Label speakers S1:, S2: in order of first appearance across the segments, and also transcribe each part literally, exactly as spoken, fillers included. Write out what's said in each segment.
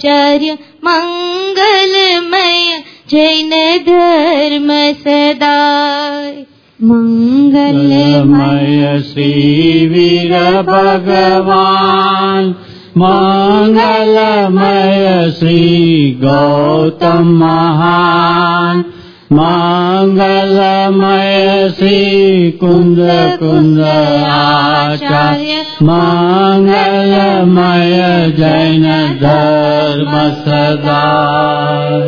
S1: आचार्य मंगलमय जैन धर्म सदाय।
S2: मंगलमय श्री वीर भगवान, मंगलमय श्री गौतम महान, मंगलमय श्री कुंद कुंद आचार्य, मंगलमय जैन धर्म सदाय।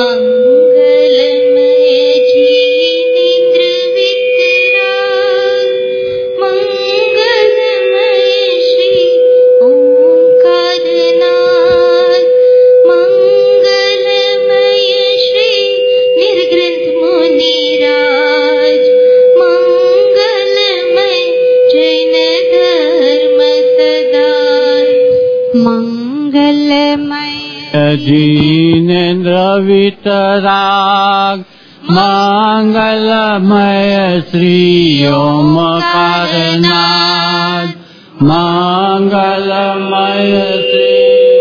S2: जिनेन्द्र वितराग, मंगलमय श्री ओमकारनाथ, मंगलमय श्री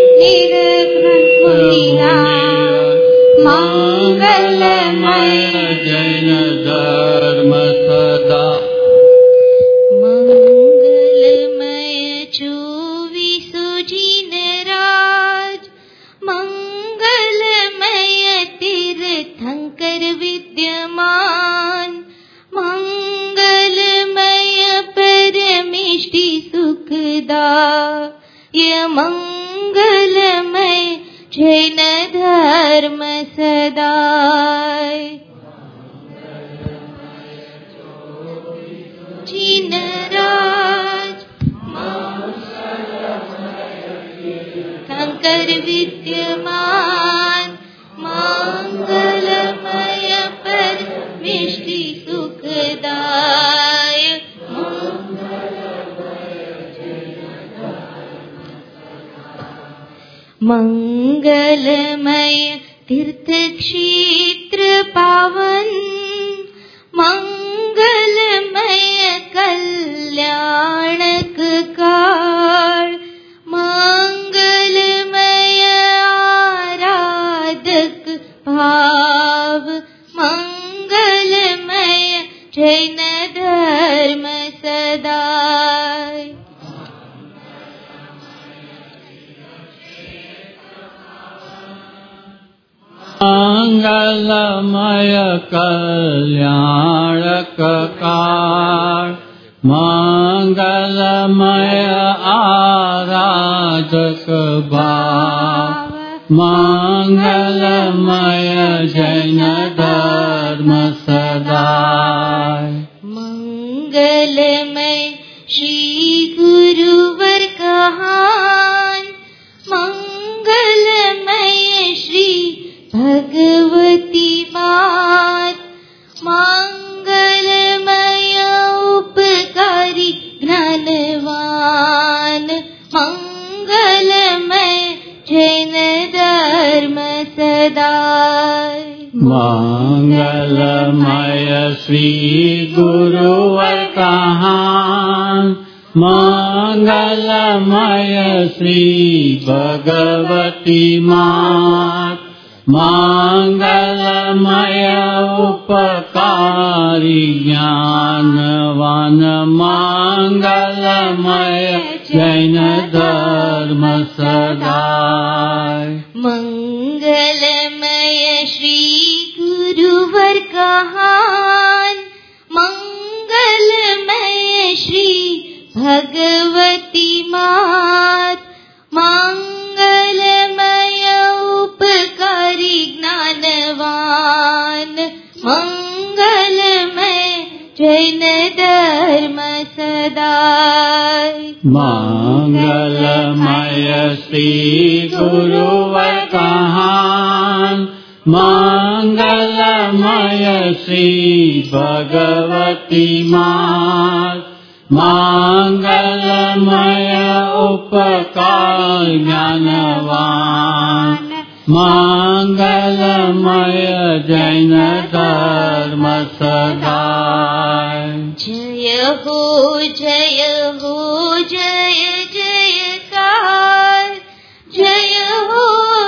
S2: मंगलमय जैन धर्म सदा।
S1: शंकर विद्यमान, मंगलमय परमेष्टि सुखदाय, मंगलमय जैन धर्म सदाय। जिनराज शंकर विद्यमान, मंगलमय परमेष्टि सुखदाय, मंगलमय तीर्थ क्षेत्र पावन, मंगलमय कल्याणक काल, मंगलमय आराधक भाव, मंगलमय जैन धर्म सदाय।
S2: मंगलमय कल्याणक काल, मंगलमय आराधक भाव, मंगलमय जैन धर्म सदाय।
S1: मंगलमय श्री गुरुवर कहान, मंगलमय श्री भगवती मात, मंगलमय उपकारी ज्ञानवान, मंगलमय जैन धर्म सदाय।
S2: मंगलमय श्री गुरुवर कहान, मंगलमय श्री भगवती मात, मंगलमय उपकारी ज्ञानवान, मंगलमय जैन धर्म सदाय।
S1: मंगलमय श्री गुरुवर कहान, मंगलमय श्री भगवती मात, मंगलमय उपकारी ज्ञानवान, मंगलमय जैन धर्म सदाय।
S2: मंगलमय श्री गुरुवर कहान, मंगलमय श्री भगवती मात, मंगलमय उपकार ज्ञानवान, मंगलमय जैन धर्म सदाय।
S1: जय हो जय हो जय जयकार, जय हो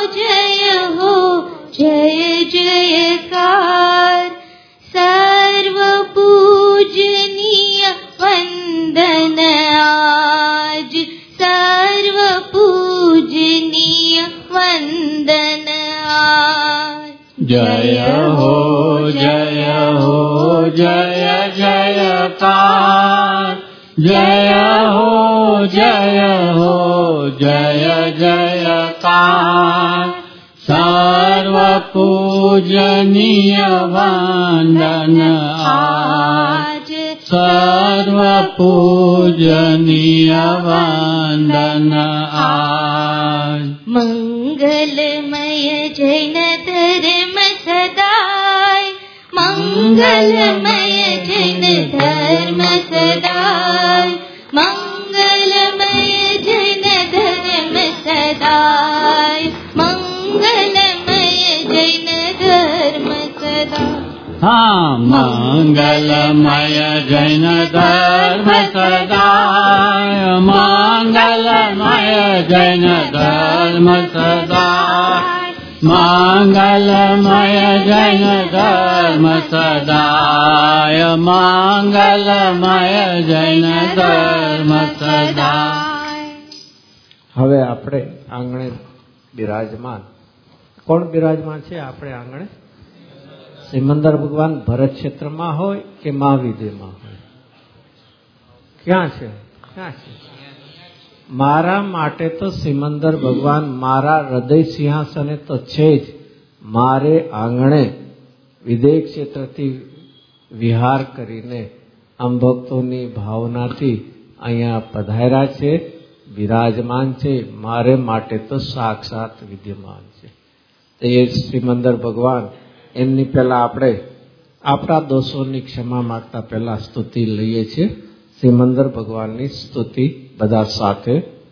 S2: જય હો જય હો જય જયકાર સર્વ પૂજનીય વંદન આજ સર્વ પૂજનીય વંદન આજ
S1: મંગલમય જૈન ધર્મ સદાય મંગલમય જૈન ધર્મ સદાય મંગલમય જૈન ધર્મ સદાય મંગલમય જૈન ધર્મ સદાય
S2: હા મંગલમય જૈન ધર્મ સદાય મંગલમય જૈન ધર્મ સદાય મંગલમય જૈન ધર્મ સદાય મંગલમય જૈન ધર્મ સદાય.
S3: હવે આપણે આંગણે બિરાજમાન, કોણ બિરાજમાન છે આપણે આંગણે? સિમંદર ભગવાન ભરત ક્ષેત્રમાં હોય કે મહાવિદ્યમાં હોય? ક્યાં છે? ક્યાં છે? મારા માટે તો સિમંદર ભગવાન મારા હૃદય સિંહાસને તો છે જ, મારે આંગણે વિદેહ ક્ષેત્રથી વિહાર કરીને આમ ભક્તોની ભાવનાથી અહીંયા પધાર્યા છે, બિરાજમાન છે. મારે માટે તો સાક્ષાત વિદ્યમાન છે. એ સિમંદર ભગવાન, એમની પહેલા આપણે આપણા દોષોની ક્ષમા માંગતા પહેલા સ્તુતિ લઈએ છીએ. સિમંદર ભગવાનની સ્તુતિ બધા સાથે.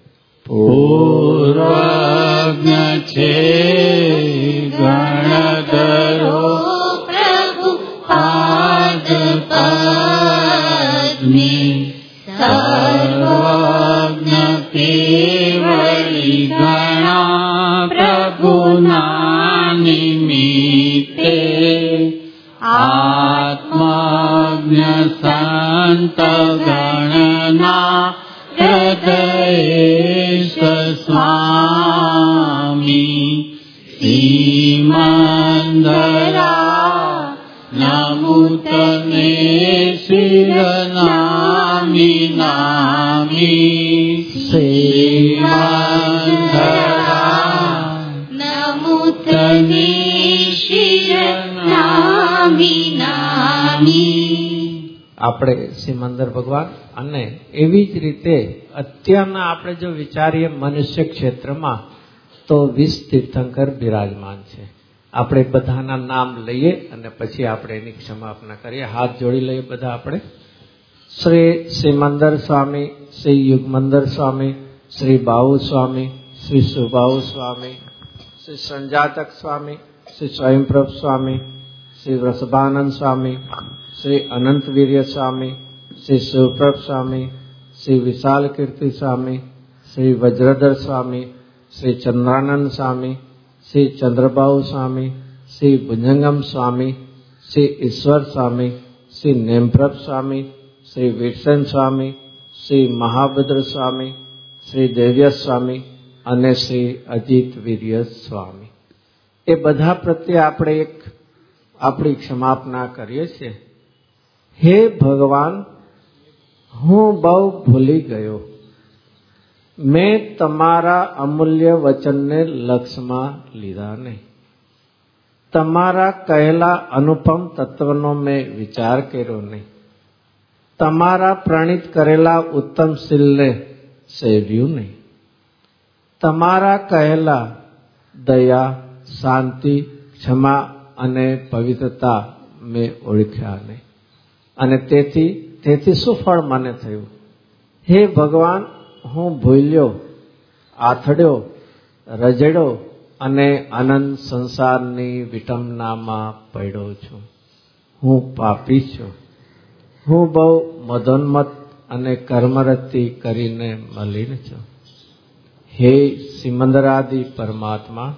S2: પૂર્વજ્ઞ છે ગણધરો
S1: પ્રભુ પાદ પદ્મી
S2: સર્વજ્ઞ કેવલી ગણા પ્રભુના નિમિત્તે આત્મજ્ઞ સંત ગણના હૃદયેશ સ્વામી સીમંદરા નમુતને શિરનામી નામી સીમંદરા
S1: નમુતને શિરનામી નામી.
S3: આપણે સિમંદર ભગવાન, અને એવી જ રીતે અત્યારના આપણે જો વિચારીએ મનુષ્ય ક્ષેત્રમાં તો વીસ તીર્થંકર બિરાજમાન છે. આપણે બધાના નામ લઈએ અને પછી આપણે એની ક્ષમાપના કરીએ. હાથ જોડી લઈએ બધા આપણે. શ્રી સિમંદર સ્વામી, શ્રી યુગમંદર સ્વામી, શ્રી બાહુ સ્વામી, શ્રી સુબાહુ સ્વામી, શ્રી સંજાતક સ્વામી, શ્રી સ્વયંપ્રભ સ્વામી, શ્રી વૃષભાનંદ સ્વામી, શ્રી અનંતવીર્ય સ્વામી, શ્રી શિવપ્રભ સ્વામી, શ્રી વિશાલ કીર્તિ સ્વામી, શ્રી વજ્રધર સ્વામી, શ્રી ચંદ્રાનંદ સ્વામી, શ્રી ચંદ્રબાહુ સ્વામી, શ્રી ભુજંગમ સ્વામી, શ્રી ઈશ્વર સ્વામી, શ્રી નેમપ્રભ સ્વામી, શ્રી વીરસેન સ્વામી, શ્રી મહાભદ્ર સ્વામી, શ્રી દેવ્ય સ્વામી અને શ્રી અજીત વીર્ય સ્વામી. એ બધા પ્રત્યે આપણે એક આપણી ક્ષમાપના કરીએ છીએ. હે ભગવાન, હું બહુ ભૂલી ગયો. મેં તમારા અમૂલ્ય વચનને લક્ષમાં લીધા નહીં. તમારા કહેલા અનુપમ તત્વનો મેં વિચાર કર્યો નહીં. તમારા પ્રણિત કરેલા ઉત્તમ શીલને સેવ્યું નહીં. તમારા કહેલા દયા, શાંતિ, ક્ષમા અને પવિત્રતા મેં ઓળખ્યા નહીં. અને તેથી તેથી શું ફળ મને થયું? હે ભગવાન, હું ભૂલ્યો, આથડ્યો, રજડ્યો અને અનંત સંસારની વિટંબનામાં પડ્યો છું. હું પાપી છું. હું બહુ મદોન્મત અને કર્મરતી કરીને મલિન છું. હે સિમંદરાદિ પરમાત્મા,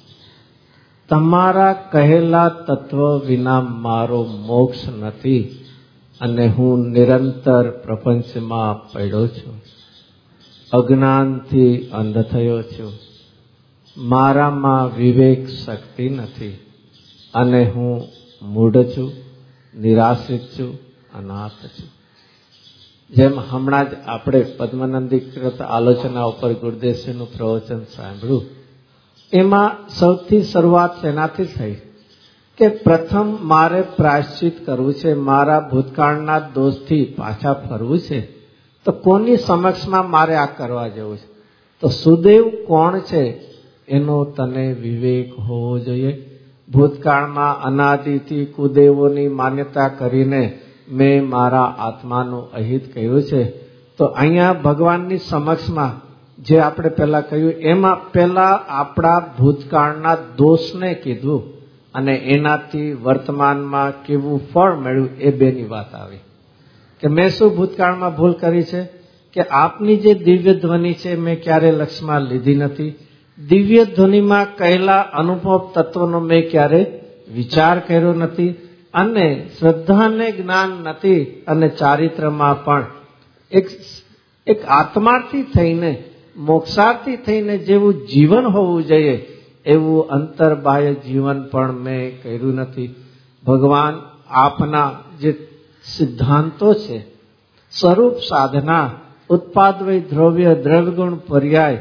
S3: તમારા કહેલા તત્વ વિના મારો મોક્ષ નથી અને હું નિરંતર પ્રપંચમાં પડ્યો છું. અજ્ઞાનથી અંધ થયો છું. મારામાં વિવેક શક્તિ નથી અને હું મૂઢ છું, નિરાશ્રિત છું, અનાથ છું. જેમ હમણાં જ આપણે પદ્મનંદીકૃત આલોચના ઉપર ગુરુદેવશ્રીનું પ્રવચન સાંભળ્યું, એમાં સૌથી શરૂઆત એનાથી થઈ કે પ્રથમ મારે પ્રાયશ્ચિત કરવું છે, મારા ભૂતકાળના દોષથી પાછા ફરવું છે, તો કોની સમક્ષમાં મારે આ કરવા જવું છે? તો સુદેવ કોણ છે એનો તને વિવેક હોવો જોઈએ. ભૂતકાળમાં અનાદિથી કુદેવોની માન્યતા કરીને મેં મારા આત્માનું અહિત કર્યું છે, તો અહીંયા ભગવાનની સમક્ષમાં જે આપણે પહેલા કહ્યું એમાં પહેલા આપણા ભૂતકાળના દોષને કીધું અને એનાથી વર્તમાનમાં કેવું ફળ મળ્યું એ બેની વાત આવી કે મેં શું ભૂતકાળમાં ભૂલ કરી છે કે આપની જે દિવ્ય ધ્વનિ છે મેં ક્યારે લક્ષમાં લીધી નથી. દિવ્ય ધ્વનિમાં કહેલા અનુભવ તત્વનો મેં ક્યારે વિચાર કર્યો નથી અને શ્રદ્ધાને જ્ઞાન નથી અને ચારિત્રમાં પણ એક એક આત્માર્થી થઈને મોક્ષાર્થી થઈને જેવું જીવન હોવું જોઈએ એવું અંતર્બાહ્ય જીવન પણ મેં કર્યું નથી. ભગવાન આપના જે સિદ્ધાંતો છે, સ્વરૂપ સાધના, ઉત્પાદવય દ્રવ્ય, દ્રવ્યગુણ પર્યાય,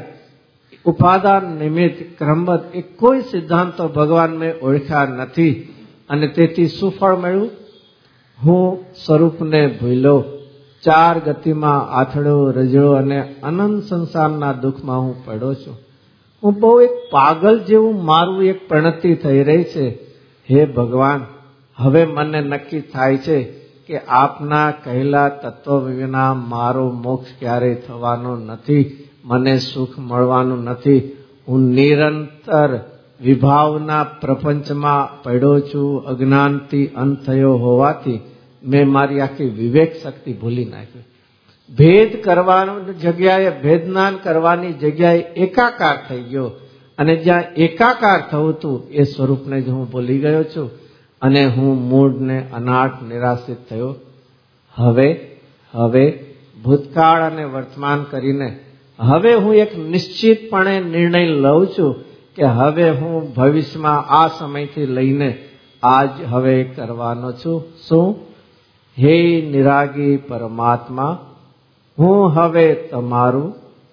S3: ઉપાદાન નિમિત્ત, ક્રમબદ્ધ, એ કોઈ સિદ્ધાંતો ભગવાન મેં ઓળખ્યા નથી અને તેથી શું ફળ મળ્યું? હું સ્વરૂપને ભૂલ્યો, ચાર ગતિમાં આથડો રજડો અને અનંત સંસારના દુઃખમાં હું પડ્યો છું. હું બહુ એક પાગલ જેવું મારું એક પ્રણતિ થઈ રહી છે. હે ભગવાન, હવે મને નક્કી થાય છે કે આપના કહેલા તત્વ વિના મારો મોક્ષ ક્યારેય થવાનો નથી, મને સુખ મળવાનું નથી. હું નિરંતર વિભાવના પ્રપંચમાં પડ્યો છું. અજ્ઞાનથી અંત થયો હોવાથી મેં મારી આખી વિવેક શક્તિ ભૂલી નાખી. ભેદ કરવાની જગ્યાએ ભેદનાન કરવાની જગ્યાએ એકાકાર થઈ ગયો અને જ્યાં એકાકાર થવું હતું એ સ્વરૂપને જ હું ભૂલી ગયો છું અને હું મૂળને અનાથ નિરાશિત થયો. હવે હવે ભૂતકાળ અને વર્તમાન કરીને હવે હું એક નિશ્ચિતપણે નિર્ણય લઉં છું કે હવે હું ભવિષ્યમાં આ સમયથી લઈને આજ હવે કરવાનો છું. શું? હે નિરાગી પરમાત્મા, હું હવે તમારું,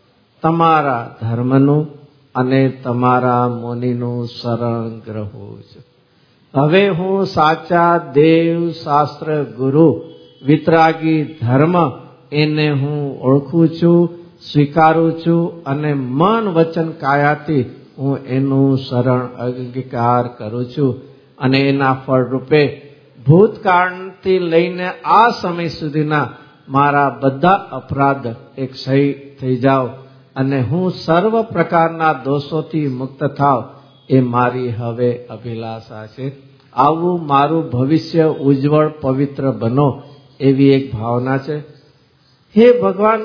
S3: તમારા ધર્મનું અને તમારા મુનિનું શરણ ગ્રહું છું. હવે હું સાચા દેવ, શાસ્ત્ર, ગુરુ, વિતરાગી ધર્મ એને હું ઓળખું છું, સ્વીકારું છું અને મન વચન કાયાથી હું એનું શરણ અંગીકાર કરું છું અને એના ફળ રૂપે ભૂતકાળથી લઈને આ સમય સુધીના મારા બધા અપરાધ એક સહી થઈ જાવ અને હું સર્વ પ્રકારના દોષોથી મુક્ત થાવ એ મારી હવે અભિલાષા છે. આવું મારું ભવિષ્ય ઉજ્જવળ પવિત્ર બનો એવી એક ભાવના છે. હે ભગવાન,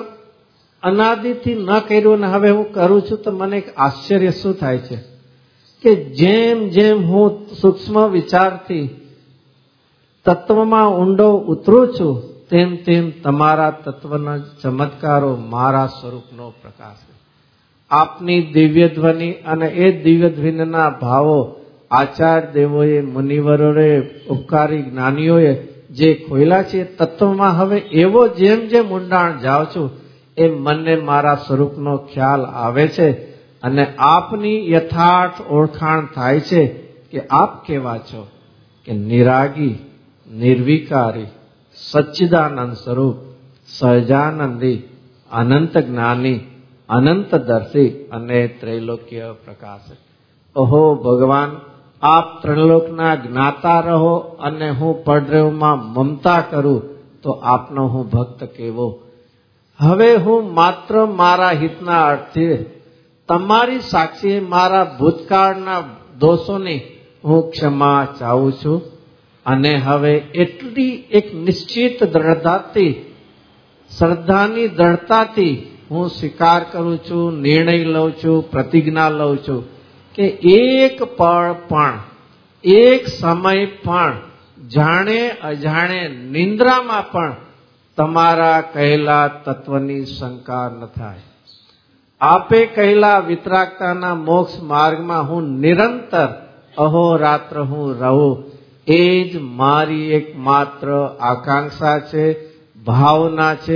S3: અનાદિથી ન કર્યું અને હવે હું કરું છું તો મને એક આશ્ચર્ય શું થાય છે કે જેમ જેમ હું સૂક્ષ્મ વિચારથી તત્વમાં ઊંડો ઉતરું છું તેમ તેમ તમારા તત્વના ચમત્કારો મારા સ્વરૂપનો પ્રકાશ છે. આપની દિવ્ય ધ્વનિ અને એ દિવ્ય ધ્વનિના ભાવો આચાર્ય દેવોએ, મુનિવરોએ, ઉપકારી જ્ઞાનીઓએ જે ખોયલા છે તત્વમાં હવે એવો જેમ જેમ ઊંડાણ જાઉં છું એ મને મારા સ્વરૂપનો ખ્યાલ આવે છે અને આપની યથાર્થ ઓળખાણ થાય છે કે આપ કેવા છો કે નિરાગી, નિર્વિકારી, સચ્ચિદાનંદ સ્વરૂપ, સહજાનંદી, અનંત જ્ઞાની, અનંત દર્શી અને ત્રૈલોક્ય પ્રકાશક. ઓહો ભગવાન, આપ ત્રૈલોકના જ્ઞાતા રહો અને હું પડરેવમાં મમતા કરું તો આપનો હું ભક્ત કેવો. હવે હું માત્ર મારા હિતના અર્થે તમારી સાક્ષીએ મારા ભૂતકાળના દોષોની હું ક્ષમા ચાહું છું અને હવે એટલી એક નિશ્ચિત દ્રઢતાથી, શ્રદ્ધાની દ્રઢતાથી હું સ્વીકાર કરું છું, નિર્ણય લઉં છું, પ્રતિજ્ઞા લઉં છું કે એક પળ પણ, એક સમય પણ, જાણે અજાણે નિંદ્રામાં પણ તમારા કહેલા તત્વની શંકા ન થાય. આપે કહેલા વિતરાગતાના મોક્ષ માર્ગમાં હું નિરંતર અહોરાત્ર હું રહું એ જ મારી એકમાત્ર આકાંક્ષા છે, ભાવના છે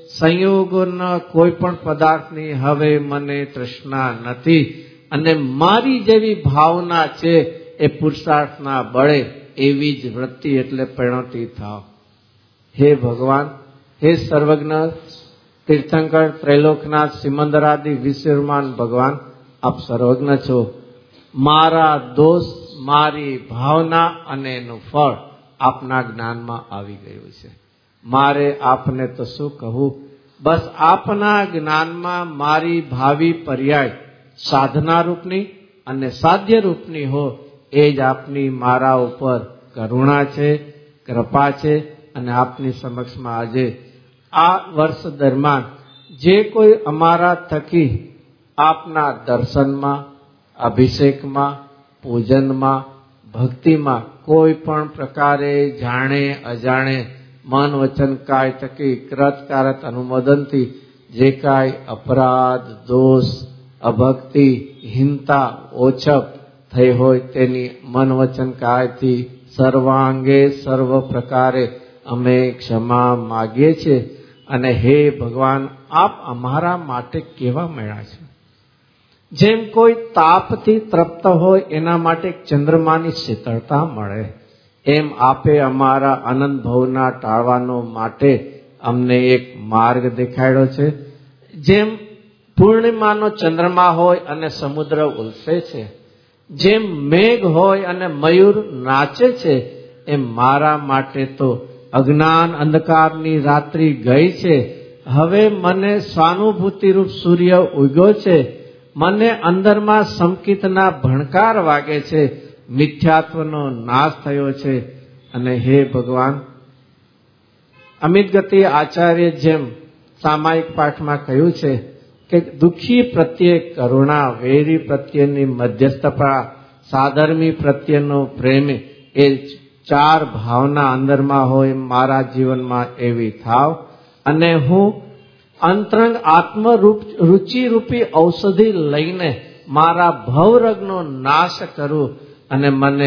S3: સંયોગોના કોઈ પણ પદાર્થની હવે મને તૃષ્ણા નથી અને મારી જેવી ભાવના છે એ પુરુષાર્થના બળે એવી જ વૃત્તિ એટલે પરિણતિ થાવ. હે ભગવાન, હે સર્વજ્ઞ તીર્થંકર ત્રૈલોકનાથ સિમંદરાદિ વિશ્વમાન ભગવાન, આપ સર્વજ્ઞ છો. મારા દોષ, મારી ભાવના અને એનું ફળ આપના જ્ઞાનમાં આવી ગયું છે. મારે આપને તો શું કહું, બસ આપના જ્ઞાનમાં મારી ભાવિ પર્યાય સાધના રૂપની અને સાધ્ય રૂપની હો એ જ આપની મારા ઉપર કરુણા છે, કૃપા છે. અને આપની સમક્ષમાં આજે આ વર્ષ દરમિયાન જે કોઈ અમારા થકી આપના દર્શનમાં, અભિષેકમાં, પૂજનમાં, ભક્તિમાં કોઈ પણ પ્રકારે જાણે અજાણે મન વચન કાય થકી કૃત કારત અનુમોદનથી જે કાંઈ અપરાધ, દોષ, અભક્તિ, હીનતા, ઓછપ થઈ હોય તેની મન વચન કાયથી સર્વાંગે સર્વ પ્રકારે અમે ક્ષમા માગીએ છીએ. અને હે ભગવાન, આપ અમારા માટે કેવા મળ્યા છે. જેમ કોઈ તાપથી તૃપ્ત હોય એના માટે ચંદ્રમાની શીતળતા મળે, એમ આપે અમારા આનંદ ભવના ટાળવાનો માટે અમને એક માર્ગ દેખાડ્યો છે. જેમ પૂર્ણિમાનો ચંદ્રમા હોય અને સમુદ્ર ઉલસે છે, જેમ મેઘ હોય અને મયુર નાચે છે, એમ મારા માટે તો અજ્ઞાન અંધકારની રાત્રિ ગઈ છે. હવે મને સ્વાનુભૂતિરૂપ સૂર્ય ઉગ્યો છે. મને અંદરમાં સંકિતના ભણકાર વાગે છે. મિથ્યાત્વનો નાશ થયો છે. અને હે ભગવાન, અમિત ગતિ આચાર્ય જેમ સામાયિક પાઠમાં કહ્યું છે કે દુઃખી પ્રત્યે કરુણા, વેરી પ્રત્યેની મધ્યસ્થતા, સાધર્મી પ્રત્યેનો પ્રેમ, એ ચાર ભાવના અંદરમાં હોય મારા જીવનમાં એવી થાવ. અને હું અંતરંગ આત્મરૂપ રુચિરૂપી ઔષધિ લઈને મારા ભવરગનો નાશ કરું અને મને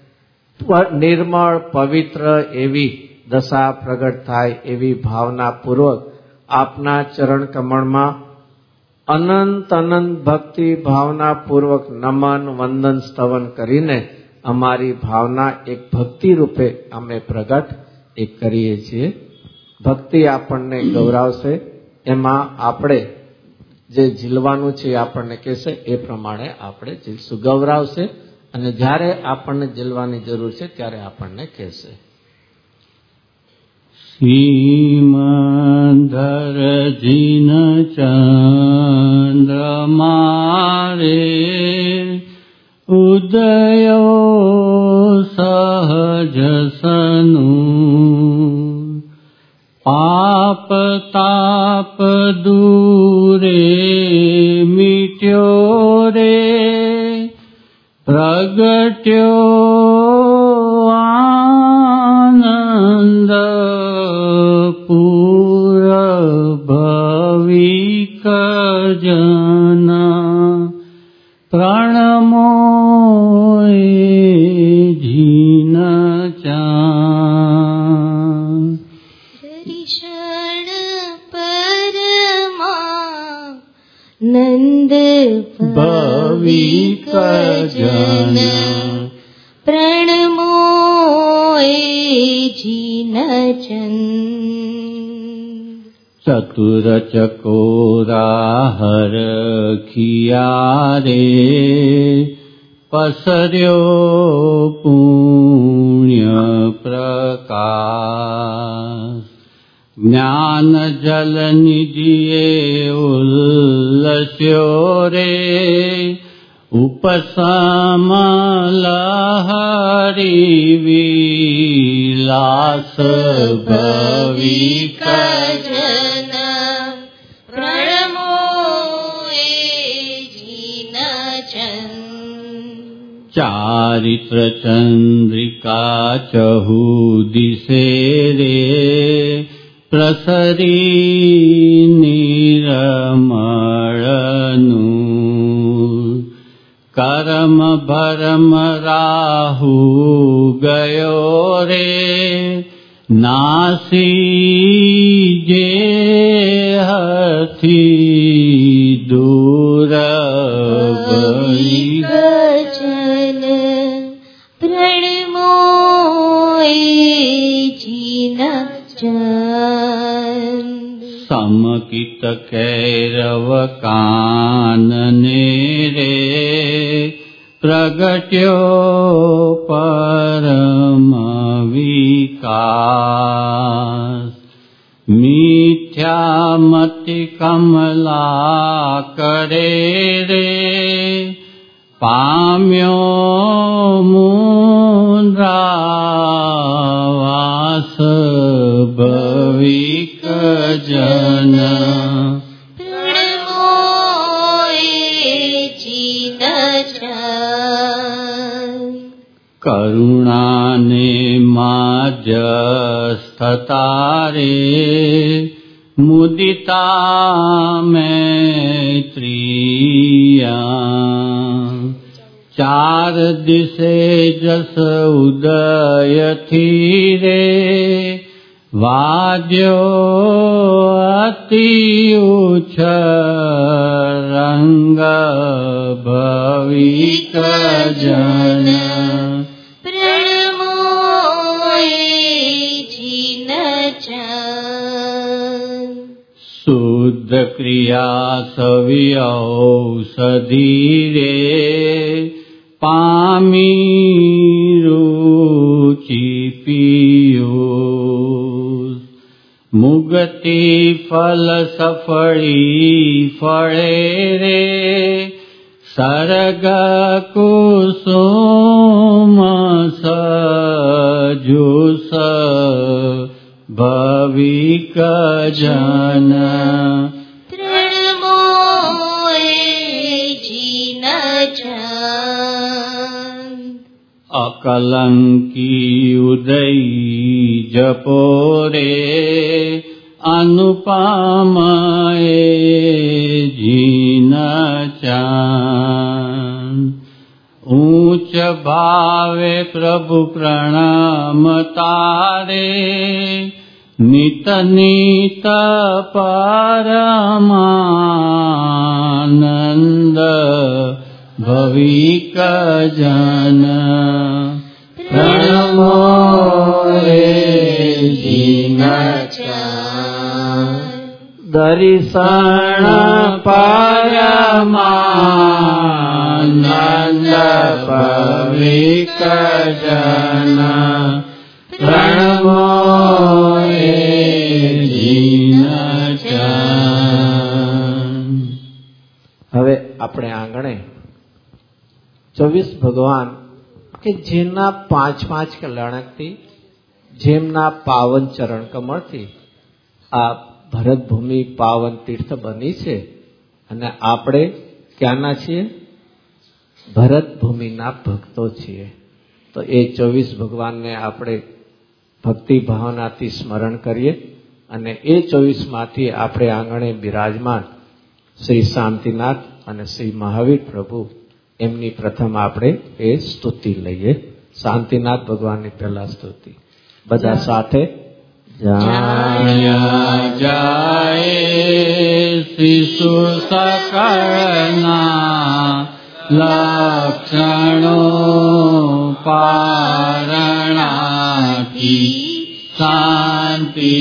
S3: નિર્મળ પવિત્ર એવી દશા પ્રગટ થાય એવી ભાવના પૂર્વક આપના ચરણ કમળમાં અનંત અનંત ભક્તિ ભાવના પૂર્વક નમન, વંદન, સ્તવન કરીને અમારી ભાવના એક ભક્તિ રૂપે અમે પ્રગટ એક કરીએ છીએ. ભક્તિ આપણને ગૌરવશે, એમાં આપણે જે ઝીલવાનું છે આપણને કહેશે એ પ્રમાણે આપણે ઝીલશું. ગૌરવશે અને જ્યારે આપણને ઝીલવાની જરૂર છે ત્યારે આપણને કહેશે.
S2: સીમંદર જીન ચંદ્રમારે ઉદયો સહજ સનુ પાપ તાપ દૂરે મિટ્યો રે પ્રગટ્યો આનંદ પૂર ભવિક જના પ્રણમો જીન ચા
S1: શરણ પરમા નંદ ભવિક જન પ્રણમો જીન ચન.
S2: ચતુર ચકોરા હર ખિયારે પસર્યો પુણ્ય પ્રકાશ જ્ઞાન જલ નિધિએ ઉલ્લસ્યો રે ઉપસમ લહરી વિલાસ ભવિક
S1: જન પ્રણમો જીન ચન.
S2: ચારિત્ર ચંદ્રિકા ચહુ દિશે રે પ્રસરી નિરમળનું કરમ ભરમ રાહુ ગયો રે નાસી જે થી દૂર ભવિક
S1: જન પ્રણમો ચીન જન
S2: સમકિત કૈરવ કાનને રે પ્રગટ્યો પરમ વિકાસ મિથ્યામતિ કમલા કરે રે પામ્યો મુદ્રાવાસ ભવિક જન
S1: પ્રણમો ચીન જન
S2: કરુણાને માજસ્થતા રે મુદિતા મૈત્રીયા ચાર દિશે જસ ઉદયથી રે વાદ્યો અતિ ઉચ્ચ રંગ ભવિક જન
S1: પ્રણમો ચીન જન
S2: શુદ્ધ ક્રિયા સવિ ઔષધિ રે પામી રુચિ પિયુષ મુગતિ ફલ સફળી ફળે રે સરગ કુસુમ સજુસ ભવિક જન
S1: પ્રણમો ચીન જન
S2: અકલંકી ઉદય જપો રે અનુપમએ જીન ચાન ઊંચ ભાવે પ્રભુ પ્રણામ તારે નિત નિત પરમાનંદ ભવિક જન પ્રણમો જીન
S3: દર્શન
S2: પરમાનંદ ભવિક જન પ્રણમો જીન
S3: હવે આપણે આંગણે ચોવીસ ભગવાન કે જેમના પાંચ પાંચ કલાણકથી જેમના પાવન ચરણ કમળથી આ ભરતભૂમિ પાવન તીર્થ બની છે અને આપણે ક્યાંના છીએ? ભરતભૂમિના ભક્તો છીએ. તો એ ચોવીસ ભગવાનને આપણે ભક્તિ ભાવનાથી સ્મરણ કરીએ અને એ ચોવીસમાંથી આપણે આંગણે બિરાજમાન શ્રી શાંતિનાથ અને શ્રી મહાવીર પ્રભુ એમની પ્રથમ આપણે એ સ્તુતિ લઈએ. શાંતિનાથ ભગવાનની પહેલા સ્તુતિ બધા સાથે.
S2: જાણ્યા જાય શિશુ સકળના લક્ષણો પારણાથી શાંતિ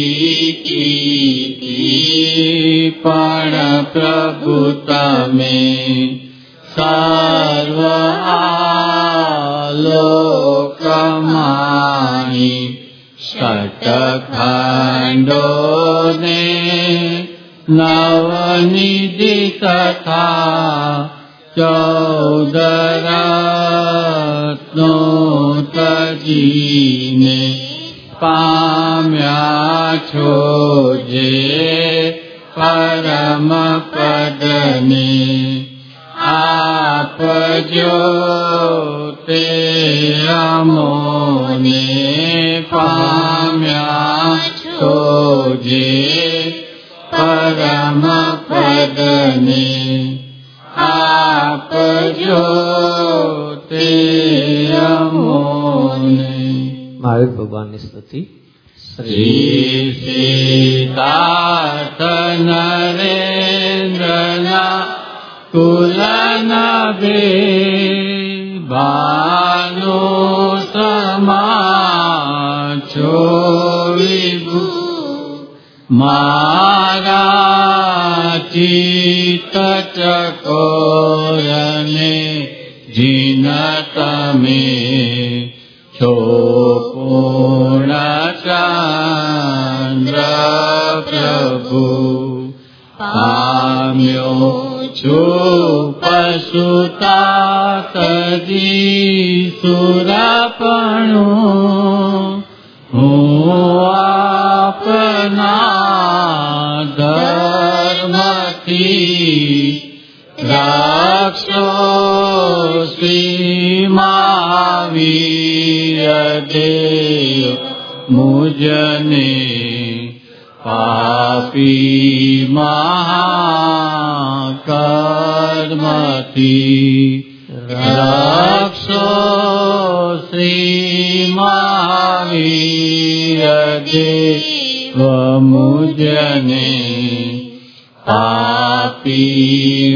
S2: કીર્તિ પણ પ્રભુ તમે સર્વ આલોકમાની ષટખંડોને નવનિધિ તથા ચૌદ રત્નો તજીને પામ્યા છો જે પરમ પદને આપજો તે અમોને પામ્યા છો જે પરમ પદને આપજો તે અમોને.
S3: મહાવીર ભગવાનની સ્તુતિ.
S2: શ્રી સિદ્ધાર્થ નરેન્દ્રના કુલના બે ભાનો સમાચો વિભુ મારા ચિત્ત ચકોરને જીન તમે છો પૂર્ણચંદ્ર પ્રભુ પામ્યો છું પશુતા તજી સુરપણું હું આપના ધર્મથી રક્ષો શ્રી મહાવીર દેવ મુજને પાપી મહાકર્મથી રક્ષો શ્રી મહાવીર દેવ મુજને પાપી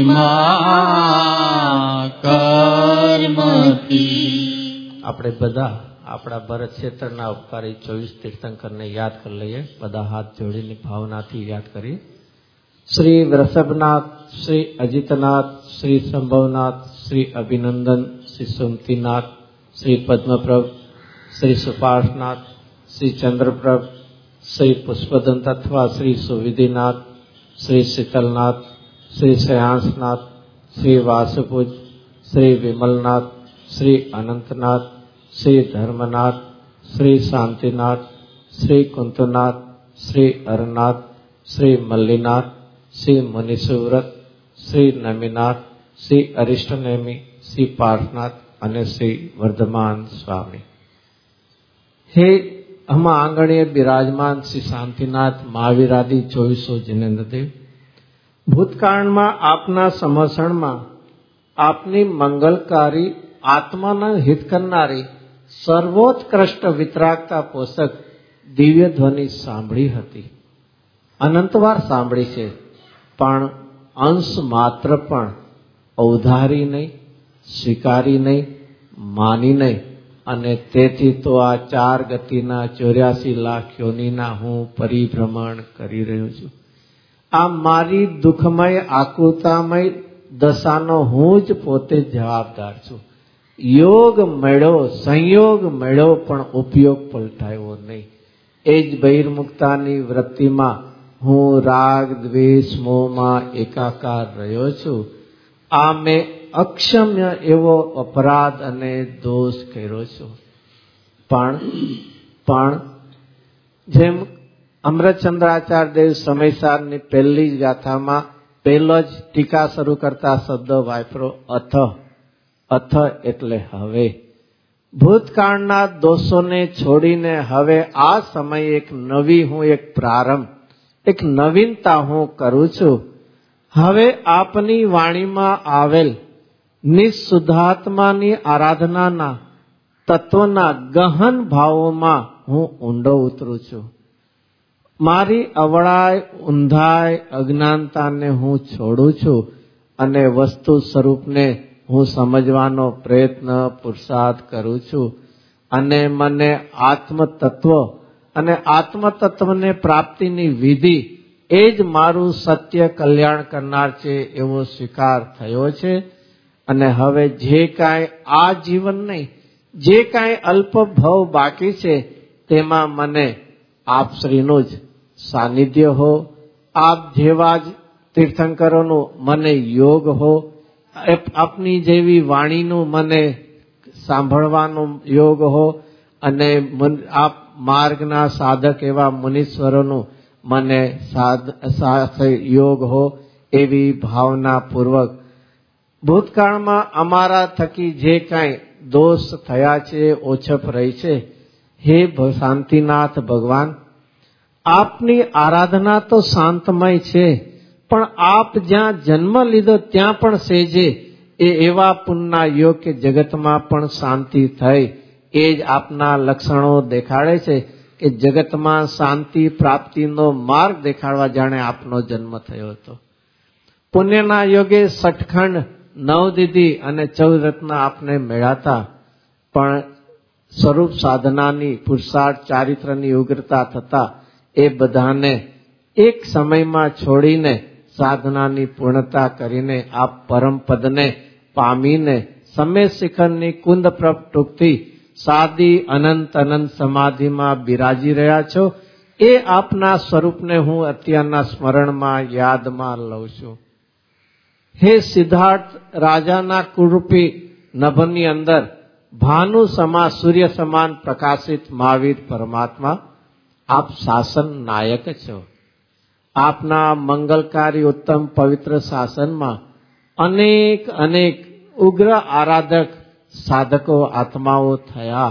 S2: મહાકર્મથી.
S3: આપણે બધા આપણા ભરત ક્ષેત્રના ઉપકારી ચોવીસ તીર્થંકરને યાદ કરી લઈએ. બધા હાથ જોડીની ભાવનાથી યાદ કરીએ. શ્રી વૃષભનાથ, શ્રી અજીતનાથ, શ્રી સંભવનાથ, શ્રી અભિનંદન, શ્રી સુમતીનાથ, શ્રી પદ્મપ્રભ, શ્રી સુપાર્શનાથ, શ્રી ચંદ્રપ્રભ, શ્રી પુષ્પદંત અથવા શ્રી સુવિધિનાથ, શ્રી શીતલનાથ, શ્રી શ્રેયાંશનાથ, શ્રી વાસુપુજ, શ્રી વિમલનાથ, શ્રી અનંતનાથ, શ્રી ધર્મનાથ, શ્રી શાંતિનાથ, શ્રી કુંતનાથ, શ્રી અરનાથ, શ્રી મલ્લીનાથ, શ્રી મુનિસુવ્રત, શ્રી નમીનાથ, શ્રી અરિષ્ટનેમી, શ્રી પાર્થનાથ અને શ્રી વર્ધમાન સ્વામી. હે આમાં આંગણીએ બિરાજમાન શ્રી શાંતિનાથ મહાવીરાદી ચોવીસો જિનેન્દ્રદેવ, ભૂતકાળમાં આપના સમસણમાં આપની મંગલકારી આત્માના હિત કરનારી સર્વોત્કૃષ્ટ વિતરાગતા પોષક દિવ્ય ધ્વનિ સાંભળી હતી. અનંતવાર સાંભળી છે, પણ અંશ માત્ર પણ અવધારી નહીં, સ્વીકારી નહીં, માની નહીં. અને તેથી તો આ ચાર ગતિના ચોર્યાસી લાખ યોનીના હું પરિભ્રમણ કરી રહ્યો છું. આ મારી દુઃખમય આકુતામય દશાનો હું જ પોતે જવાબદાર છું. યોગ મળ્યો, સંયોગ મળ્યો, પણ ઉપયોગ પલટાયો નહીં. એ જ બહિર્મુક્તાની વૃત્તિમાં હું રાગ દ્વેષ મોહમાં એકાકાર રહ્યો છું. આ મેં અક્ષમ્ય એવો અપરાધ અને દોષ કર્યો છું. પણ પણ જેમ અમૃતચંદ્રાચાર્ય દેવ સમયસારની પહેલી જ ગાથામાં પહેલો જ ટીકા શરૂ કરતા શબ્દ વાપરો અથ. અથ એટલે હવે. ભૂતકાળના દોષોને છોડીને હવે આ સમયે એક નવી હું એક પ્રારંભ, એક નવીનતા હું કરું છું. હવે આપની વાણીમાં આવેલ નિઃશુદ્ધાત્માની આરાધનાના તત્વના ગહન ભાવોમાં હું ઊંડો ઉતરું છું. મારી અવળાય, ઊંધાય, અજ્ઞાનતાને હું છોડું છું અને વસ્તુ સ્વરૂપને હું સમજવાનો પ્રયત્ન પુરુષાર્થ કરું છું. અને મને આત્મતત્વ અને આત્મતત્વને પ્રાપ્તિની વિધિ એ જ મારું સત્ય કલ્યાણ કરનાર છે એવો સ્વીકાર થયો છે. અને હવે જે કાંઈ આ જીવન નહીં, જે કાંઈ અલ્પ ભવ બાકી છે તેમાં મને આપશ્રીનું જ સાનિધ્ય હો, આપ જેવા જ તીર્થંકરોનું મને યોગ હો, આપની જેવી વાણીનું મને સાંભળવાનો યોગ હો, અને આપ માર્ગના સાધક એવા મુનીશ્વરોનું મને સાથે યોગ હો, એવી ભાવના પૂર્વક ભૂતકાળમાં અમારા થકી જે કાંઈ દોષ થયા છે, ઓછપ રહી છે, હે શાંતિનાથ ભગવાન, આપની આરાધના તો શાંતમય છે, પણ આપ જ્યાં જન્મ લીધો ત્યાં પણ સેજે એ એવા પુણ્યના યોગ કે જગતમાં પણ શાંતિ થઈ એ જ આપના લક્ષણો દેખાડે છે. કે જગતમાં શાંતિ પ્રાપ્તિનો માર્ગ દેખાડવા જાણે આપનો જન્મ થયો હતો. પુણ્યના યોગે સટખંડ નવદીદી અને ચૌદ રત્ન આપને મેળાતા, પણ સ્વરૂપ સાધનાની પુરુષાર્થ ચારિત્રની ઉગ્રતા થતા એ બધાને એક સમયમાં છોડીને સાધનાની પૂર્ણતા કરીને આપ પરમ પદને પામીને સમે શિખરની કુંદ પ્રભ ટૂંકથી સાદી અનંત અનંત સમાધિમાં બિરાજી રહ્યા છો. એ આપના સ્વરૂપને હું અત્યારના સ્મરણમાં યાદમાં લઉં છું. હે સિદ્ધાર્થ, રાજાના કુળરૂપી નભની અંદર ભાનુ સમા સૂર્ય સમાન પ્રકાશિત મહાવીર પરમાત્મા, આપ શાસન નાયક છો. આપના મંગલકારી ઉત્તમ પવિત્ર શાસનમાં અનેક અનેક ઉગ્ર આરાધક સાધકો આત્માઓ થયા.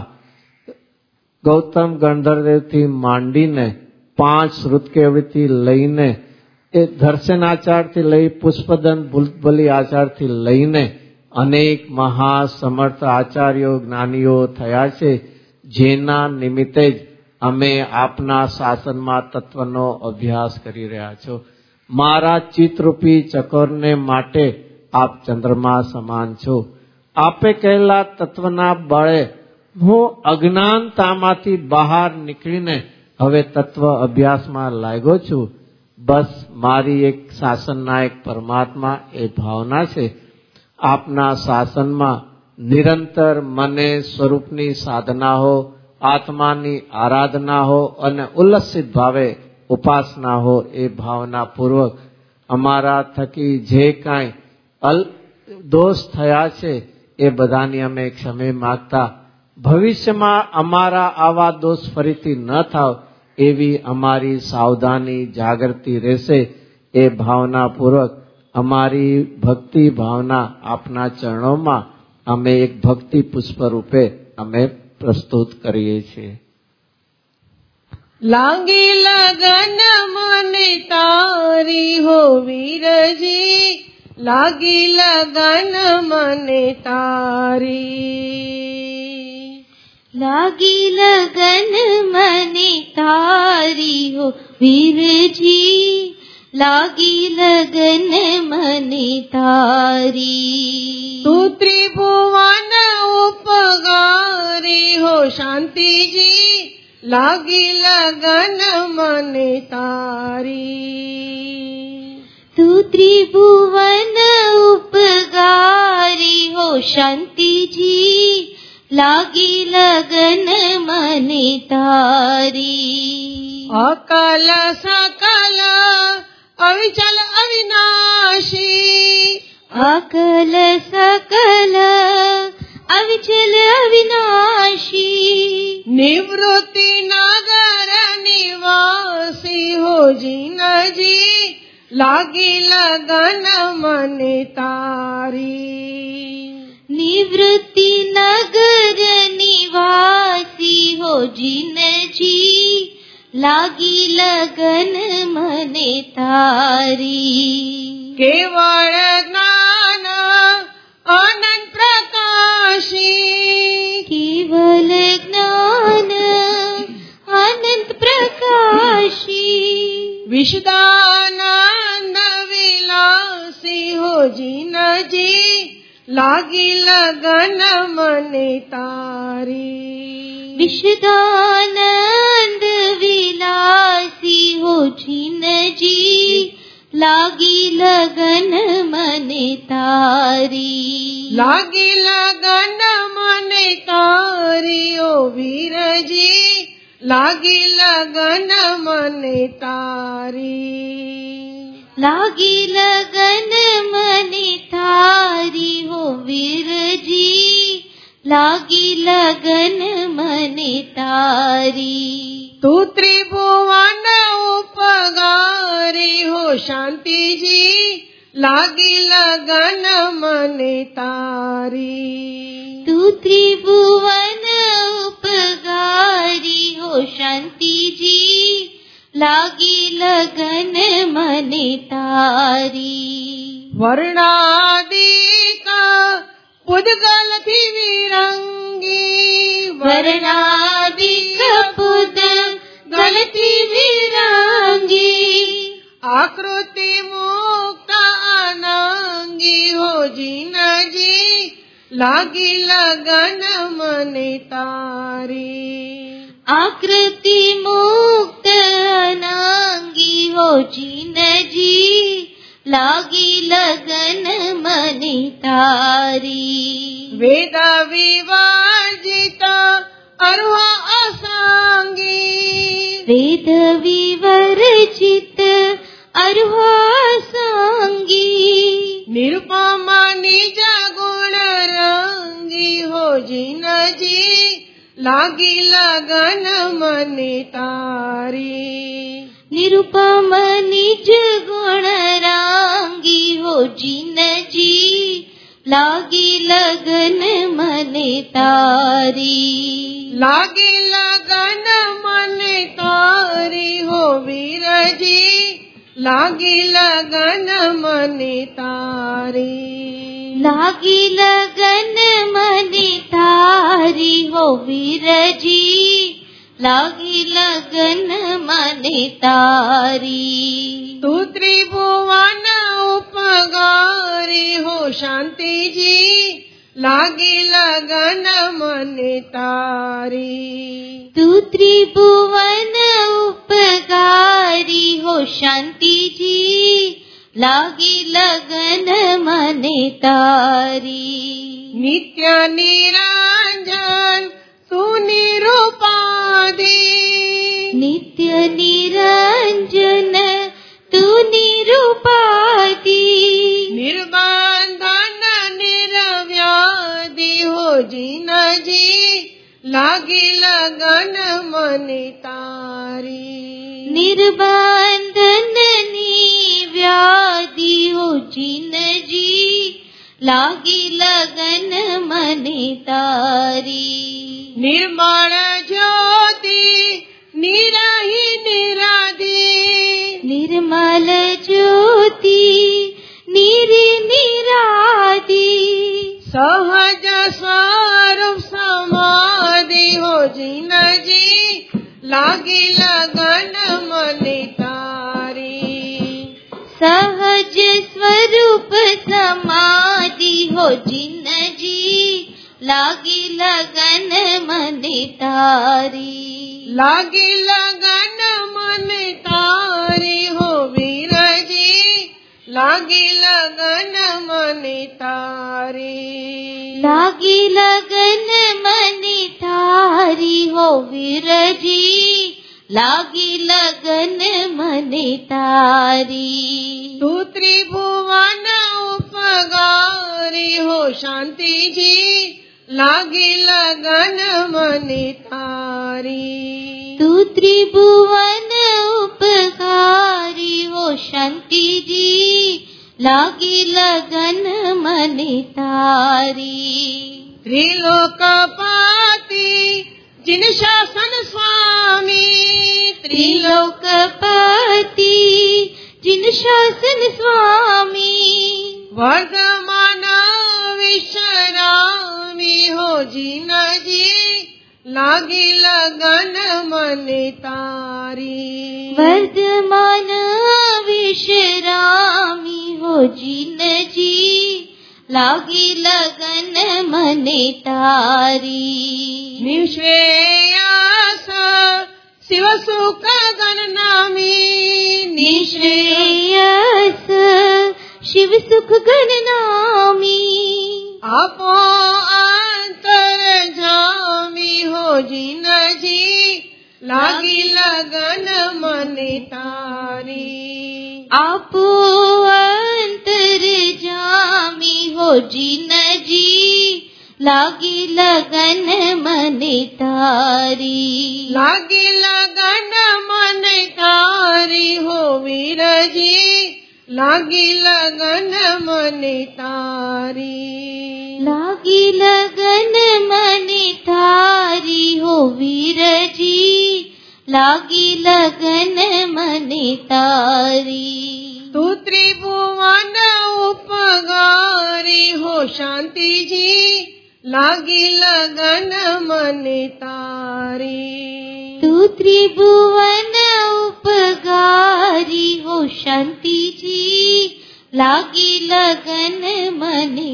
S3: ગૌતમ ગંધર્વથી માંડીને પાંચ શ્રુતકેવડીથી લઈને એ દર્શનાચારથી લઈ પુષ્પદન બુલબુલી આચારથી લઈને અનેક મહાસમર્થ આચાર્યો જ્ઞાનીઓ થયા છે, જેના નિમિત્તે જ અમે આપના શાસનમાં તત્વનો અભ્યાસ કરી રહ્યા છો. મારા ચિત્તરૂપી ચકોરને માટે આપ ચંદ્રમા સમાન છો. આપે કહેલા તત્વના બળે હું અજ્ઞાનતામાંથી બહાર નીકળીને હવે તત્વ અભ્યાસમાં લાગ્યો છું. બસ મારી એક શાસન નાયક પરમાત્મા એ ભાવના છે. આપના શાસનમાં નિરંતર મને સ્વરૂપની સાધના હો, આત્માની આરાધના હો અને ઉલ્લસિત ભાવે ઉપાસના હો, એ ભાવના પૂર્વક અમારા થકી જે કાંઈ અલ દોષ થયા છે એ બધાની અમે ક્ષમે માગતા, ભવિષ્યમાં અમારા આવા દોષ ફરીથી ન થાવ એવી અમારી સાવધાની જાગૃતિ રહેશે. એ ભાવના પૂર્વક અમારી ભક્તિ ભાવના આપના ચરણોમાં અમે એક ભક્તિ પુષ્પ રૂપે અમે પ્રસ્તુત કરીએ છીએ.
S1: લાગી લગન મને તારી હો વીરજી, લાગી લગન મને તારી, લાગી લગન મને તારી હો વીરજી, લાગી લગન મને તારી. તું ત્રિભુવન ઉપગારી હો શાંતિજી, લાગી લગન મને તારી. તું ત્રિભુવન ઉપગારી હો શાંતિજી, લાગી લગન મને તારી. અકલ સકલ અવિચલ અવિનાશી, અકલ સકલ અવિચલ અવિનાશી, નિવૃત્તિ નગર નિવાસી હો જીનજી, લાગી લગન મને તારી. નિવૃત્તિ નગર નિવાસી હો જીનજી, લાગી લગન મને તારી. કેવળ જ્ઞાન અનંત પ્રકાશી, કેવલ જ્ઞાન અનંત પ્રકાશી, વિશદાનંદ વિલાસી હો જીનજી, લાગી લગન મને તારી. વિશદાનંદ વિલાસી હો જીનજી, લાગી લગન મને તારી. લાગી લગન મને તારી ઓ વીરજી, લાગી લગન મને તારી. લાગી લગન મને તારી હો વીરજી, લાગી લગન મને તારી. તું ત્રિભુવન ઉપગારી હો શાંતિજી, લાગી લગન મને તારી. તું ત્રિભુવન ઉપગારી હો શાંતિજી, લાગી લગન મને તારી. વર્ણાદિક પુદ્ગલથી વિરંગી, વર્ણાદિક પુદ્ગલથી गलती विरांगी
S4: आकृति मुक्त अनांगी हो जीनजी लागी लगन मने तारी
S1: आकृति मुक्त अनांगी हो जीनजी लागी लगन मने तारी
S4: वेद विवर्जित अरुहा असांगी
S1: वेद विवर्जित अरुहा सांगी
S4: निरुपमा निज गुण रंगी हो जिनजी लागी लगन मने तारी
S1: निरुपम निज गुण रांगी हो जिनजी लागी लगन मने तारी
S4: लागी लगन मने तारी हो वीरजी लागी लगन मने तारी
S1: लागी लगन मने तारी हो वीरजी लागी लगन मने तारी
S4: तू त्रिभुवन उपगारी हो शांति जी लागी लगन मने तारी
S1: तू त्रिभुवन उपगारी हो शांति जी लागी लगन मने तारी
S4: नित्य निरंजन सुनिरूपादि
S1: नित्य निरंजन तू निरूपादि
S4: निर्बंधन निरव्याधि हो जिनजी लागी लगन मने तारी
S1: निर्बंधन निव्याधि हो जिनजी लागी लगन मने तारी
S4: निर्मल ज्योति निरहि निराधि
S1: निर्मल ज्योति निरि निरादि
S4: सहज स्वरूप समाधि हो जिनजी लागी लगन मने तारी
S1: सहज स्वरूप समाधि हो जिनजी लागी लगन मने तारी
S4: लागी लगन मने तारी हो वीरजी लागी लगन मने तारी
S1: लागी लगन मने तारी हो वीरजी लागी लगन मने तारी
S4: तू त्रिभुवन उपगारी हो शांति जी लागी लगन मने तारी
S1: तू त्रिभुवन उपकारी हो शांति जी लागी लगन मने तारी
S4: त्रिलोकपति जिन शासन स्वामी
S1: त्रिलोकपति जिन शासन स्वामी
S4: वर्धमान विश्रामी हो जिनजी लागी लगन मने तारी
S1: वर्धमान विश्रामी हो जिनजी लागी लगन मने तारी
S4: निश्रेयस शिव सुख गणनामी
S1: निश्रेयस शिव सुख गणनामी
S4: आपो अंतर जामी हो जिनजी लागी लगन मने तारी
S1: आपो अंतर जामी हो जिनजी लागी लगन मने तारी
S4: लागी लगन मने तारी हो वीरजी लागी लगन मने तारी
S1: लागी लगन मने तारी हो वीरजी लागी लगन मने तारी
S4: तू त्रिभुवन उपगारी हो शांति जी लागी लगन मने तारी
S1: तू त्रिभुवन उपगारी हो शांति जी लागी लगन મને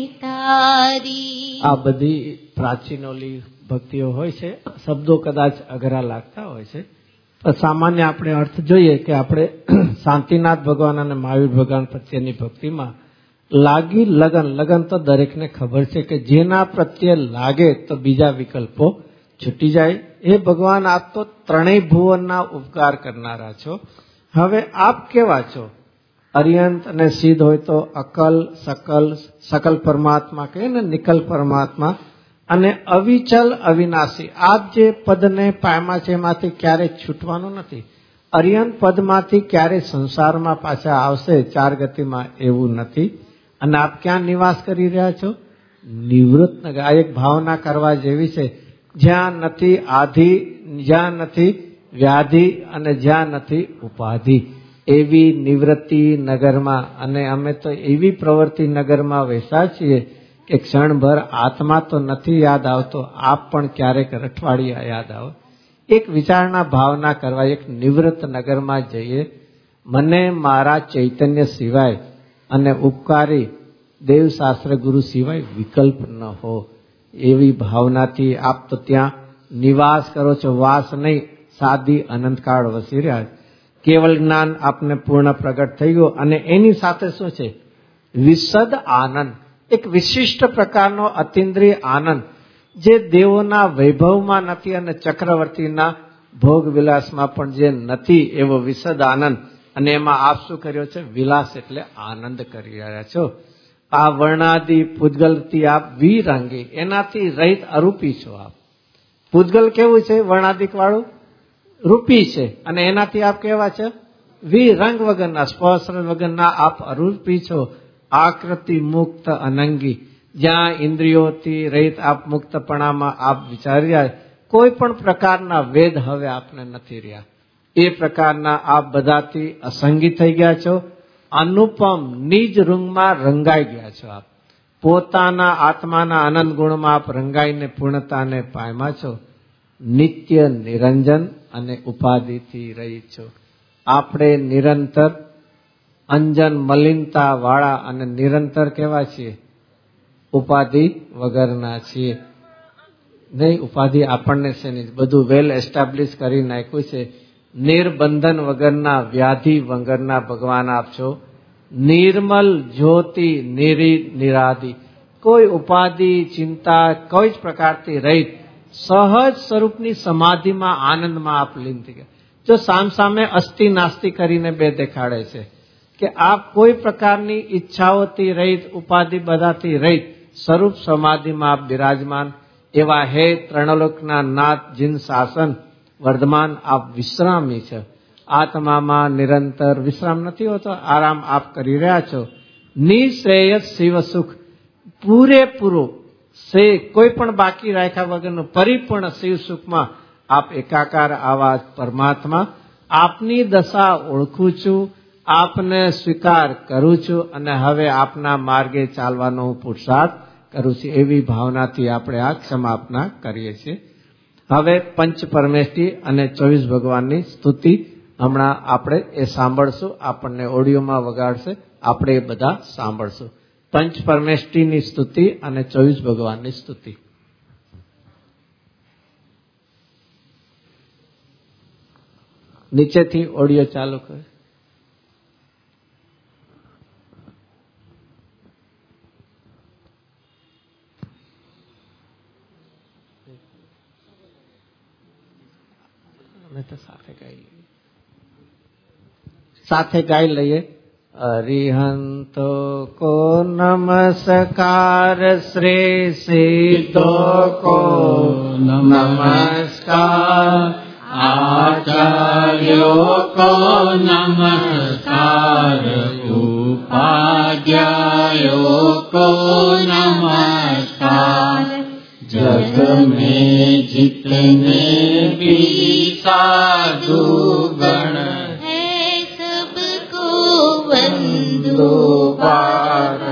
S1: તારી.
S3: આ બધી પ્રાચીન ઓલી ભક્તિઓ હોય છે, શબ્દો કદાચ અઘરા લાગતા હોય છે, પણ સામાન્ય આપણે અર્થ જોઈએ કે આપણે શાંતિનાથ ભગવાન અને મહાવીર ભગવાન પ્રત્યેની ભક્તિમાં લાગી લગન, લગન તો દરેકને ખબર છે કે જેના પ્રત્યે લાગે તો બીજા વિકલ્પો છૂટી જાય. એ ભગવાન આપ તો ત્રણેય ભુવનના ઉપકાર કરનારા છો. હવે આપ કેવા છો? અરિયંત અને સિદ્ધ હોય તો અકલ, સકલ, સકલ પરમાત્મા કહે ને, નિકલ પરમાત્મા, અને અવિચલ અવિનાશી. આપ જે પદને પામ્યા છે એમાંથી ક્યારેય છૂટવાનું નથી. અરિયંત પદમાંથી ક્યારેય સંસારમાં પાછા આવશે ચાર ગતિમાં એવું નથી. અને આપ ક્યાં નિવાસ કરી રહ્યા છો? નિવૃત્ત નગર. આ એક ભાવના કરવા જેવી છે. જ્યાં નથી આધિ, જ્યાં નથી વ્યાધિ અને જ્યાં નથી ઉપાધિ, એવી નિવૃત્તિ નગરમાં. અને અમે તો એવી પ્રવૃત્તિ નગરમાં વહેતા છીએ કે ક્ષણભર આત્મા તો નથી યાદ આવતો, આપ પણ ક્યારેક અઠવાડિયા યાદ આવો. એક વિચારણા ભાવના કરવા એક નિવૃત્ત નગરમાં જઈએ. મને મારા ચૈતન્ય સિવાય અને ઉપકારી દેવશાસ્ત્ર ગુરુ સિવાય વિકલ્પ ન હો, એવી ભાવનાથી આપ તો ત્યાં નિવાસ કરો છો. વાસ નહીં, સાદી અનંતકાળ વસી રહ્યા. કેવલ જ્ઞાન આપને પૂર્ણ પ્રગટ થઈ ગયું. અને એની સાથે શું છે? વિશદ આનંદ, એક વિશિષ્ટ પ્રકારનો અતિન્દ્રિય આનંદ જે દેવોના વૈભવમાં નથી અને ચક્રવર્તીના ભોગ વિલાસમાં પણ જે નથી, એવો વિશદ આનંદ. અને એમાં આપ શું કર્યો છે? વિલાસ એટલે આનંદ કરી રહ્યા છો. આ વર્ણાદિ પૂતગલથી આપ વિરંગી, એનાથી રહિત અરૂપી છો આપ. પૂતગલ કેવું છે? વર્ણાદિક વાળું રૂપી છે. અને એનાથી આપ કેવા છે? વિરંગ વગરના, સ્પર્શ વગરના આપ અરૂપી છો. આકૃતિ મુક્ત અનંગી, જ્યાં ઇન્દ્રિયોથી રહિત આપ મુક્તપણામાં આપ વિચારી રહ્યા. કોઈ પણ પ્રકારના વેદ હવે આપને નથી રહ્યા. એ પ્રકારના આપ બધાથી અસંગી થઈ ગયા છો. અનુપમ નિજ રૂંગમાં રંગાઈ ગયા છો આપ. પોતાના આત્માના આનંદ ગુણમાં આપ રંગાઈને પૂર્ણતાને પામ્યા છો. નિત્ય નિરંજન અને ઉપાધિથી રહી છો. આપણે નિરંતર અંજન મલિનતા વાળા અને નિરંતર કેવા છીએ? ઉપાધિ વગરના છીએ. નહીં, ઉપાધિ આપણને છે નહીં, બધું વેલ એસ્ટાબ્લિશ કરી નાખ્યું છે. નિર્બંધન વગરના, વ્યાધિ વગરના ભગવાન આપ છો. નિર્મલ જ્યોતિ, નિરી નિરાધિ, કોઈ ઉપાધિ ચિંતા કોઈ જ પ્રકારથી રહિત સહજ સ્વરૂપની સમાધિમાં આનંદમાં આપ લીન થઈ ગયા. જો સામસામે અસ્થિ નાસ્તિ કરીને બે દેખાડે છે કે આપ કોઈ પ્રકારની ઈચ્છાઓથી રહિત, ઉપાધિ બધાથી રહિત સ્વરૂપ સમાધિમાં આપ બિરાજમાન. એવા હે ત્રણલોકના નાથ જીન શાસન વર્ધમાન આપ વિશ્રામી છે. આત્મામાં નિરંતર વિશ્રામ નથી હોતો, આરામ આપ કરી રહ્યા છો. નિશ્રેયસ શિવ સુખ, પૂરેપૂરું સે કોઈ પણ બાકી રાખ્યા વગરનું પરિપૂર્ણ શિવ સુખમાં આપ એકાકાર આવા પરમાત્મા. આપની દશા ઓળખું છું, આપને સ્વીકાર કરું છું અને હવે આપના માર્ગે ચાલવાનો હું પુરુષાર્થ કરું છું. એવી ભાવનાથી આપણે આ ક્ષમાપના કરીએ છીએ. હવે પંચ પરમેષ્ઠી અને ચોવીસ ભગવાનની સ્તુતિ હમણાં આપણે એ સાંભળશું. આપણને ઓડિયોમાં વગાડશે, આપણે એ બધા સાંભળશું. પંચ પરમેષ્ઠીની સ્તુતિ અને ચોવીસ ભગવાનની સ્તુતિ. નીચેથી ઓડિયો ચાલુ કરે. અમે તો સાથે ગાઈ લઈએ, સાથે ગાઈ લઈએ. અરિહંતો કો નમસ્કાર, શ્રી સિદ્ધો કો નમસ્કાર,
S2: આચાર્યો કો નમસ્કાર, ઉપાધ્યાયો કો નમસ્કાર. जग में जितने भी साधु गण
S1: है सबको वंदो
S3: बार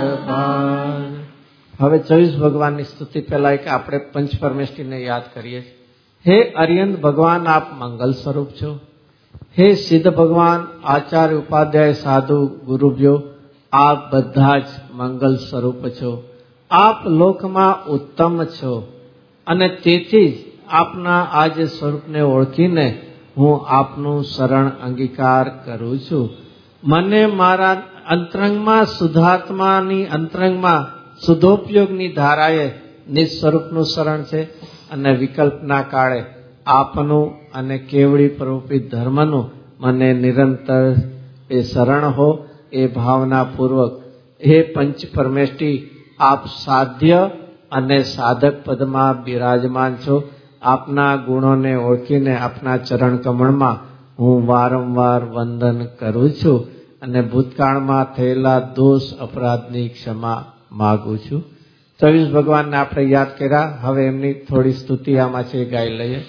S3: बार. હવે ચોવીસ ભગવાનની સ્તુતિ પહેલા એક આપણે પંચ પરમેષ્ઠીને યાદ કરીએ. હે અરિયંત ભગવાન, આપ મંગલ સ્વરૂપ છો. હે સિદ્ધ ભગવાન, આચાર્ય, ઉપાધ્યાય, સાધુ, ગુરુભ્યો, આપ બધા જ મંગલ સ્વરૂપ છો. આપ લોકમાં ઉત્તમ છો અને તેથી જ આપના આ જે સ્વરૂપને ઓળખીને હું આપનું શરણ અંગીકાર કરું છું. મને મારા અંતરંગમાં શુદ્ધાત્માની અંતરંગમાં શુદ્ધોપયોગની ધારાએ નિજ સ્વરૂપનું શરણ છે અને વિકલ્પના કાળે આપનું અને કેવડી પ્રરૂપિત ધર્મનું મને નિરંતર એ શરણ હો. એ ભાવનાપૂર્વક હે પંચ પરમેષ્ઠી, આપ સાધ્ય અને સાધક પદમાં બિરાજમાન છો. આપના ગુણોને ઓળખીને આપના ચરણ કમળમાં હું વારંવાર વંદન કરું છું અને ભૂતકાળમાં થયેલા દોષ અપરાધની ક્ષમા માગું છું. ચોવીસ ભગવાનને આપણે યાદ કર્યા. હવે એમની થોડી સ્તુતિ આમાં છે, ગાઈ લઈએ.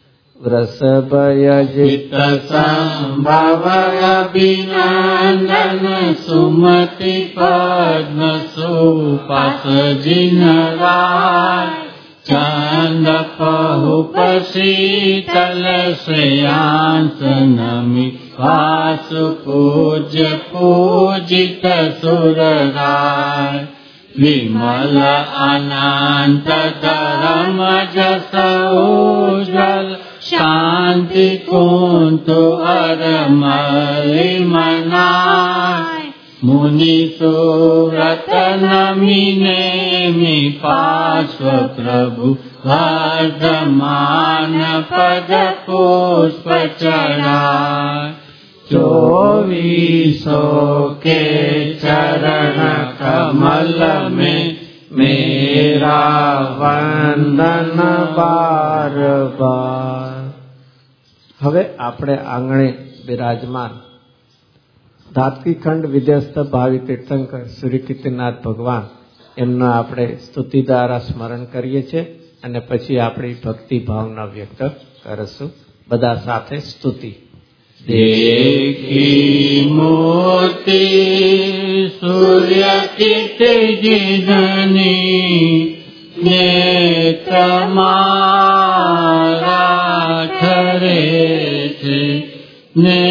S3: વૃષભયજિત
S2: સંભવ અભિનંદન સુમતિ પદ્મ સુપાસ જીનરાય ચંદ પહુપ શીતલ શ્રેયાંસ નમિ વાસુ પૂજ્ય પૂજિત સુરરાય વિમલ અનંત ધર્મ જસ ઉજ્જવલ શાંતિ કુંતુ અરમલી મનાય મુનિ સુરત નમિને મે પાર્શ્વ પ્રભુ વર્ધમાન પદ પુષ્પ ચઢાય ચોવીસો के चरण कमल में मेरा वंदन बार बार. હવે આપણે આંગણે બિરાજમાન ધાતકી ખંડ વિદ્યસ્થ ભાવિ તીર્થંકર શ્રી કીર્તિનાથ ભગવાન એમના આપણે સ્તુતિ દ્વારા સ્મરણ કરીએ છીએ અને પછી આપણી ભક્તિ ભાવના વ્યક્ત કરીશું. બધા સાથે સ્તુતિ. देखी मूर्ति सूर्य की तेजनी नेत्र मारा ठरे थे ने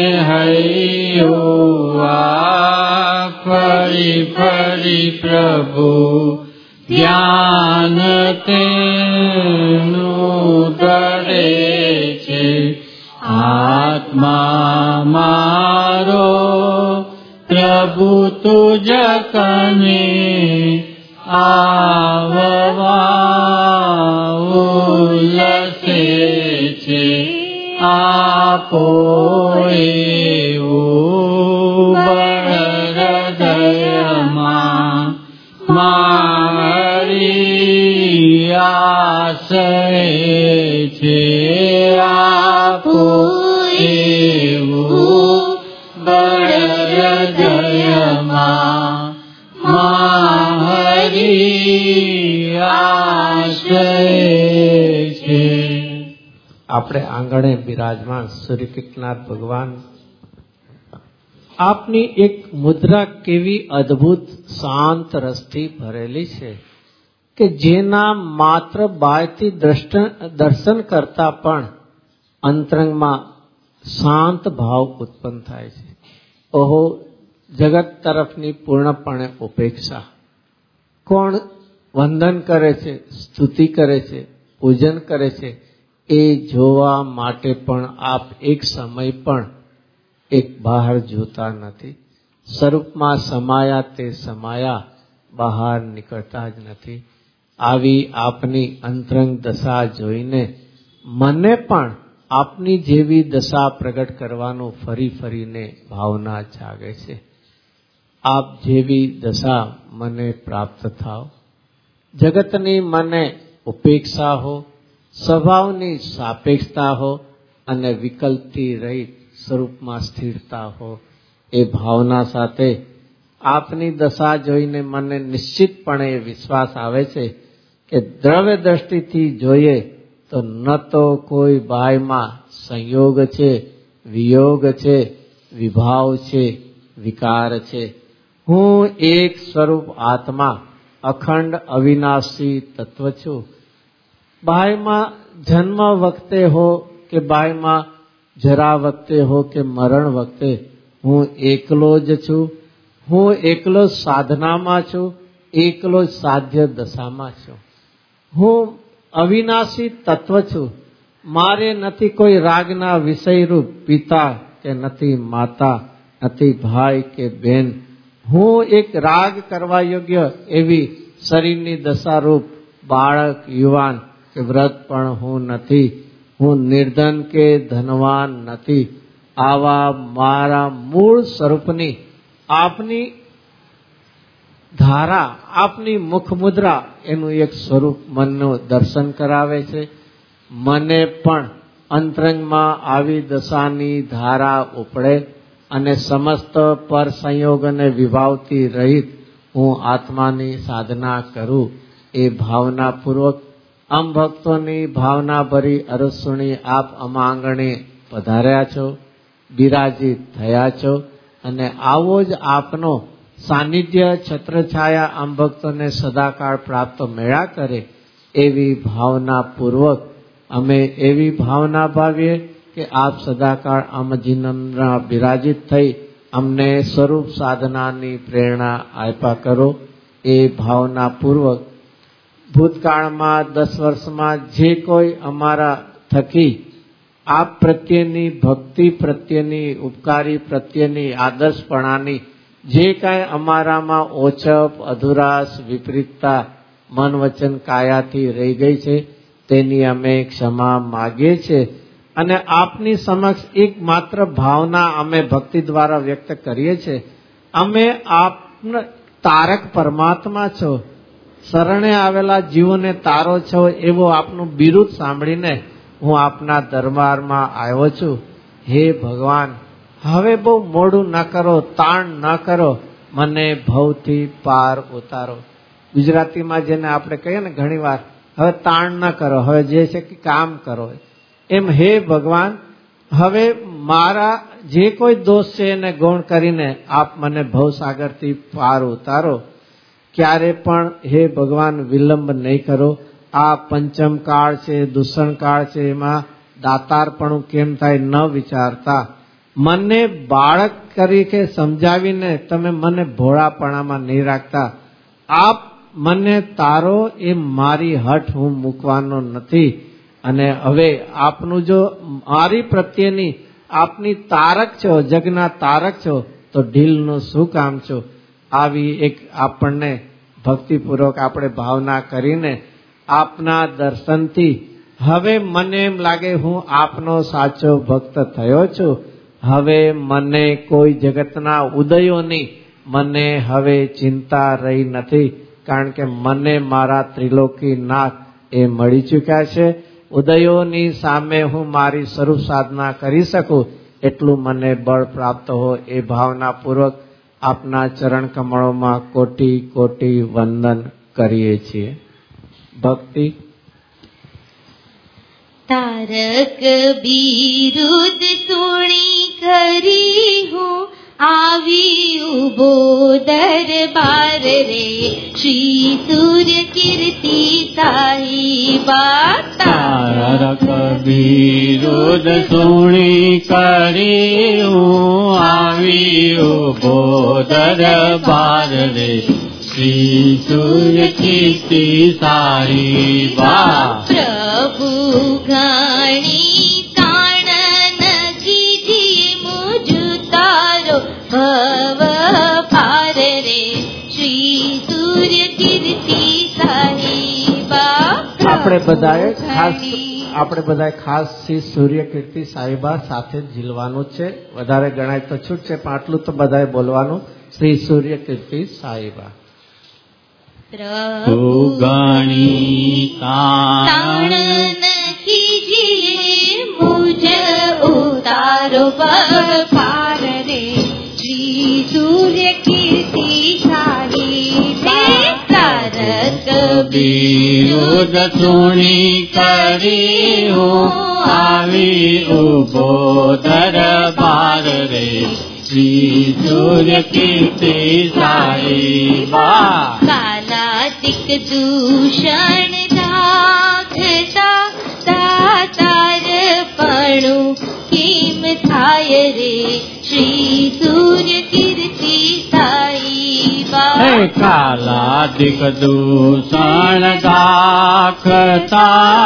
S2: हरियो फरी फरी प्रभु ज्ञान तेनु डरे छे आत्मा मारो प्रभु तुझ कने आववा ઉલ્લસે છે આપો એવું બળ હૃદયમાં મારી આશય છે આપો એવું બળ હૃદયમાં મારી આશય છે.
S3: આપણે આંગણે બિરાજમાન શ્રી કીર્તિનાથ ભગવાન આપની એક મુદ્રા કેવી અદ્ભુત શાંત રસથી ભરેલી છે કે જેના માત્ર બાયથી દર્શન કરતા પણ અંતરંગમાં શાંત ભાવ ઉત્પન્ન થાય છે. ઓહો, જગત તરફની પૂર્ણપણે ઉપેક્ષા. કોણ વંદન કરે છે, સ્તુતિ કરે છે, પૂજન કરે છે, એ જોવા માટે પણ આપ એક સમય પણ એક બહાર જોતા નથી. સ્વરૂપમાં સમાયા તે સમાયા, બહાર નીકળતા જ નથી. આવી આપની અંતરંગ દશા જોઈને મને પણ આપની જેવી દશા પ્રગટ કરવાનું ફરી ફરીને ભાવના જાગે છે. આપ જેવી દશા મને પ્રાપ્ત થાવ. જગતની મને ઉપેક્ષા હો, સ્વભાવની સાપેક્ષતા હો અને વિકલ્પથી રહિત સ્વરૂપમાં સ્થિરતા હો. એ ભાવના સાથે આપની દશા જોઈને મને નિશ્ચિતપણે વિશ્વાસ આવે છે કે દ્રવ્ય દ્રષ્ટિથી જોઈએ તો ન તો કોઈ બાયમાં સંયોગ છે, વિયોગ છે, વિભાવ છે, વિકાર છે. હું એક સ્વરૂપ આત્મા, અખંડ અવિનાશી તત્વ છું. બાહ્યમાં જન્મ વખતે હો કે બાયમાં જરા વખતે હો કે મરણ વખતે હું એકલો જ છું. હું એકલો જ સાધનામાં છું, એકલો જ સાધ્ય દશામાં છું. હું અવિનાશી તત્વ છું. મારે નથી કોઈ રાગના વિષયરૂપ પિતા કે નથી માતા, નથી ભાઈ કે બેન. હું એક રાગ કરવા યોગ્ય એવી શરીરની દશારૂપ બાળક, યુવાન કે વ્રત પણ હું નથી. હું નિર્ધન કે ધનવાન નથી. આવા મારા મૂળ સ્વરૂપની આપની ધારા, આપની મુખમુદ્રા એનું એક સ્વરૂપ મનનું દર્શન કરાવે છે. મને પણ અંતરંગમાં આવી દશાની ધારા ઉપડે અને સમસ્ત પર સંયોગ અને વિભાવથી રહિત હું આત્માની સાધના કરું એ ભાવનાપૂર્વક આમ ભક્તોની ભાવના ભરી અરસુણી આપ અમાંગણે પધાર્યા છો, બિરાજિત થયા છો. અને આવો જ આપનો સાનિધ્ય છત્રછાયા આમ ભક્તોને સદાકાળ પ્રાપ્ત મેળા કરે એવી ભાવનાપૂર્વક અમે એવી ભાવના ભાવીએ કે આપ સદાકાળ આમ જીવનમાં બિરાજિત થઈ અમને સ્વરૂપ સાધનાની પ્રેરણા આપ્યા કરો. એ ભાવનાપૂર્વક ભૂતકાળમાં દસ વર્ષમાં જે કોઈ અમારા થકી આપ પ્રત્યેની ભક્તિ પ્રત્યેની, ઉપકારી પ્રત્યેની, આદર્શપણાની જે કાંઈ અમારામાં ઓછપ, અધુરાશ, વિપરીતતા મન વચન કાયાથી રહી ગઈ છે તેની અમે ક્ષમા માગીએ છીએ. અને આપની સમક્ષ એક માત્ર ભાવના અમે ભક્તિ દ્વારા વ્યક્ત કરીએ છીએ. અમે આપના તારક પરમાત્મા છો, શરણે આવેલા જીવોને તારો છો એવો આપનું બિરુદ સાંભળીને હું આપના દરબારમાં આવ્યો છું. હે ભગવાન, હવે બહુ મોડું ન કરો, તાણ ન કરો, મને ભવથી પાર ઉતારો. ગુજરાતીમાં જેને આપણે કહીએ ને ઘણી વાર, હવે તાણ ન કરો, હવે જે છે કે કામ કરો. એમ હે ભગવાન, હવે મારા જે કોઈ દોષ છે એને ગૌણ કરીને આપ મને ભવસાગરથી પાર ઉતારો. ક્યારે પણ હે ભગવાન વિલંબ નહીં કરો. આ પંચમ કાળ છે, દૂષણ કાળ છે, એમાં દાતારપણું કેમ થાય ન વિચારતા મને બાળક તરીકે સમજાવીને તમે મને ભોળાપણામાં નહીં રાખતા. આપ મને તારો એ મારી હઠ હું મૂકવાનો નથી. અને હવે આપનું જો મારી પ્રત્યેની આપની તારક છો, જગના તારક છો, તો ઢીલનું શું કામ છો? આવી એક આપણને ભક્તિપૂર્વક આપણે ભાવના કરીને આપના દર્શનથી હવે મને એમ લાગે હું આપનો સાચો ભક્ત થયો છું. હવે મને કોઈ જગતના ઉદયોની મને હવે ચિંતા રહી નથી, કારણ કે મને મારા ત્રિલોકીનાથ એ મળી ચૂક્યા છે. ઉદયોની સામે હું મારી સ્વરૂપ સાધના કરી શકું એટલું મને બળ પ્રાપ્ત હોય એ ભાવનાપૂર્વક આપના ચરણ કમળોમાં કોટી કોટી વંદન કરીએ છીએ. ભક્તિ.
S1: તારક બિરુદ સુણી કરી હું આવી ઉભો દરબાર રે, શ્રી સૂર્ય કીર્તિ સાહિબા.
S2: તારક બિરુદ સુણી કરી હું આવી ઉભો દરબાર રે, શ્રી સૂર્ય કીર્તિ સાહિબા.
S1: પ્રભુ ઘણી તાણ નથી જી મુજ તારો ભવ પાર રે, શ્રી સૂર્ય કીર્તિ સાહિબા.
S3: આપણે બધાએ ખાસ આપણે બધાએ ખાસ શ્રી સૂર્ય કીર્તિ સાહિબા સાથે જ ઝીલવાનું છે. વધારે ગણાય તો છૂટ છે, પણ આટલું તો બધાએ બોલવાનું. શ્રી સૂર્ય કીર્તિ સાહિબા.
S2: પ્રભુ ઘણી તાણ
S1: નથી જી મુજ ઉતારો ભવ પાર રે, શ્રી સૂર્ય કીર્તિ સાહિબા. તારક
S2: બિરુદ સુણી કરી હું આવી ઉભો દરબાર રે, શ્રી સૂર્ય કીર્તિ સાહિબા.
S1: કાલાતિક દૂષણ દાખતા તારપણું કેમ થાય રે શ્રી સૂર્ય કીર્તિ સાઈ બા.
S2: હે કાલાદિક દૂષણ દાખતા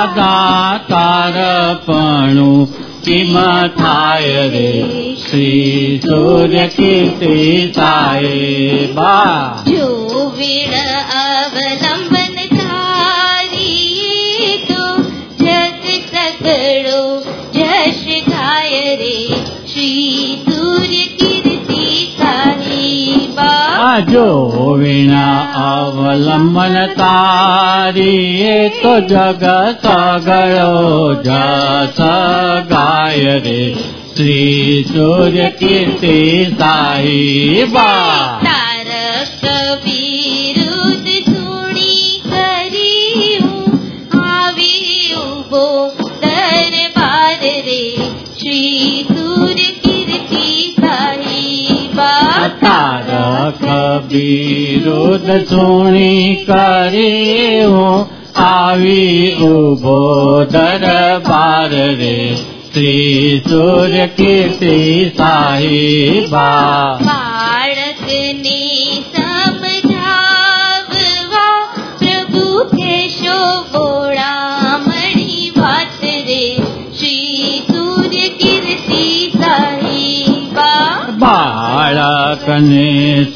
S2: દાતારપણું કિમ થાય રે શ્રી સૂર્ય કીર્તિ સાઈ બા.
S1: જો વીણ અવલંબન તારી તો જગ સગળો જશ ગાય રે શ્રી સૂર્ય કીર્તિ સાઈ બા.
S2: જો વિના અવલંબન તારી તો જગ સગળો જસ ગાય રે શ્રી સૂર્ય કીર્તિ સાઈ બા.
S1: તારક વિરુદ્ધ સુણી કરી હું આવી ઉભો દરબાર રે શ્રી સૂર્ય કીર્તિ સાઈ બા.
S2: તારક વિરુદ્ધ સુણી કરી હું આવી ઉભો દરબાર રે શ્રી સૂર્ય કીર્તિ સાઈ બા.
S1: બાળકને સમજાવવા પ્રભુ કેશો બોળામણી વાત રે શ્રી સૂર્ય કીર્તિ સાઈ બા.
S2: બાળકને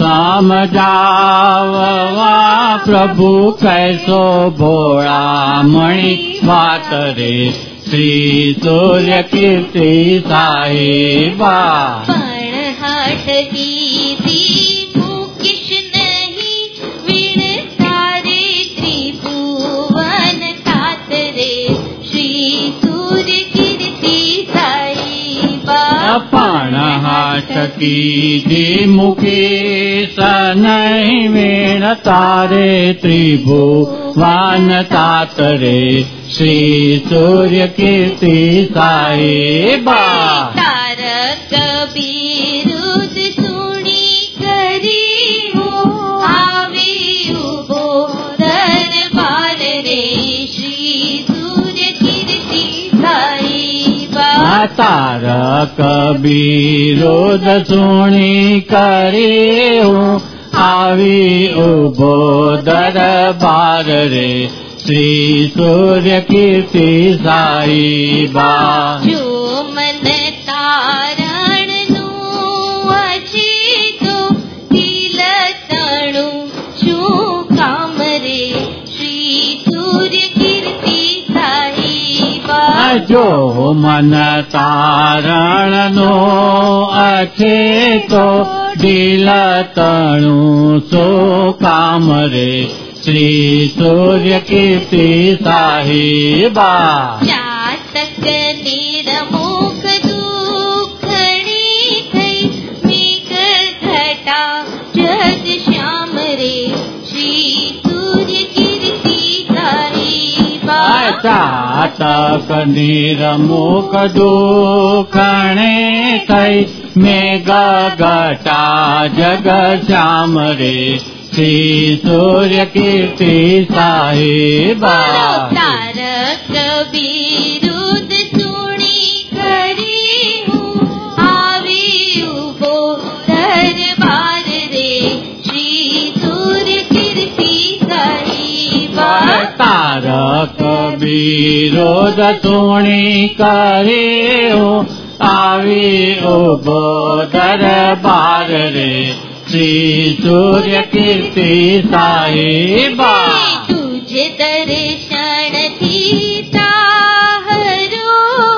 S2: સમજાવવા પ્રભુ કૈસો ભોળામણી વાત રે શ્રી સૂર્ય કીર્તિ સાઈ બા.
S1: પણ હઠગીતી મુકેશ નહીં વીણ તારે ત્રિભુવન તાત રે શ્રી સૂર્ય કીર્તિ સાઈ બા.
S2: પણ હાટકી મુકેશ નહીં વેણ તારે ત્રિભુવન તાત રે શ્રી સૂર્ય કીર્તિ સાઈ બા.
S1: તારક વિરુદ્ધ સુણી કરી હું આવી ઉભો દરબાર રે શ્રી સૂર્ય કીર્તિ સાઈ બા.
S2: તારક વિરુદ્ધ સુણી કરી હું આવી ઉભો દરબાર રે શ્રી સૂર્ય કીર્તિ સાઈ બા.
S1: જો મન તારણનું અછી તો તિલતણું શું કામ રે શ્રી સૂર્ય કીર્તિ સાઈ બા.
S2: જો મન તારણ નો અછે તો દિલ તણું સો કામ રે શ્રી સૂર્ય કીર્તિ સાઈ બા.
S1: જાતક નિરમુખ દુઃખણી થઈ મેઘ ઘટા જગ શ્યામ રે શ્રી સૂર્ય કીર્તિ સાઈ બા.
S2: જાતક નિરમુખ દુઃખણે થઈ મેઘ ઘટા જગ શ્યામ રે શ્રી સૂર્ય કીર્તિ સાઈ બા.
S1: તારક વિરુદ્ધ સુણી કરી હું આવી ઉભો દરબાર રે શ્રી સૂર્ય કીર્તિ સાઈ બા.
S2: તારક વિરોધ સુણી કરી હું આવી ઉભો દરબાર રે શ્રી સૂર્ય કીર્તિ સાઈ બા.
S1: તુજ દર્શનથી તાહરો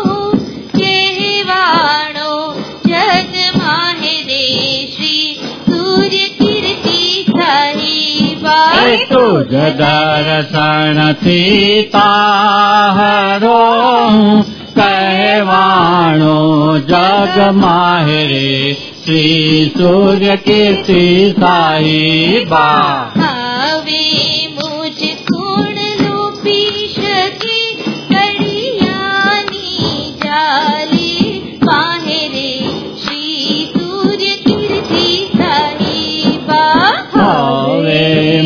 S1: કહેવાણો જગ માહે રે શ્રી સૂર્ય કીર્તિ સાઈ બા.
S2: તુજ દર્શનથી તાહરો કહેવાણો જગ માહે રે શ્રી સૂર્ય કીર્તિ સાઈ બા.
S1: હવે મુજ ગુણ રૂપી શકે કડિયાની જાલી માહે રે શ્રી સૂર્ય કીર્તિ સાઈ બા.
S2: હવે મુજ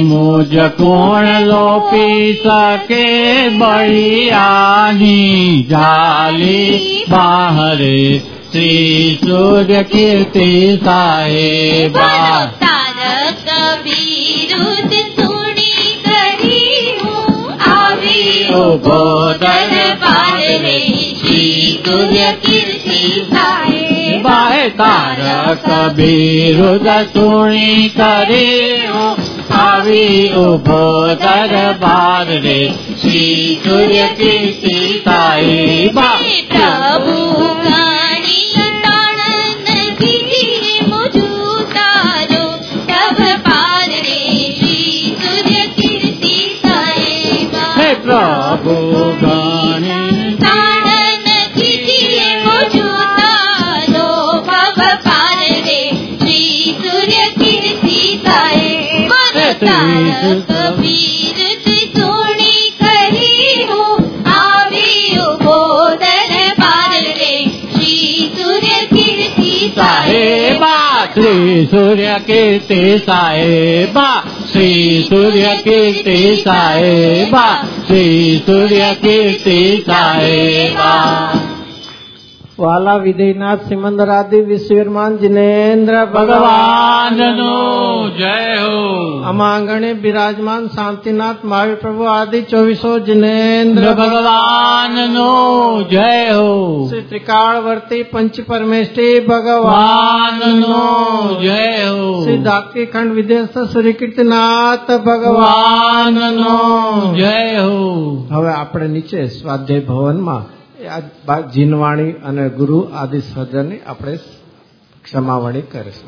S2: मुझ कोण लोपी सके बड़ियानी जाली बाहरे श्री सूर्य कीर्ति साहेबा
S1: तारक विरुद्ध सुनी करी हूँ आवी
S2: उभो
S1: दरबार रे श्री सूर्य कीर्ति साहेबा
S2: तारक विरुद्ध सुनी करे हो आवी उभो दरबार रे श्री सूर्य कीर्ति साहेबा
S1: प्रभु गाणी ताणन कीजिए मुझू तारो तब पार रे श्री सूर्य कीर्ति साहेबा
S2: प्रभु गाणी
S1: ताणन कीजिए मुझू तारो तब पार रे श्री सूर्य कीर्ति साहेबा तारक वीरत सोनी करी हूँ आवी उभो दरबार रे श्री सूर्य कीर्ति
S2: साहेबा श्री सूर्य कीर्ति साहेबा श्री सूर्य कीर्ति साहेबा श्री सूर्य कीर्ति साहेबा
S3: वाला विधेयनाथ सिमंदर आदि विश्वविमान जिनेन्द्र
S2: भगवान नो जय हो
S3: अमांगणे विराजमान शांतिनाथ महावीर प्रभु आदि चौबीसों जिनेन्द्र
S2: भगवान नो जय हो
S3: श्री त्रिकालवर्ती पंच परमेष्टि
S2: भगवान नो जय हो
S3: श्री दाकी खंड विदेश श्री कीर्तिनाथ
S2: भगवान नो जय हो
S3: હવે આપણે નીચે સ્વાધ્યાય ભવનમાં જીનવાણી અને ગુરુ આદિ સજ્જનની આપણે ક્ષમાવણી કરીશું.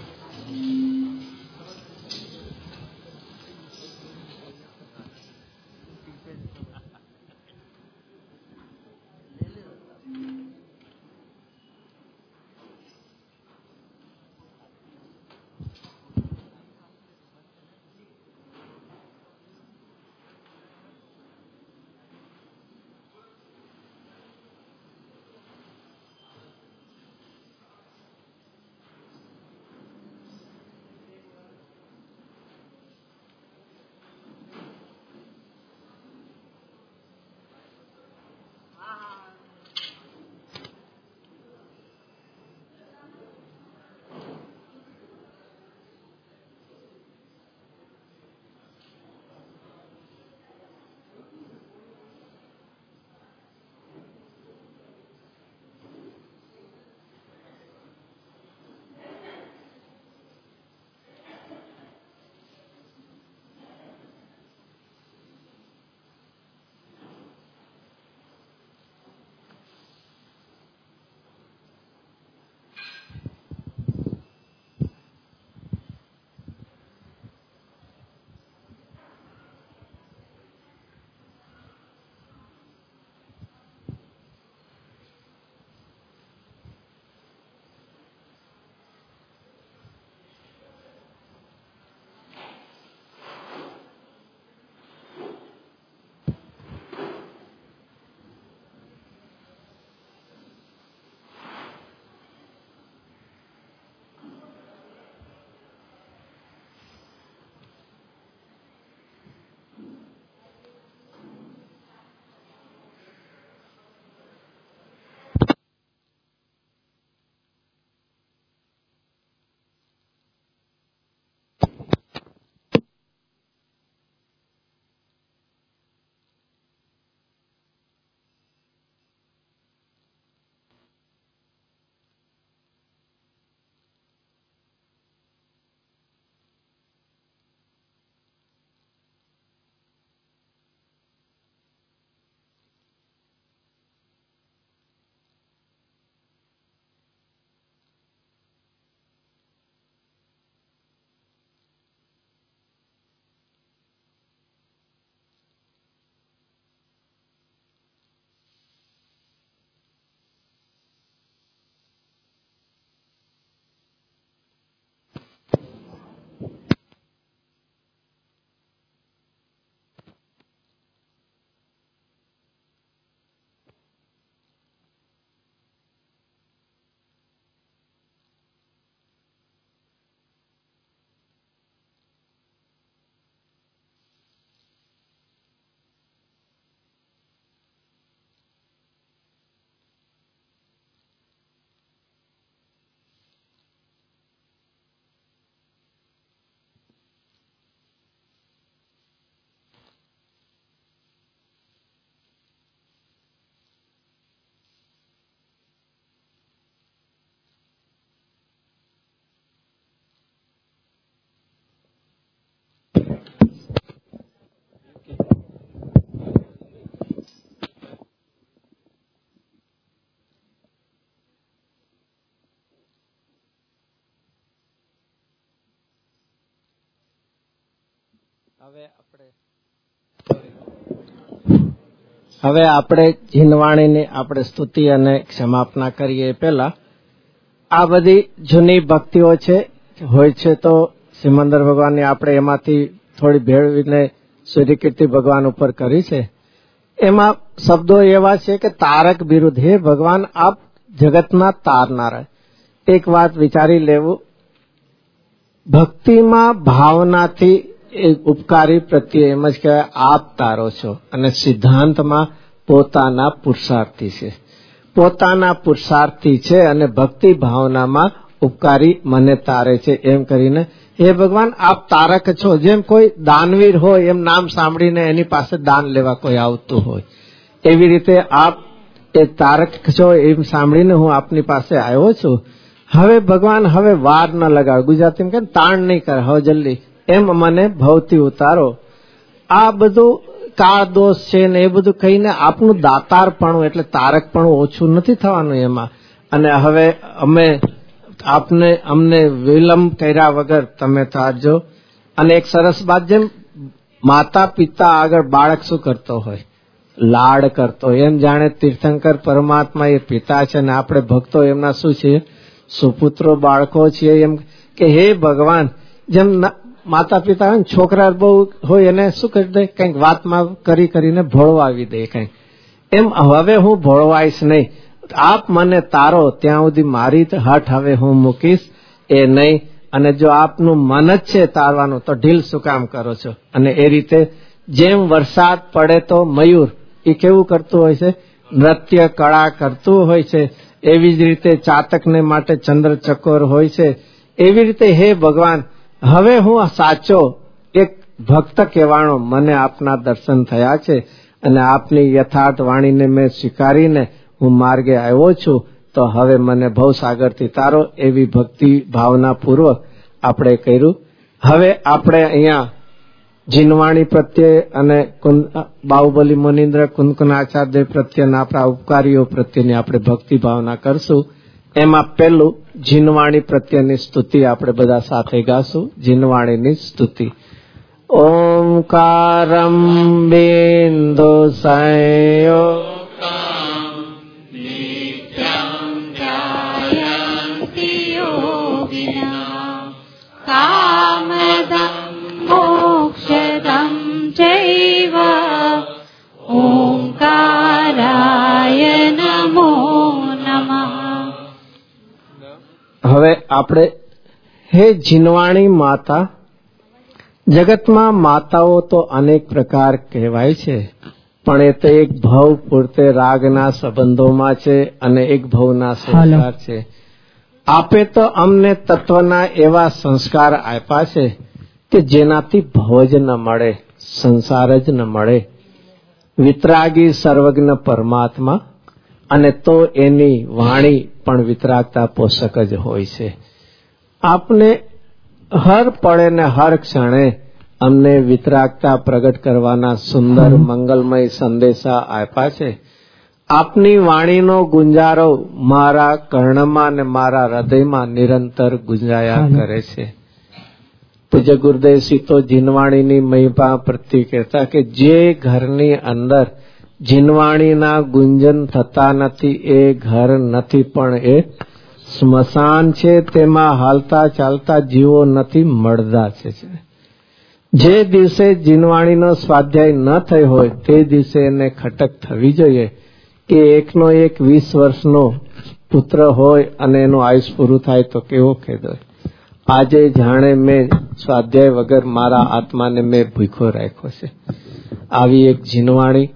S3: હવે આપણે જીનવાણીની આપણે સ્તુતિ અને ક્ષમાપના કરીએ પહેલા આ બધી જૂની ભક્તિઓ છે હોય છે તો સિમંદર ભગવાનની આપણે એમાંથી થોડી ભેળવીને સૂર્યકીર્તિ ભગવાન ઉપર કરી છે. એમાં શબ્દો એવા છે કે તારક વિરુદ્ધ, હે ભગવાન આપ જગતના તારનારા. એક વાત વિચારી લેવું, ભક્તિમાં ભાવનાથી ઉપકારી પ્રત્યે એમ જ કહેવાય આપ તારો છો, અને સિદ્ધાંતમાં પોતાના પુરુષાર્થી છે. પોતાના પુરુષાર્થી છે અને ભક્તિ ભાવનામાં ઉપકારી મને તારે છે એમ કરીને હે ભગવાન આપ તારક છો. જેમ કોઈ દાનવીર હોય એમ નામ સાંભળીને એની પાસે દાન લેવા કોઈ આવતું હોય, એવી રીતે આપ એ તારક છો એમ સાંભળીને હું આપની પાસે આવ્યો છું. હવે ભગવાન હવે વાર ન લગાવ, ગુજરાતીમાં કે તાણ નહીં કરે, હવે જલ્દી એમ મને ભવથી ઉતારો. આ બધું કાળ દોષ છે ને એ બધું કહીને આપનું દાતારપણું એટલે તારકપણું ઓછું નથી થવાનું એમાં. અને હવે અમે આપને અમને વિલંબ કર્યા વગર તમે થાજો. અને એક સરસ વાત, જેમ માતા પિતા આગળ બાળક શું કરતો હોય, લાડ કરતો હોય, એમ જાણે તીર્થંકર પરમાત્મા એ પિતા છે ને આપણે ભક્તો એમના શું છે, સુપુત્રો બાળકો છીએ. એમ કે હે ભગવાન, જેમ માતા પિતા હોય છોકરા બહુ હોય એને શું કરી દે, કંઈક વાતમાં કરી કરીને ભોળવાવી દે કંઈક, એમ હવે હું ભોળવાઈશ નહીં. આપ મને તારો ત્યાં સુધી મારી હઠ હવે હું મૂકીશ એ નહીં. અને જો આપનું મન જ છે તારવાનું તો ઢીલ શું કામ કરો છો. અને એ રીતે જેમ વરસાદ પડે તો મયુર એ કેવું કરતું હોય છે, નૃત્ય કળા કરતું હોય છે. એવી જ રીતે ચાતકને માટે ચંદ્ર ચકોર હોય છે. એવી રીતે હે ભગવાન હવે હું સાચો એક ભક્ત કહેવાનો મને આપના દર્શન થયા છે અને આપની યથાર્થ વાણીને મેં સ્વીકારીને હું માર્ગે આવ્યો છું. તો હવે મને ભવસાગરથી તારો એવી ભક્તિ ભાવના પૂર્વક આપણે કર્યું. હવે આપણે અહીંયા જીનવાણી પ્રત્યે અને બાહુબલી મુનિન્દ્ર કુંદકુનાચાર્ય પ્રત્યેના આપણા ઉપકારીઓ પ્રત્યેની આપણે ભક્તિ ભાવના કરશું. એમાં પહેલું જીનવાણી પ્રત્યેની સ્તુતિ આપણે બધા સાથે ગાશું. જીનવાણીની સ્તુતિ. ઓમકારમ બિંદુ સંયો
S1: કામદં મોક્ષદં ચૈવ ઓંકારાય નમો નમઃ.
S3: હવે આપણે હે જીનવાણી માતા, જગતમાં માતાઓ તો અનેક પ્રકાર કહેવાય છે, પણ એ તો એક ભવ પૂરતે રાગના સંબંધોમાં છે અને એક ભવના સંસ્કાર છે. આપે તો અમને તત્વના એવા સંસ્કાર આપ્યા છે કે જેનાથી ભવ જ ન મળે, સંસાર જ ન મળે. વિતરાગી સર્વજ્ઞ પરમાત્મા, અને તો એની વાણી પણ વિતરાગતા પોષક જ હોય છે. આપને હર પળે ને હર ક્ષણે અમને વિતરાગતા પ્રગટ કરવાના સુંદર મંગલમય સંદેશા આપ્યા છે. આપની વાણીનો ગુંજારો મારા કર્ણમાં અને મારા હૃદયમાં નિરંતર ગુંજાયા કરે છે. પૂજ્ય ગુરુદેવશ્રી તો જીનવાણીની મહિમા પ્રત્યે કહેતા કે જે ઘરની અંદર જીનવાણીના ગુંજન થતા નથી એ ઘર નથી, પણ એ સ્મશાન છે. તેમાં હાલતા ચાલતા જીવો નથી, મળદા છે. જે દિવસે જીનવાણીનો સ્વાધ્યાય ન થયો હોય તે દિવસે એને ખટક થવી જોઈએ કે એકનો એક વીસ વર્ષનો પુત્ર હોય અને એનું આયુષ પૂરું થાય તો કેવો ખેદ હોય. આજે જાણે મેં સ્વાધ્યાય વગર મારા આત્માને મેં ભૂખ્યો રાખ્યો છે. આવી એક જીનવાણી.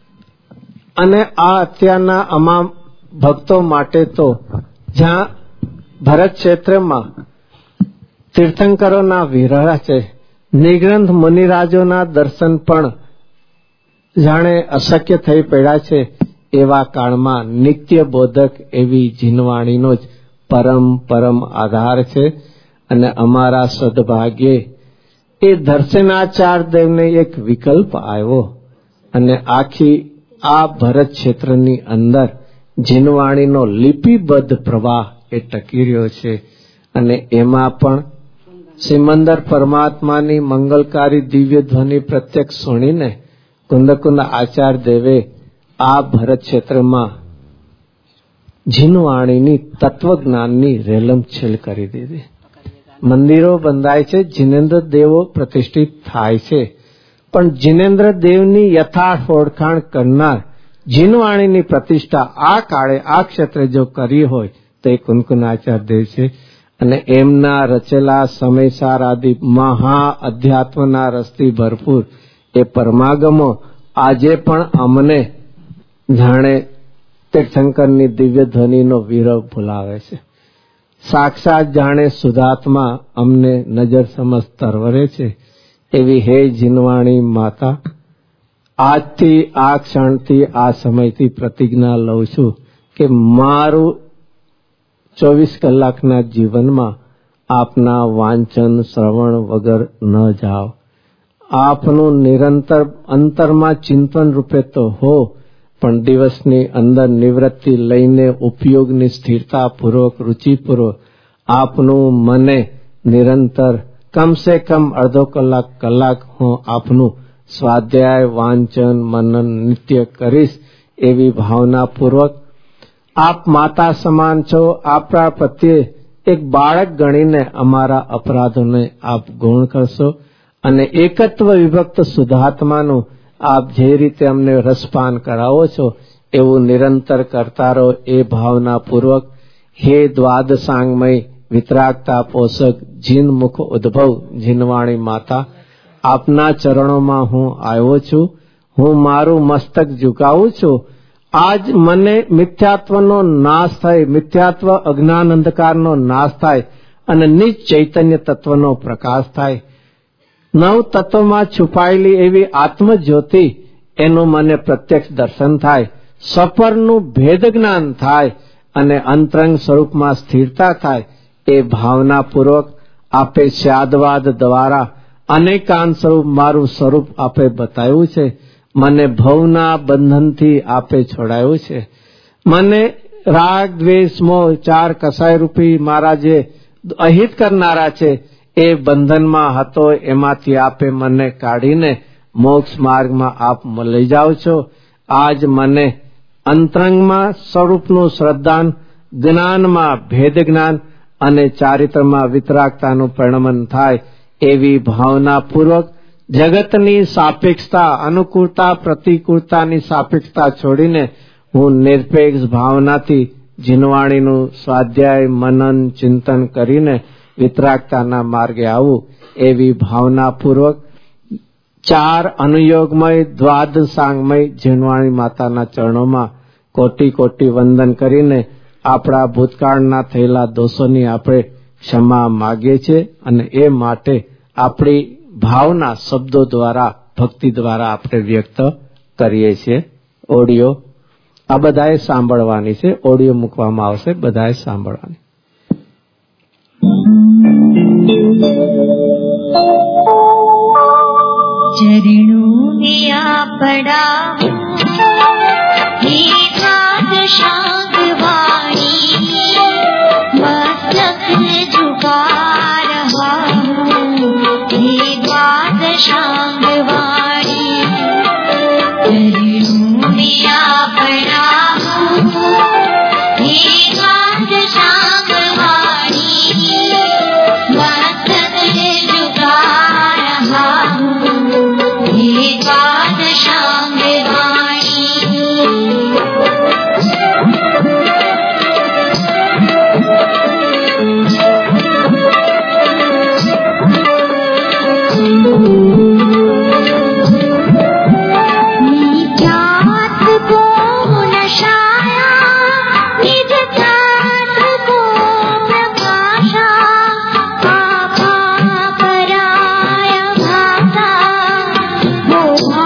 S3: અને આ અત્યારના અમામ ભક્તો માટે તો જ્યાં ભરત ક્ષેત્રમાં તીર્થંકરોના વિરહ છે, નિગ્રંથ મુનિરાજોના દર્શન પણ જાણે અશક્ય થઈ પડ્યા છે, એવા કાળમાં નિત્ય બોધક એવી જીનવાણીનો જ પરમ પરમ આધાર છે. અને અમારા સદભાગ્યે એ દર્શનાચાર્ય દેવને એક વિકલ્પ આવ્યો અને આખી આ ભરત ક્ષેત્રની અંદર જીનવાણીનો લિપિબદ્ધ પ્રવાહ એ ટકી રહ્યો છે. અને એમાં પણ સિમંદર પરમાત્માની મંગલકારી દિવ્ય ધ્વનિ પ્રત્યક્ષ સુણીને કુંદકુંદ આચાર્ય દેવે આ ભરત ક્ષેત્રમાં જીનવાણીની તત્વજ્ઞાનની રેલમછેલ કરી દીધી. મંદિરો બંધાય છે, જીનેન્દ્ર દેવો પ્રતિષ્ઠિત થાય છે, પણ જીનેન્દ્ર દેવની યથાર્થ ઓળખાણ કરનાર જીનવાણીની પ્રતિષ્ઠા આ કાળે આ ક્ષેત્રે જો કરી હોય તો એ કુંદકુંદાચાર્ય દેવ છે. અને એમના રચેલા સમયસાર આદિ મહા અધ્યાત્મના રસથી ભરપૂર એ પરમાગમો આજે પણ અમને જાણે તીર્થંકરની દિવ્ય ધ્વનિનો વિરહ ભૂલાવે છે. સાક્ષાત જાણે સુધાત્મા અમને નજર સમજ તરવરે છે. એવી હે જીનવાણી માતા, આજથી આ ક્ષણથી આ સમયથી પ્રતિજ્ઞા લઉં છું કે મારું ચોવીસ કલાકના જીવનમાં આપના વાંચન શ્રવણ વગર ન જાઓ. આપનું નિરંતર અંતરમાં ચિંતન રૂપે તો હો, પણ દિવસની અંદર નિવૃત્તિ લઈને ઉપયોગની સ્થિરતા પૂર્વક રુચિપૂર્વક આપનું મને નિરંતર કમસે કમ અડધો કલાક કલાક હું આપનું સ્વાધ્યાય વાંચન મનન નિત્ય કરીશ એવી ભાવના પૂર્વક આપ માતા સમાન છો. આપણા પ્રત્યે એક બાળક ગણીને અમારા અપરાધોને આપ ગુણ કરશો અને એકત્વ વિભક્ત શુદ્ધાત્માનું આપ જે રીતે અમને રસપાન કરાવો છો એવું નિરંતર કરતા રહો એ ભાવના પૂર્વક હે દ્વાદશાંગમય વિતરાગતા પોષક જીન મુખ ઉદ્ભવ જીનવાણી માતા, આપના ચરણોમાં હું આવ્યો છું. હું મારું મસ્તક ઝુકાવું છું. આજ મને મિથ્યાત્વનો નાશ થાય, મિથ્યાત્વ અજ્ઞાન અંધકારનો નાશ થાય અને નિજ ચૈતન્ય તત્વનો પ્રકાશ થાય. નવ તત્વમાં છુપાયેલી એવી આત્મજ્યોતિ એનું મને પ્રત્યક્ષ દર્શન થાય, સફરનું ભેદ જ્ઞાન થાય અને અંતરંગ સ્વરૂપમાં સ્થિરતા થાય. એ ભાવનાપૂર્વક આપે સ્યાદવાદ દ્વારા અનેકાંત સ્વરૂપ મારું સ્વરૂપ આપે બતાવ્યું છે. મને ભવના બંધનથી આપે છોડાયું છે. મને રાગ દ્વેષ મોહ ચાર કસાય રૂપી મારા જે અહિત કરનારા છે એ બંધનમાં હતો, એમાંથી આપે મને કાઢીને મોક્ષ માર્ગમાં આપ લઈ જાઓ છો. આજ મને અંતરંગમાં સ્વરૂપનું શ્રદ્ધાન, જ્ઞાનમાં ભેદ જ્ઞાન અને ચારિત્રમાં વિતરાગતાનું પરિણમન થાય એવી ભાવનાપૂર્વક જગતની સાપેક્ષતા, અનુકૂળતા, પ્રતિકૂળતાની સાપેક્ષતા છોડીને હું નિરપેક્ષ ભાવનાથી જીનવાણીનું સ્વાધ્યાય મનન ચિંતન કરીને વિતરાગતાના માર્ગે આવું એવી ભાવનાપૂર્વક ચાર અનુયોગમય દ્વાદશાંગમય જીનવાણી માતાના ચરણોમાં કોટી કોટી વંદન કરીને આપણા ભૂતકાળના થયેલા દોષોની આપણે ક્ષમા માગીએ છીએ અને એ માટે આપણી ભાવના શબ્દો દ્વારા ભક્તિ દ્વારા આપણે વ્યક્ત કરીએ છીએ. ઓડિયો આ બધાએ સાંભળવાની છે, ઓડિયો મૂકવામાં આવશે, બધાએ સાંભળવાની.
S1: ચરણોं में आपड़ा हे द्वादशांग वाणी, मस्तक झुका रहा हूँ हे द्वादशांग वाणी. चरणों में आपड़ा हे द्वादशांग वाणी, मस्तक झुका रहा हूँ हे द्वादशांग वाणी. निजात को नशाया, निज तत्व को प्रकाशा, आपा पराया भाता, वो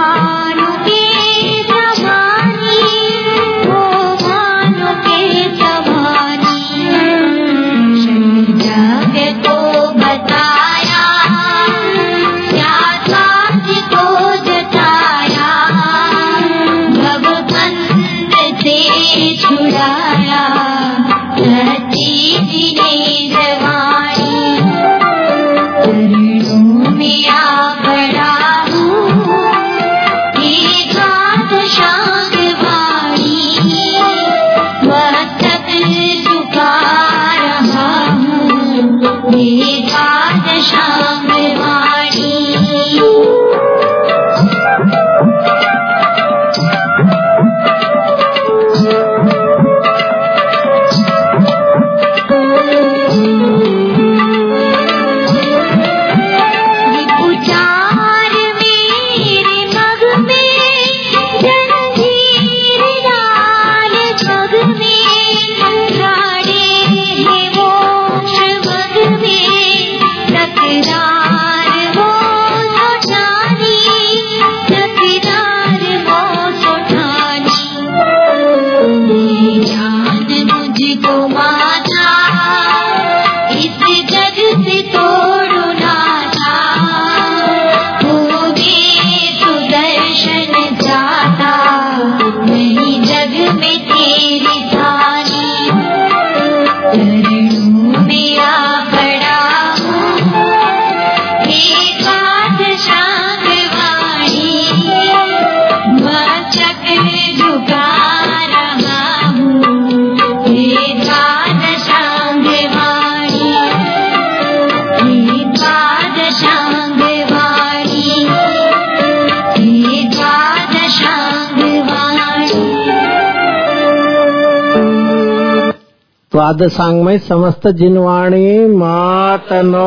S3: દ્વાદશાંગમય સમસ્ત જીનવાણી માતનો.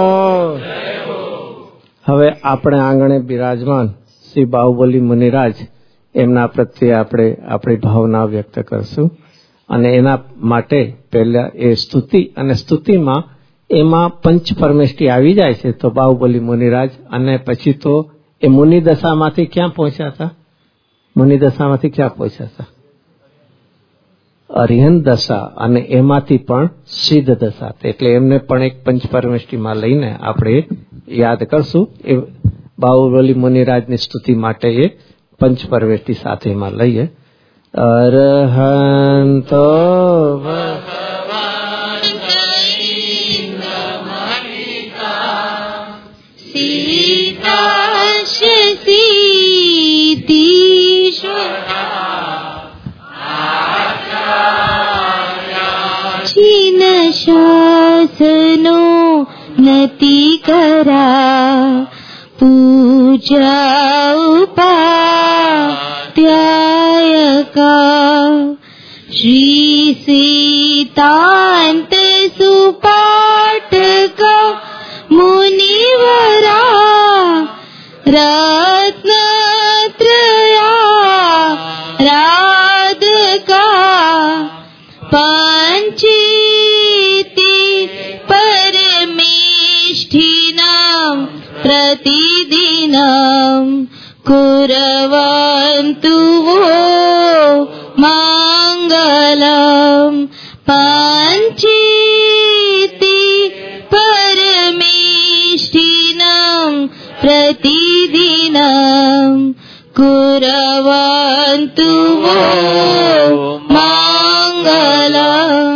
S3: હવે આપણે આંગણે બિરાજમાન શ્રી બાહુબલી મુનિરાજ એમના પ્રત્યે આપણે આપણી ભાવના વ્યક્ત કરશું અને એના માટે પહેલા એ સ્તુતિ અને સ્તુતિમાં એમાં પંચ પરમેષ્ટિ આવી જાય છે. તો બાહુબલી મુનિરાજ અને પછી તો એ મુનિ દશામાંથી ક્યાં પહોંચ્યા હતા? મુનિ દશામાંથી ક્યાં પહોંચ્યા હતા? અરિહંત દશા, અને એમાંથી પણ સિદ્ધ દશા. એટલે એમને પણ એક પંચ પરમેષ્ટિમાં લઈને આપણે યાદ કરશું. એ બાહુબલી મુનિરાજની સ્તુતિ માટે એ પંચ પરમેષ્ટિ સાથે એમાં લઈએ. અરહંતો
S1: શાસનો નતિ કરા પૂજા ઉપાધ્યાયકા શ્રી સીતાંત સુપાટકા મુનિવરા રત્નત્રયા રાધકા પંચીતિ પરમેષ્ઠિનામ પ્રતિદિનમ કુર્વન્તુ વો મંગલમ. પંચીતિ પરમેષ્ઠિનામ પ્રતિદિનમ કુર્વન્તુ વો મંગલમ.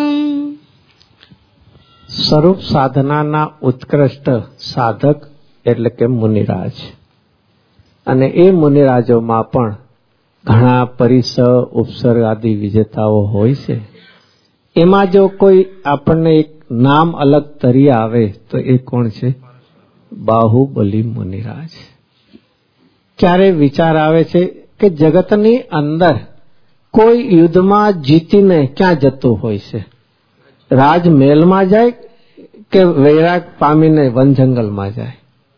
S3: સ્વરૂપ સાધનાના ઉત્કૃષ્ટ સાધક એટલે કે મુનિરાજ, અને એ મુનિરાજોમાં પણ ઘણા પરિસ ઉપસર્ગ આદિ વિજેતાઓ હોય છે. એમાં જો કોઈ આપણને એક નામ અલગ તરી આવે તો એ કોણ છે? બાહુબલી મુનિરાજ. ક્યારે વિચાર આવે છે કે જગતની અંદર કોઈ યુદ્ધમાં જીતીને ક્યાં જતું હોય છે? રાજમહેલમાં જાય કે વૈરાગ પામીને વન જંગલમાં જાય?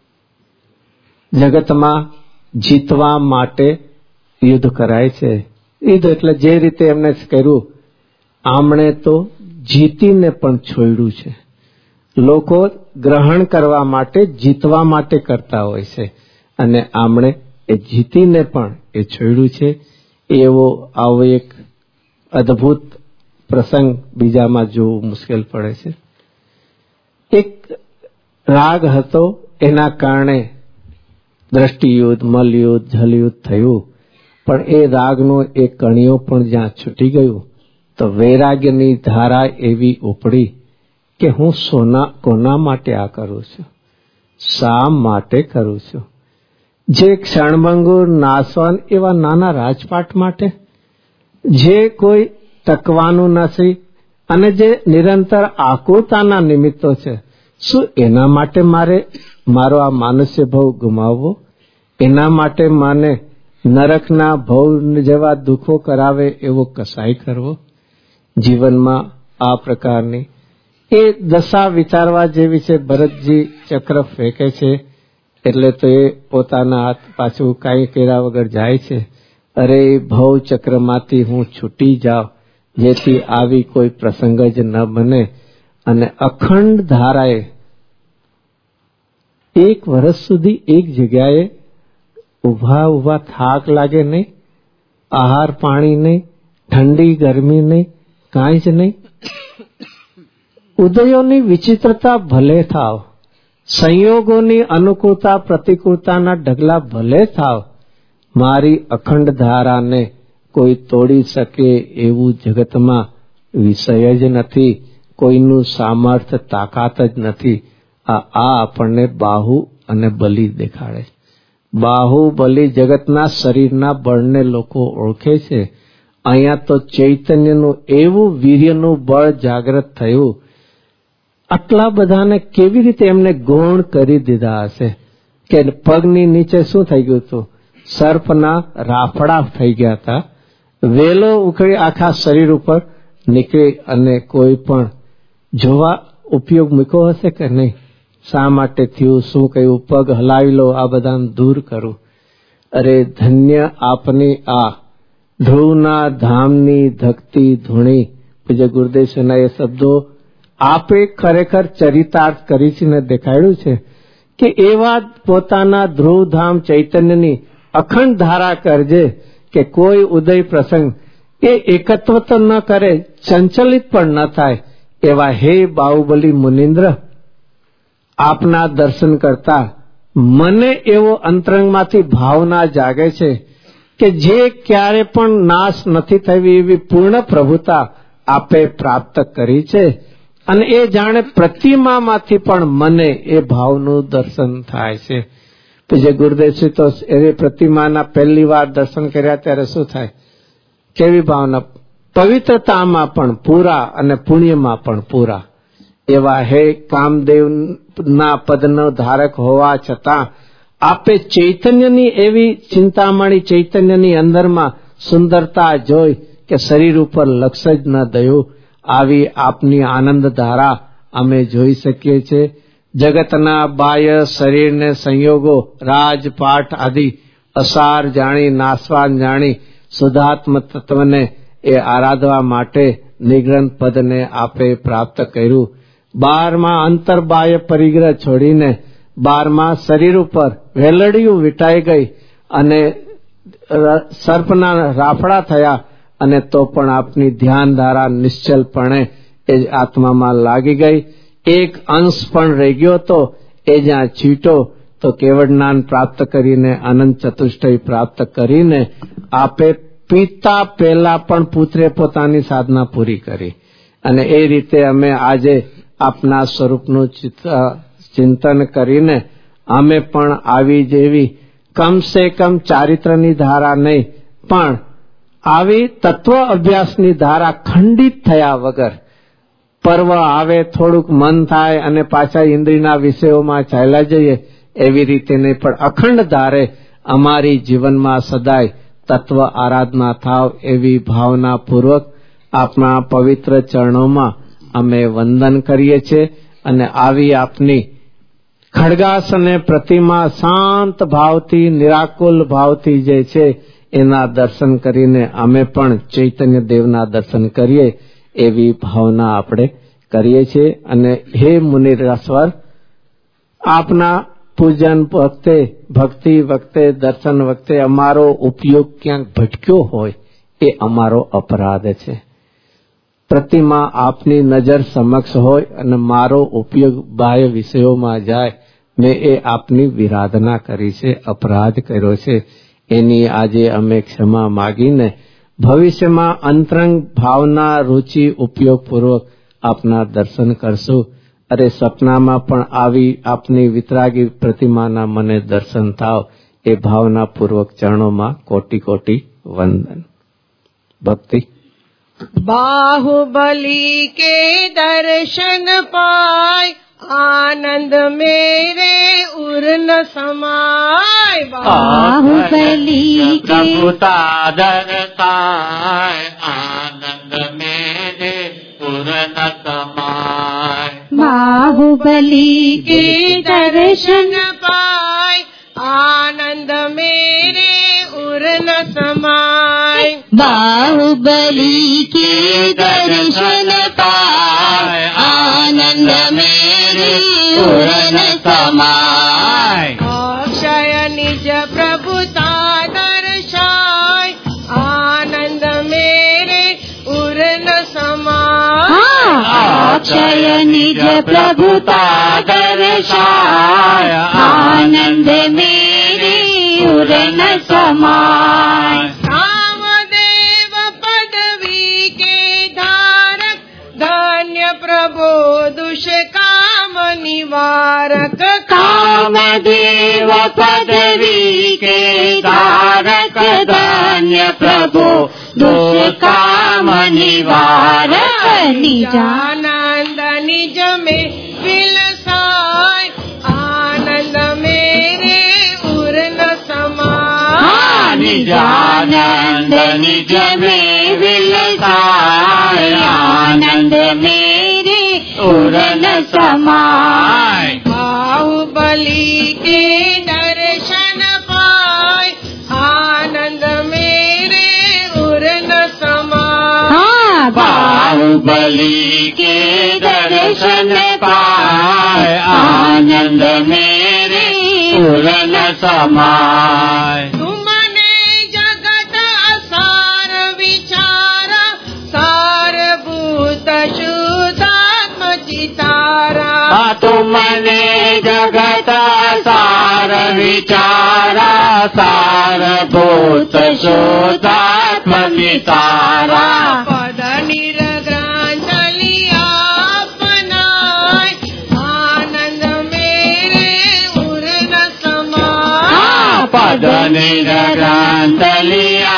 S3: જગતમાં જીતવા માટે યુદ્ધ કરાય છે. યુદ્ધ એટલે જે રીતે એમને કર્યું, આમણે તો જીતીને પણ છોડ્યું છે. લોકો ગ્રહણ કરવા માટે જીતવા માટે કરતા હોય છે, અને આમણે એ જીતીને પણ એ છોડ્યું છે. એવો આવો એક અદ્ભુત પ્રસંગ બીજામાં જોવું મુશ્કેલ પડે છે. એક રાગ હતો, એના કારણે દ્રષ્ટિયુદ્ધ, મલયુદ્ધ, જલયુદ્ધ થયું, પણ એ રાગનો એક કણિયો પણ જ્યાં છૂટી ગયું તો વૈરાગ્યની ધારા એવી ઉપડી કે હું સોના કોના માટે આ કરું છું, શા માટે કરું છું? જે ક્ષણભંગુર નાશવાન એવા નાના રાજપાટ માટે, જે કોઈ ટકવાનું નથી અને જે નિરંતર આકુરતાના નિમિત્તો છે, શું એના માટે મારે મારો આ માનુષ્ય ભવ ગુમાવવો? એના માટે મને નરકના ભવ જેવા દુઃખો કરાવે એવો કસાય કરવો? જીવનમાં આ પ્રકારની એ દશા વિચારવા જેવી છે. ભરતજી ચક્ર ફેંકે છે એટલે તો એ પોતાના હાથ પાછું કાંઈ કર્યા વગર જાય છે. અરે ભવ ચક્રમાંથી હું છૂટી જાઉં, જેથી આવી કોઈ પ્રસંગ જ ન બને. અને અખંડ ધારાએ એક વર્ષ સુધી એક જગ્યાએ ઉભા ઉભા થાક લાગે નહીં, આહાર પાણી નહીં, ઠંડી ગરમી નહીં, કાંઈ જ નહીં. ઉદયોની વિચિત્રતા ભલે થાવ, સંયોગોની અનુકૂળતા પ્રતિકૂળતાના ઢગલા ભલે થાવ, મારી અખંડ ધારાને કોઈ તોડી શકે એવું જગતમાં વિષય જ નથી, કોઈનું સામર્થ્ય તાકાત જ નથી. આ આ આપણને બાહુ અને બલી દેખાડે. બાહુબલી જગતના શરીરના બળને લોકો ઓળખે છે. અહીંયા તો ચૈતન્યનું એવું વીર્યનું બળ જાગૃત થયું. આટલા બધાને કેવી રીતે એમને ગૌણ કરી દીધા હશે કે પગની નીચે શું થઈ ગયું હતું? સર્પના રાફડા થઈ ગયા હતા. વેલો ઉખડી આખા શરીર ઉપર નીકળી અને કોઈ પણ જોવા ઉપયોગ મૂક્યો હશે કે નહીં? શા માટે થયું, શું કહ્યું, પગ હલાવી લો, આ બધાને દૂર કરું. અરે ધન્ય આપની આ ધ્રુવના ધામની ધકતી ધૂણી. પૂજ્ય ગુરુદેવના એ શબ્દો આપે ખરેખર ચરિતાર્થ કરી છે ને દેખાડ્યું છે કે એવા પોતાના ધ્રુવધામ ચૈતન્યની અખંડ ધારા કરજે કે કોઈ ઉદય પ્રસંગ એ એકત્વ તો ન કરે, સંચલિત પણ ન થાય. એવા હે બાહુબલી મુનિન્દ્ર, આપના દર્શન કરતા મને એવો અંતરંગમાંથી ભાવના જાગે છે કે જે ક્યારે પણ નાશ નથી થવી એવી પૂર્ણ પ્રભુતા આપે પ્રાપ્ત કરી છે. અને એ જાણે પ્રતિમામાંથી પણ મને એ ભાવનું દર્શન થાય છે. પૂજ્ય ગુરુદેવશ્રી તો એવી પ્રતિમાના પહેલી વાર દર્શન કર્યા ત્યારે શું થાય? કેવી ભાવના? પવિત્રતામાં પણ પૂરા અને પુણ્યમાં પણ પૂરા. એવા હે કામદેવના પદનો ધારક હોવા છતાં આપે ચૈતન્યની એવી ચિંતામણી ચૈતન્યની અંદરમાં સુંદરતા જોઈ કે શરીર ઉપર લક્ષ જ ન દયું. આવી આપની આનંદ ધારા અમે જોઈ શકીએ છીએ. જગતના બાહ્ય શરીરને સંયોગો રાજપાઠ આદિ અસાર જાણી નાશવાન જાણી શુદ્ધાત્મ તત્વને એ આરાધવા માટે નિગ્રંથ પદને આપે પ્રાપ્ત કર્યું. બારમાં અંતર બાહ્ય પરિગ્રહ છોડીને બારમાં શરીર ઉપર વેલડિયું વીંટાઈ ગઈ અને સર્પના રાફડા થયા. અને તો પણ આપની ધ્યાન ધારા નિશ્ચલપણે એ આત્મામાં લાગી ગઈ. એક અંશ પણ રહી ગયો તો એ જ્યાં છીટો તો કેવળ જ્ઞાન પ્રાપ્ત કરીને અનંત ચતુષ્ટય પ્રાપ્ત કરીને આપે પિતા પહેલા પણ પુત્રે પોતાની સાધના પૂરી કરી. અને એ રીતે અમે આજે આપના સ્વરૂપનું ચિંતન કરીને અમે પણ આવી જેવી કમસે કમ ચારિત્રની ધારા નહીં પણ આવી તત્વ અભ્યાસની ધારા ખંડિત થયા વગર પર્વ આવે થોડુંક મન થાય અને પાછા ઇન્દ્રિયના વિષયોમાં ચાલ્યા જઈએ એવી રીતે નહીં પણ અખંડ ધારે અમારી જીવનમાં સદાય તત્વ આરાધના થાવ એવી ભાવના પૂર્વક આપના પવિત્ર ચરણોમાં અમે વંદન કરીએ છીએ. અને આવી આપની ખડગાસને પ્રતિમા શાંત ભાવથી નિરાકુલ ભાવથી જે છે એના દર્શન કરીને અમે પણ ચૈતન્ય દેવના દર્શન કરીએ એવી ભાવના આપણે કરીએ છીએ. અને હે મુનિરાશ્વર, આપના પૂજન વખતે ભક્તિ વખતે દર્શન વખતે અમારો ઉપયોગ ક્યાંક ભટક્યો હોય એ અમારો અપરાધ છે. પ્રતિમા આપની નજર સમક્ષ હોય અને મારો ઉપયોગ બાહ્ય વિષયોમાં જાય, મેં એ આપની વિરાધના કરી છે, અપરાધ કર્યો છે. એની આજે અમે ક્ષમા માગીને ભવિષ્યમાં અંતરંગ ભાવના રૂચિ ઉપયોગપૂર્વક આપના દર્શન કરશું. અરે સપનામાં પણ આવી આપની વિતરાગી પ્રતિમાના મને દર્શન થાવ એ ભાવનાપૂર્વક ચરણોમાં કોટી કોટી વંદન. ભક્તિ.
S4: बाहुबली के दर्शन पाय आनंद मेरे उर न समाय.
S1: बाहुबली के
S2: प्रभुता दर्शाय आनंद मेरे उर न समाय.
S1: बाहुबली के
S4: दर्शन पाय आनंद मेरे उर न समाय.
S1: बाहुबली के दर्शन पाय आनंद मेरे उर न समाय.
S4: अक्षय निज प्रभुता दर्शाय आनंद मेरे उर न समाय.
S1: अक्षय निज प्रभुता दर्शाय आनंद मेरे उर न समाय.
S4: कामदेव पदवी के धारक धन्य प्रभु दुष्काम निवारक.
S1: कामदेव पदवी के धारक धन्य प्रभु दुष्काम निवारक.
S4: निजानंद निज में विलसाय आनंद मेरे उर न समाय.
S1: निजानंद निज में विलसाय आनंद मेरे उरन समाय।
S4: बाहुबली के दर्शन पाए आनंद मेरे उरन समाय।
S1: हाँ, बाहुबली के दर्शन पाए आनंद मेरे उरन समाय।
S4: तुमने जगत असार विचारा सारभूत शुद्धात्म चितारा।
S1: तुमने जगत सार विचारा सारभूत शुद्धात्म चितारा।
S4: पद निर्ग्रांथ लिया अपनाय आनंद मेरे उरन समाय।
S1: पद निर्ग्रांथ लिया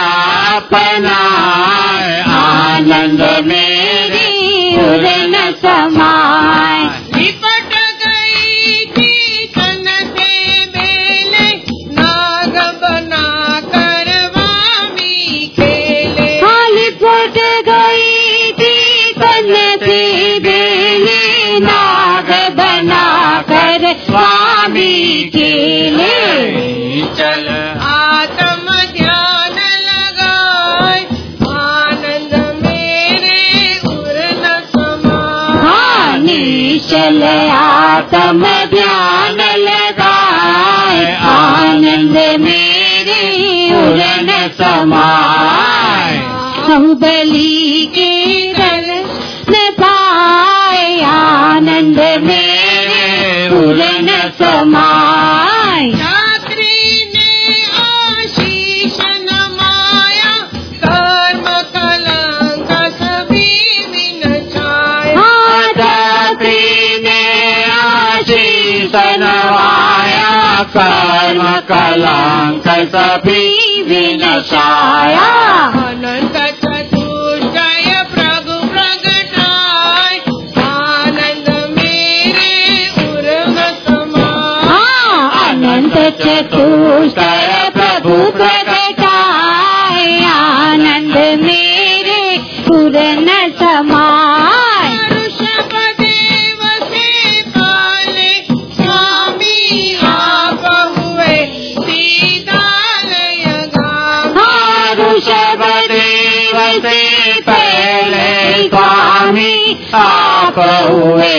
S1: अपनाय आनंद मेरे उरन समाय।
S4: लिपट गई थी तन से बेले नाग बना कर वामी खेले।
S1: लिपट गई थी तन से बेले नाग बना कर स्वामी खेले। चल
S4: आत्म ध्यान लगाए आनंद मेरे उरन समाय।
S1: निश्चल आत्म ध्यान लगाए आनंद मेरे उरन समाय। बाहुबली के दर्शन पाए आनंद मेरे उरन समाय।
S4: रात्रि ने आशीष नमाया कर्म कलंक सभी विनचाया।
S1: दात्री ने आशीष नवाया कर्म कलंक सभी विनशाया।
S4: अनंत चतुष्टय प्रभु प्रगटाय आनंद मेरे उरन समाय।
S1: अनंत चतुष्टय प्रभु प्रगटाय आनंद मेरे उरन समाय।
S4: ऋषभ देव से पाले स्वामी आप हुए सीतालय गामी।
S1: ऋषभ देव से पहले स्वामी आप हुए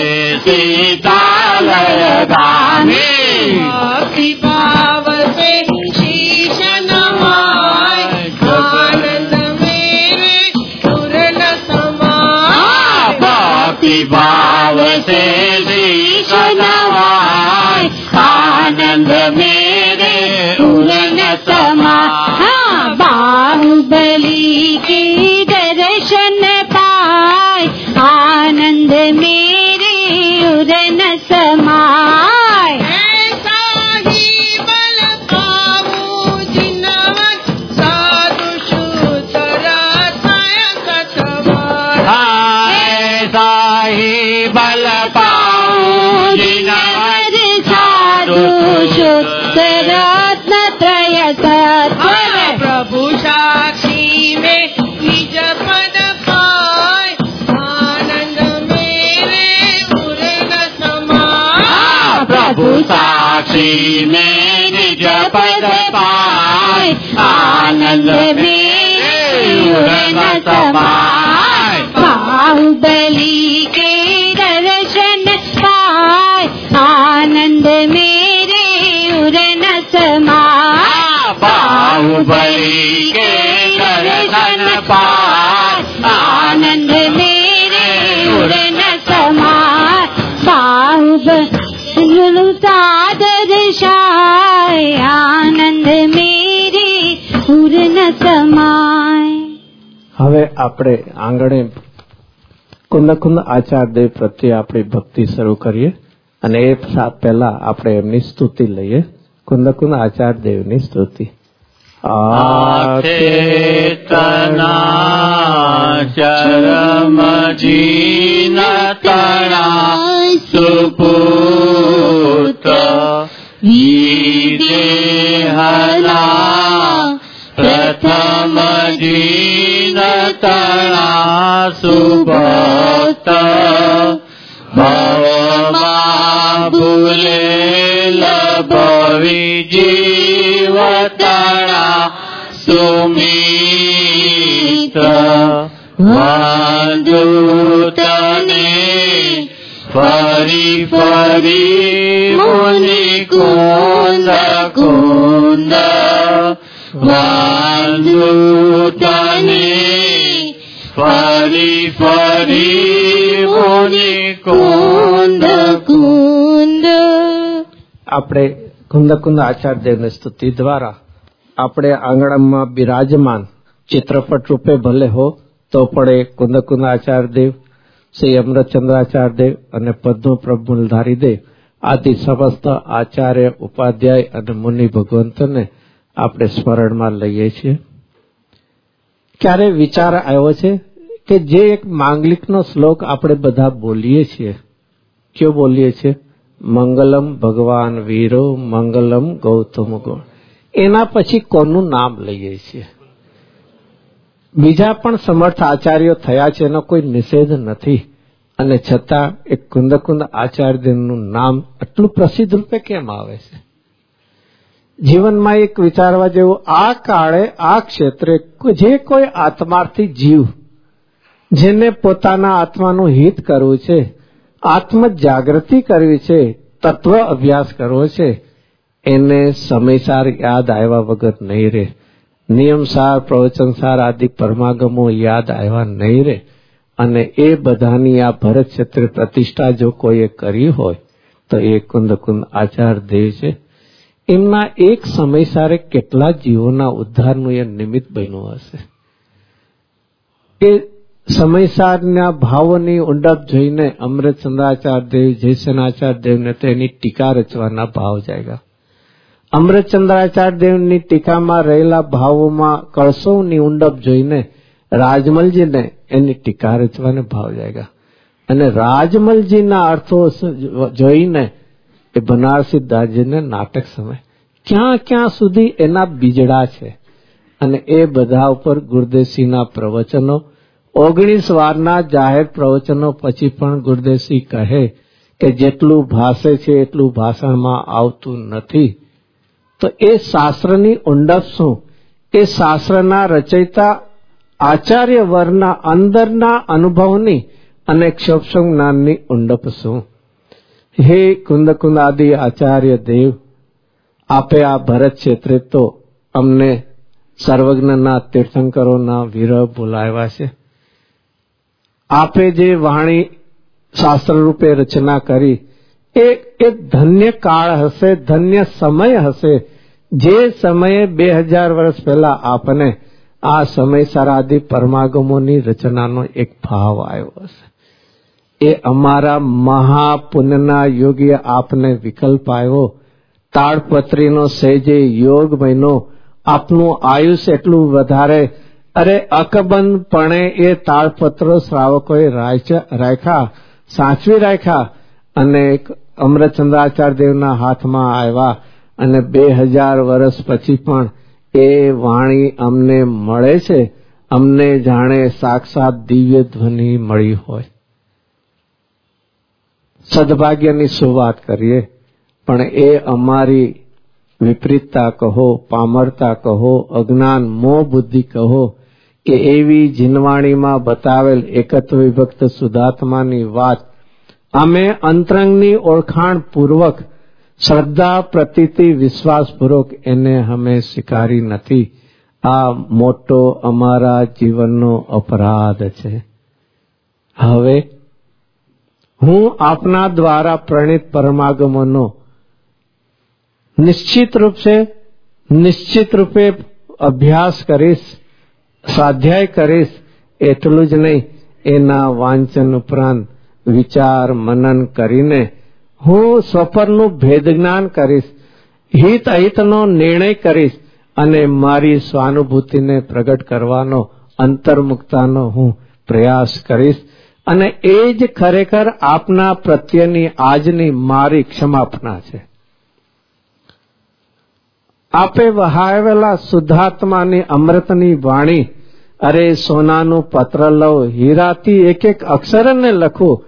S1: सीतालय गामी।
S4: भक्ति भाव से शीश नवाय आनंद मेरे उरन समाय।
S1: भक्ति भाव से शीश नवाय आनंद मेरे उरन समाय। बाहुबली के दर्शन पाए आनंद मेरे उरन समाय।
S4: ऐसा ही बल पाऊं जिनवत साधु शुद्ध रसाय सतवाय।
S1: ऐसा ही बल पाऊं जिनवर साधु शुद्ध रत्न त्रय सत्वर।
S4: प्रभु साक्षी में निज पद पाए आनंद मेरे उरन समाय।
S1: प्रभु साक्षी में निज पद पाए आनंद मेरे उरन समाय। बाहुबली के दर्शन पाए आनंद मेरे उरन समाय। बाहुबली के दर्शन पाए आनंद मेरे उरन समाय। बाहुबली दर्शाय आनंद मेरे उरन समाय। હવે આપણે આંગણે કુંદકુંદ આચાર્યદેવ પ્રત્યે આપણી ભક્તિ શરૂ કરીએ અને એ પહેલા આપણે એમની સ્તુતિ લઈએ. કુંદકુંદ આચાર્યદેવની સ્તુતિ.
S2: आचेतना चरम जीन तणा सुपूत विदेहला प्रथम जीन तणा सुभक्त ભવમાં ભૂલેલ ભવી જીવતણા સુમિત વાંધુ તને ફરી ફરી મુનિ કુંદ કુંદ વાંધુ તને ફરી ફરી મુનિ કુંદ કુંદ.
S3: આપણે કુંદ કુંદ આચાર્યદેવની સ્તુતિ દ્વારા આપણે આંગણામાં બિરાજમાન ચિત્રપટ રૂપે ભલે હો તો પણ એ કુંદ કુંદ આચાર્યદેવ, શ્રી અમૃતચંદ્રાચાર્યદેવ અને પદ્મપ્રભ મૂલધારીદેવ આદિ સમસ્ત આચાર્ય, ઉપાધ્યાય અને મુનિ ભગવંતોને આપણે સ્મરણમાં લઈએ છીએ. ક્યારે વિચાર આવ્યો છે કે જે એક માંગલિકનો શ્લોક આપણે બધા બોલીએ છીએ, કયો બોલીએ છીએ? મંગલમ ભગવાન વીરો મંગલમ ગૌતમ ગો. એના પછી કોનું નામ લઈએ છીએ? બીજા પણ સમર્થ આચાર્યો થયા છે, એનો કોઈ નિષેધ નથી, અને છતાં એક કુંદ કુંદ આચાર્યનું નામ આટલું પ્રસિદ્ધ રૂપે કેમ આવે છે? જીવનમાં એક વિચારવા જેવું, આ કાળે આ ક્ષેત્રે જે કોઈ આત્માર્થી જીવ, જેને પોતાના આત્માનું હિત કરવું છે, આત્મ જાગૃતિ કરવી છે, તત્વ અભ્યાસ કરવો છે, એને સમયસાર યાદ આવ્યા વગર નહીં રહે. નિયમસાર, પ્રવચનસાર આદિ પરમાગમો યાદ આવ્યા નહીં રહે. અને એ બધાની આ ભરત ક્ષેત્રે પ્રતિષ્ઠા જો કોઈએ કરી હોય તો એ કુંદ કુંદ આચાર્ય દેવ છે. એમના એક સમયસારે કેટલા જીવોના ઉદ્ધારનું એ નિમિત્ત બન્યું હશે. એ સમયસારના ભાવોની ઊંડપ જોઈને અમૃતચંદ્રાચાર્ય દેવ, જયસેનાચાર્ય દેવને તો એની ટીકા રચવાના ભાવ જાગ્યા. અમૃતચંદ્રાચાર્ય દેવની ટીકામાં રહેલા ભાવોમાં કળશોની ઊંડપ જોઈને રાજમલજીને એની ટીકા રચવાને ભાવ જાગ્યા. અને રાજમલજીના અર્થો જોઈને એ બનારસી દાસજીને નાટક સમય ક્યાં ક્યાં સુધી એના બીજડા છે. અને એ બધા ઉપર ગુરદેવસિંહના પ્રવચનો, ઓગણીસ વારના જાહેર પ્રવચનો પછી પણ ગુરદેવસિંહ કહે કે જેટલું ભાષે છે એટલું ભાષણમાં આવતું નથી. તો એ શાસ્ત્રની ઊંડપ શું? એ શાસ્ત્રના રચયિતા આચાર્ય વર્ગના અંદરના અનુભવની અને ક્ષોભસમ જ્ઞાનની ઊંડપ શું? હે કુંદ કુંદ આદિ આચાર્ય દેવ, આપે આ ભરત ક્ષેત્રે તો અમને સર્વજ્ઞના તીર્થંકરોના વિરહ બોલાવ્યા છે. આપે જે વાણી શાસ્ત્ર રૂપે રચના કરી એ એક ધન્ય કાળ હશે, ધન્ય સમય હશે. જે સમયે બે હજાર વર્ષ પહેલા આપને આ સમય સરાદી પરમાગમોની રચનાનો એક ભાવ આવ્યો હશે. એ અમારા મહાપુણ્યના યોગીએ આપને વિકલ્પ આવ્યો. તાડપત્રીનો સહેજે યોગ મહિનો, આપનું આયુષ એટલું વધારે. અરે અકબંધપણે એ તાળપત્રો શ્રાવકોએ રાખ્યા, સાચવી રાખ્યા અને અમૃતચંદ્રાચાર્ય દેવના હાથમાં આવ્યા. અને બે હજાર વર્ષ પછી પણ એ વાણી અમને મળે છે, અમને જાણે સાક્ષાત દિવ્ય ધ્વનિ મળી હોય. સદભાગ્યની શું વાત કરીએ, પણ એ અમારી વિપરીતતા કહો, પામરતા કહો, અજ્ઞાન મોહ બુદ્ધિ કહો કે એવી જીનવાણીમાં બતાવેલ એકત્વ વિભક્ત શુદ્ધાત્માની વાત અમે અંતરંગની ઓળખાણ પૂર્વક, શ્રદ્ધા પ્રતીતિ વિશ્વાસપૂર્વક એને અમે સ્વીકારી નથી. આ મોટો અમારા જીવનનો અપરાધ છે. હવે હું આપના દ્વારા પ્રણીત પરમાગમોનો નિશ્ચિત રૂપ છે નિશ્ચિત રૂપે અભ્યાસ કરીશ, સ્વાધ્યાય કરીશ. એટલું જ નહીં, એના વાંચન ઉપરાંત વિચાર મનન કરીને હું સ્વપરનું ભેદ જ્ઞાન કરીશ, હિત અહિતનો નિર્ણય કરીશ અને મારી સ્વાનુભૂતિને પ્રગટ કરવાનો, અંતર્મુક્તાનો હું પ્રયાસ કરીશ. અને એ જ ખરેખર આપના પ્રત્યેની આજની મારી ક્ષમાપના છે. આપે વહાવેલા શુદ્ધાત્માની અમૃતની વાણી, અરે સોનાનું પત્ર લઉં, હીરાથી એક એક અક્ષરને લખું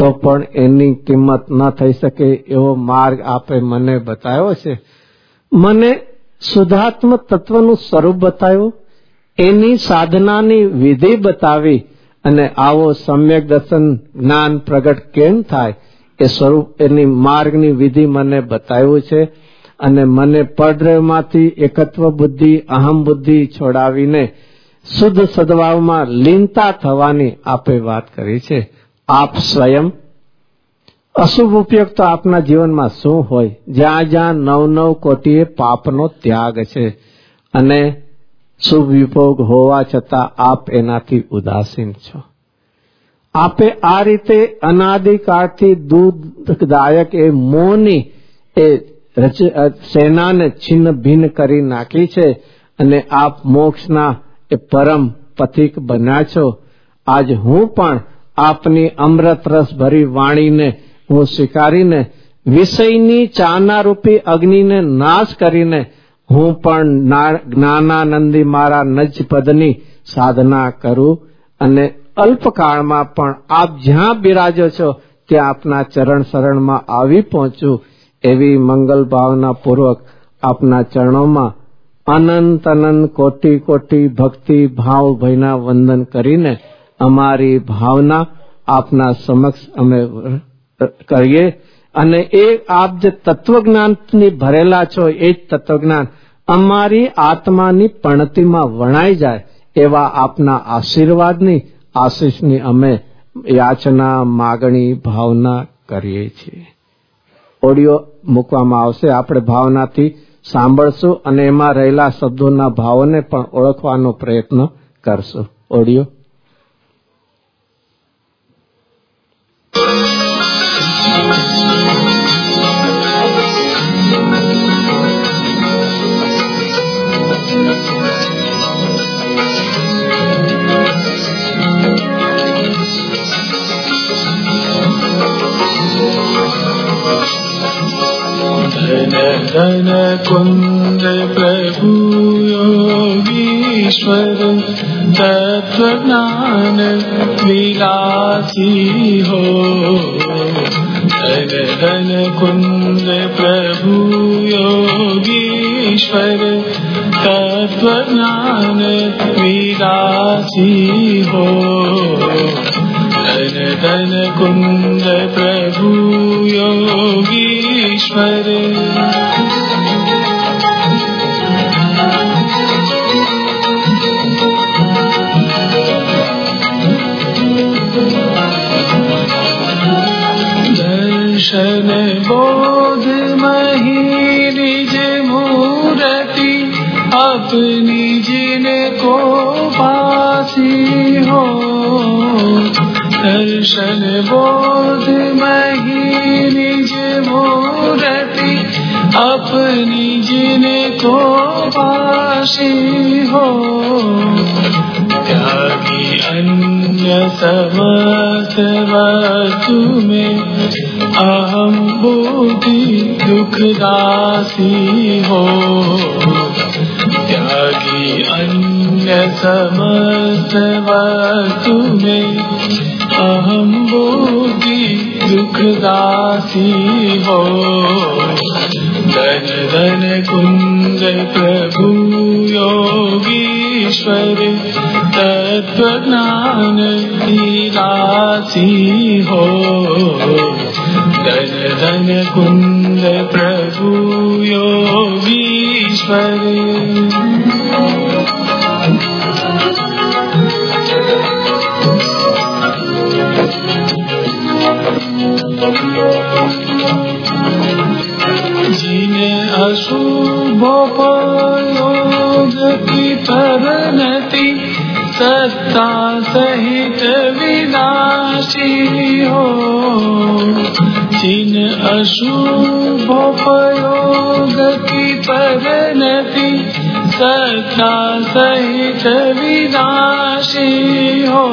S1: તો પણ એની કિંમત ન થઈ શકે એવો માર્ગ આપે મને બતાવ્યો છે. મને શુદ્ધાત્મ તત્વનું સ્વરૂપ બતાવ્યું, એની સાધનાની વિધિ બતાવી અને આવો સમ્યક દર્શન જ્ઞાન પ્રગટ કેમ થાય એ સ્વરૂપ એની માર્ગની વિધિ મને બતાવ્યું છે. અને મને પડદ્રવ્યમાંથી એકત્વ બુદ્ધિ અહમ બુદ્ધિ છોડાવીને શુદ્ધ સદભાવમાં લીનતા થવાની આપે વાત કરી છે. આપ સ્વયં અશુભ ઉપયોગ તો આપના જીવનમાં શું હોય? જ્યાં જ્યાં નવ નવ કોટીએ પાપનો ત્યાગ છે અને શુભ વિભોગ હોવા છતાં આપ એનાથી ઉદાસીન છો. આપે આ રીતે અનાદિકાળથી દુઃખદાયક એ મોહની એ સેનાને છિન્ન ભિન્ન કરી નાખી છે અને આપ મોક્ષના એ પરમ પથિક બન્યા છો. આજ હું પણ આપની અમૃત રસ ભરી વાણીને હું સ્વીકારીને વિષયની ચાનારૂપી અગ્નિને નાશ કરીને હું પણ જ્ઞાનાનંદી મારા નજ પદની સાધના કરું અને અલ્પકાળમાં પણ આપ જ્યાં બિરાજો છો ત્યાં આપના ચરણ શરણમાં આવી પહોંચું એવી મંગલ ભાવના પૂર્વક આપના ચરણોમાં અનંત અનંત કોટી કોટી ભક્તિ ભાવ ભયના વંદન કરીને અમારી ભાવના આપના સમક્ષ અમે કરીએ. અને એ આપ જે તત્વજ્ઞાનથી ભરેલા છો એ જ તત્વજ્ઞાન અમારી આત્માની પણતીમાં વણાઈ જાય એવા આપના આશીર્વાદની આશીષની અમે યાચના માગણી ભાવના કરીએ છીએ. ઓડિયો મૂકવામાં આવશે, આપણે ભાવનાથી સાંભળશું અને એમાં રહેલા શબ્દોના ભાવોને પણ ઓળખવાનો પ્રયત્ન કરશું. ઓડિયો.
S2: धन कुंद प्रभु योगीश्वर तत्वज्ञान विलासी हो. धन धन कुंद प्रभु योगीश्वर तत्वज्ञान विलासी हो. धन धन कुंद प्रभु योगीश्वर. दर्शन बोध मही निज मूर्ति अपनी जिनको पासी हो. दर्शन बोध मही निज मूर्ति अपनी जिनको पासी हो. त्यागी अन्य समस्त वस्तु में अहम बुद्धि दुखदासी हो. त्यागी अन्य समस्त वस्तु में अहम बुद्धि दुखदासी हो. धन धन कुंद प्रभु योगीश्वर तत्वज्ञान विलासी हो. धन धन कुंद प्रभु योगीश्वर. जिन अशुभोपयोग की परिणति सत्ता सहित विनाशी हो. जिन अशुभोपयोग की परिणति सत्ता सहित विनाशी हो.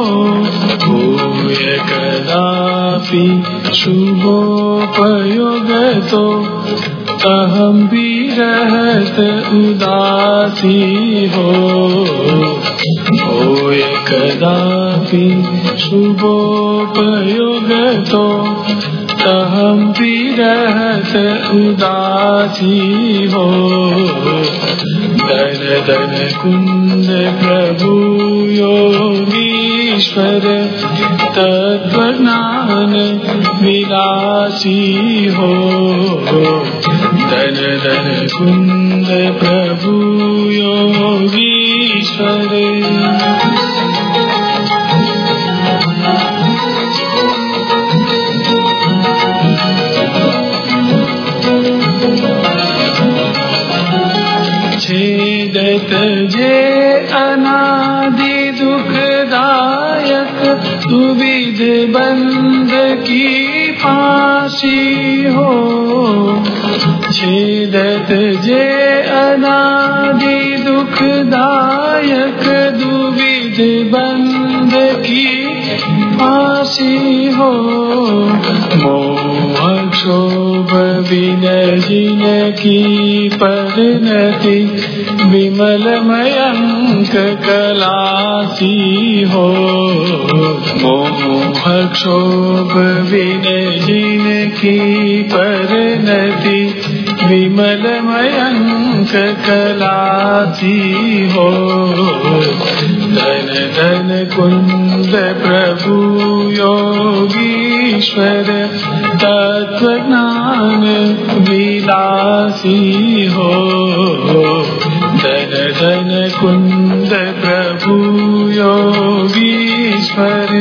S2: भूय कदापि शुभोपयोग तो अहम भी रहत उदासी हो होय कदापि शुभोपयोग तो अहम भी रहत उदासी हो धन धन कुंद प्रभु योगीश्वर तत्वज्ञान विलासी हो धन धन कुंद प्रभु योगीश्वर छेदत जे अनादि दुखदायक दुविध बंध की फांसी हो छेदत जे अनादि दुखदायक दुविध बंध की फांसी हो मोह क्षोभ विनय जिन की परिणति विमल मयंक कलासी हो मोह क्षोभ विनय जिन की परिणति विमल मयंक कलासी हो धन धन कुंद प्रभु योगीश्वर तत्वज्ञान विलासी हो धन धन कुंद प्रभु योगीश्वर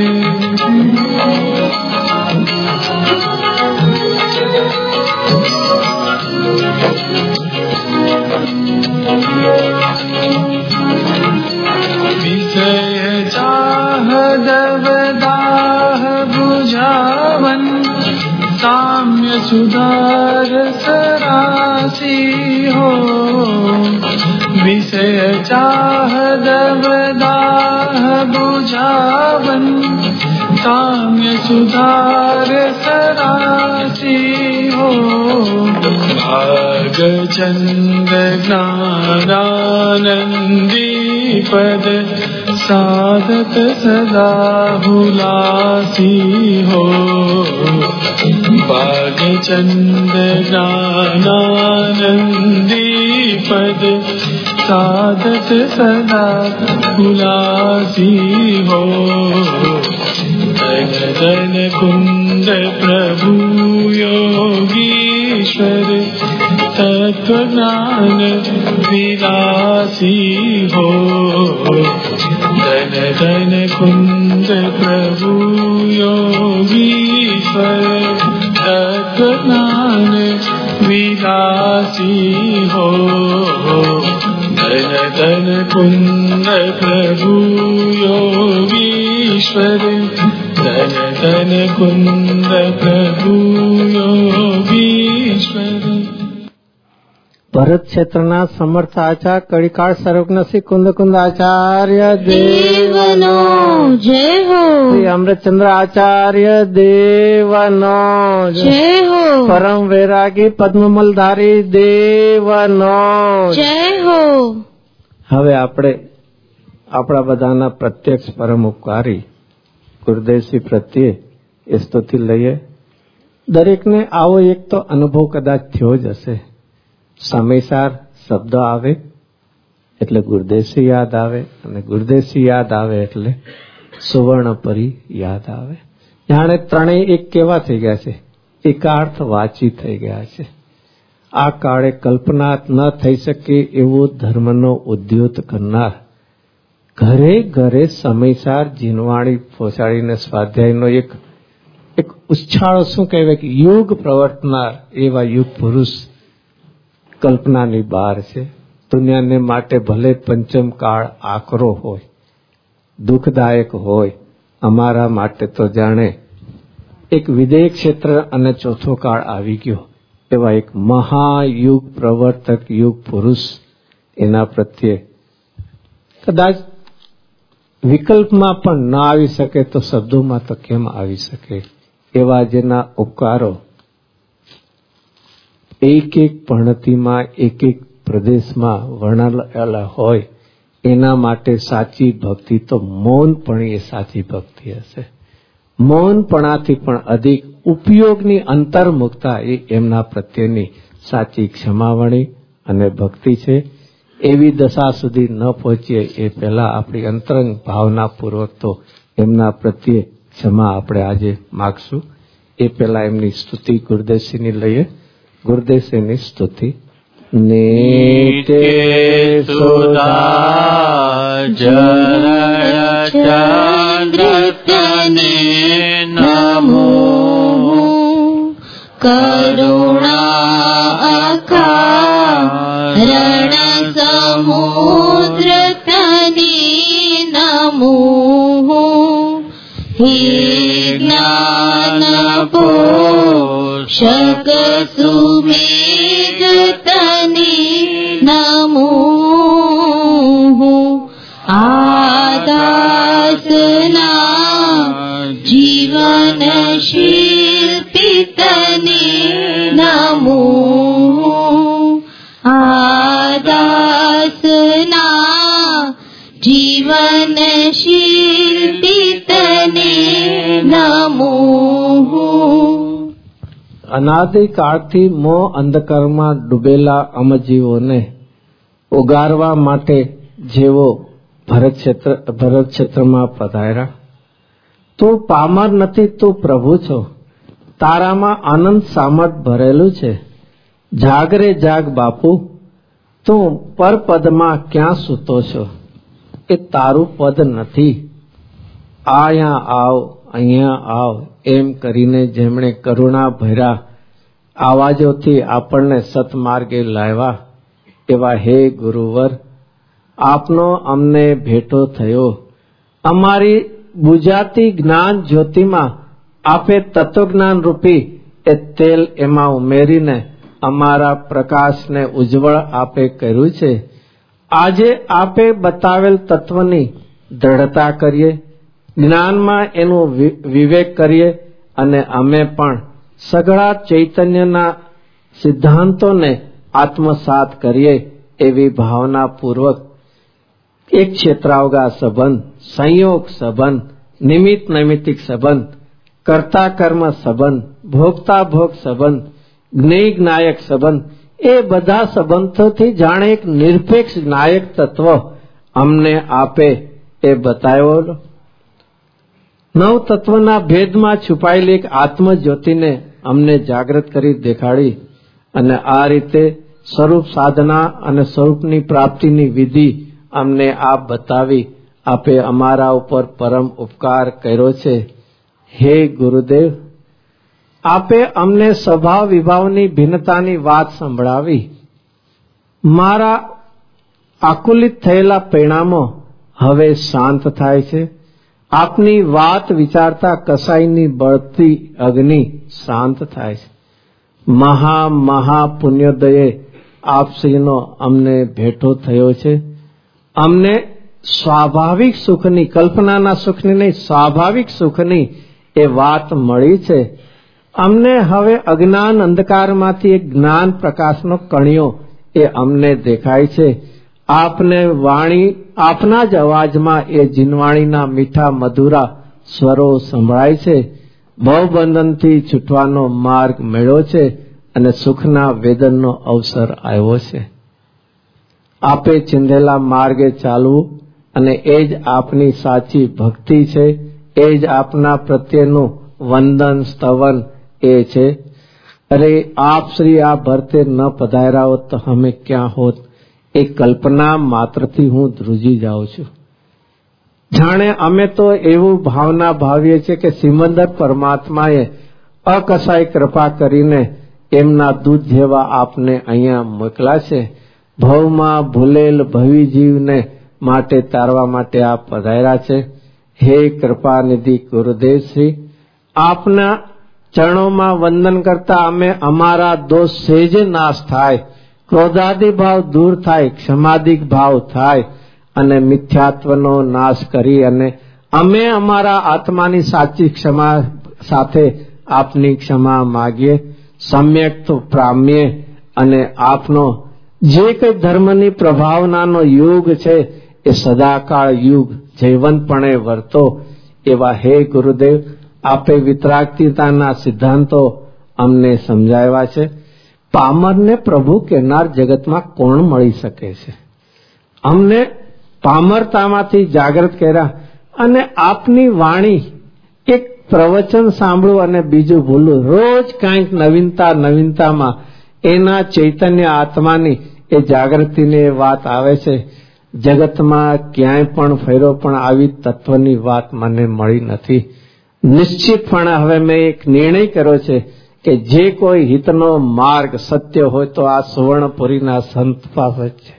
S2: विषय चाह दवदाह बुझावन साम्य सुधार सरासी हो विषय चाह दवदाह बुझावन साम्य सुधार सरासी हो भाग चंद ज्ञानानंदी पद साधक सदा हुलासी हो भाग चंद ज्ञानानंदी पद साधक सदा हुलासी हो धन धन कुंद प्रभु योगीश्वर तत्वज्ञान विलासी हो धन धन कुंद प्रभु योगीश्वर तत्वज्ञान विलासी हो धन धन कुंद प्रभु योगीश्वर धन धन कुंद प्रभु योगीश्वर
S1: ભરત ક્ષેત્રના સમર્થ આચાર્ય કળીકાળ સર્વજ્ઞ કુંદ કુંદ આચાર્ય દેવનો
S5: જય હો
S1: શ્રી અમૃતચંદ્ર આચાર્ય દેવનો
S5: જય હો
S1: પરમ વૈરાગી પદ્મમલધારી દેવનો
S5: જય હો
S1: હવે આપણે આપણા બધાના પ્રત્યક્ષ પરમ ઉપકારી ગુરુદેવશ્રી પ્રત્યે એ સ્તુતિ લઈએ. દરેકને આવો એક તો અનુભવ કદાચ થયો જ હશે. સમયસાર શબ્દ આવે એટલે ગુરુદેવશ્રી યાદ આવે અને ગુરુદેવશ્રી યાદ આવે એટલે સુવર્ણપરી યાદ આવે. જાણે ત્રણેય એક કેવા થઈ ગયા છે, એકાર્થ વાચી થઈ ગયા છે. આ કાળે કલ્પના ન થઈ શકે એવો ધર્મનો ઉદ્યોત કરનાર, ઘરે ઘરે સમયસાર જીનવાણી પહોંચાડીને સ્વાધ્યાયનો એક એક ઉચ્છાળો શું કહેવાય કે યુગ પ્રવર્તનાર એવા યુગ પુરુષ કલ્પનાની બહાર છે. દુનિયાને માટે ભલે પંચમ કાળ આકરો હોય, દુઃખદાયક હોય, અમારા માટે તો જાણે એક વિદેય ક્ષેત્ર અને ચોથો કાળ આવી ગયો એવા એક મહાયુગ પ્રવર્તક યુગ પુરુષ, એના પ્રત્યે કદાચ વિકલ્પમાં પણ ન આવી શકે તો શબ્દોમાં તો કેમ આવી શકે એવા જેના ઉપકારો એક એક પણતીમાં એક એક પ્રદેશમાં વર્ણવેલા હોય, એના માટે સાચી ભક્તિ તો મૌનપણી એ સાચી ભક્તિ હશે. મૌનપણાથી પણ અધિક ઉપયોગની અંતર્મુખતા એ એમના પ્રત્યેની સાચી ક્ષમાવણી અને ભક્તિ છે. એવી દશા સુધી ન પહોંચીએ એ પહેલા આપણી અંતરંગ ભાવનાપૂર્વક તો એમના પ્રત્યે ક્ષમા આપણે આજે માગશું. એ પહેલા એમની સ્તુતિ ગુરુદેવશ્રીની લઈએ. ગુરુદેવશ્રીની સ્તુતિ.
S2: નીતે સુધા ચરણ ચંદ્રતને નમો
S5: કરુણા અકારણ સમુદ્ર તને નમો હે જ્ઞાન પોષક સુમેધ તને નમો આદાસના જીવન શિલ્પી તને નમો આદાસના જીવન શિલ્પી તને નમો.
S1: અનાદિકાળથી મોહ અંધકારમાં ડૂબેલા અમજીવોને ઉગારવા માટે જેવો ભરત ક્ષેત્ર ભરત ક્ષેત્રમાં પધાર્યા. તું પામર નથી, તું પ્રભુ છો. તારામાં આનંદ સામર્થ ભરેલું છે. જાગરે જાગ બાપુ, તું પરપદમાં ક્યાં સૂતો છો? એ તારું પદ નથી. અહીંયા આવ, અહીંયા આવ એમ કરીને જેમણે કરુણા ભર્યા આવાજોથી આપણને સતમાર્ગે લાવ્યા, એવા હે ગુરુવર, આપનો અમને ભેટો થયો. અમારી બુજાતી જ્ઞાન જ્યોતિમાં આપે તત્વજ્ઞાન રૂપી એ તેલ એમાં ઉમેરીને અમારા પ્રકાશને ઉજ્જવળ આપે કર્યું છે. આજે આપે બતાવેલ તત્વની દ્રઢતા કરીએ, જ્ઞાનમાં એનું વિવેક કરીએ અને અમે પણ સઘળા ચૈતન્યના સિદ્ધાંતોને આત્મસાત કરીએ એવી ભાવનાપૂર્વક એક ક્ષેત્રાવગા સંબંધ, સંયોગ સંબંધ, નિમિત્ત નૈમિત્તિક સંબંધ, કર્તા કર્મ સંબંધ, ભોગતા ભોગ સંબંધ, જ્ઞેય જ્ઞાયક સંબંધ, એ બધા સંબંધોથી જાણે એક નિરપેક્ષ નાયક તત્વ અમને આપે એ બતાવ્યો. નવ તત્વના ભેદમાં છુપાયેલી એક આત્મજ્યોતિને અમને જાગૃત કરી દેખાડી અને આ રીતે સ્વરૂપ સાધના અને સ્વરૂપની પ્રાપ્તિની વિધિ અમને આપ બતાવી આપે અમારા ઉપર પરમ ઉપકાર કર્યો છે. હે ગુરુદેવ, આપે અમને સ્વભાવ વિભાવની ભિન્નતાની વાત સંભળાવી. મારા આકુલિત થયેલા પરિણામો હવે શાંત થાય છે. આપની વાત વિચારતા કસાઈની બળતી અગ્નિ શાંત થાય છે. મહા મહા પુણ્યોદયે આપશ્રીનો અમને ભેટો થયો છે. અમને સ્વાભાવિક સુખની, કલ્પનાના સુખની નહીં, સ્વાભાવિક સુખની એ વાત મળી છે. અમને હવે અજ્ઞાન અંધકારમાંથી એક જ્ઞાન પ્રકાશનો કણિયો એ અમને દેખાય છે. આપને વાણી, આપના જ અવાજમાં એ જીનવાણીના મીઠા મધુરા સ્વરો સંભળાય છે. ભવબંધનથી છૂટવાનો માર્ગ મળ્યો છે અને સુખના વેદનનો અવસર આવ્યો છે. આપે ચિંધેલા માર્ગે ચાલવું અને એ જ આપની સાચી ભક્તિ છે. એ જ આપના પ્રત્યેનું વંદન સ્તવન એ છે. અરે આપ શ્રી આ ભરતે ન પધાર્યા હોત તો અમે ક્યાં હોત, એ કલ્પના માત્રથી હું ધ્રુજી જાઉં છું. જાણે અમે તો એવું ભાવના ભાવીએ છીએ કે સિમંદર પરમાત્માએ અકસાઈ કૃપા કરીને એમના દૂધ જેવા આપને અહીંયા મોકલા છે. ભવમાં ભૂલેલ ભવી જીવને માટે તારવા માટે આપ પધાર્યા છે. હે કૃપાનિધિ ગુરુદેવ શ્રી, આપના ચરણોમાં વંદન કરતા અમે અમારા દોષ સહેજે નાશ થાય, ક્રોધાદિ ભાવ દૂર થાય, ક્ષમાદિક ભાવ થાય અને મિથ્યાત્વનો નાશ કરી અને અમે અમારા આત્માની સાચી ક્ષમા સાથે આપની ક્ષમા માગીએ. સમ્યક તો પ્રામ્યે અને આપનો જે કઈ ધર્મની પ્રભાવનાનો યુગ છે એ સદાકાળ યુગ જૈવંતપણે વર્તો એવા હે ગુરુદેવ, આપે વિતરાગતાના સિદ્ધાંતો અમને સમજાવ્યા છે. પામરને પ્રભુ કહેનાર જગતમાં કોણ મળી શકે છે? અમને પામરતામાંથી જાગૃત કર્યા અને આપની વાણી, એક પ્રવચન સાંભળું અને બીજું ભૂલું, રોજ કંઈક નવીનતા નવીનતામાં એના ચૈતન્ય આત્માની એ જાગૃતિની વાત આવે છે. જગતમાં ક્યાંય પણ ફેરો પણ આવી તત્વની વાત મને મળી નથી. નિશ્ચિતપણે હવે મેં એક નિર્ણય કર્યો છે કે જે કોઈ હિતનો માર્ગ સત્ય હોય તો આ સુવર્ણપુરીના સંત પાસે છે.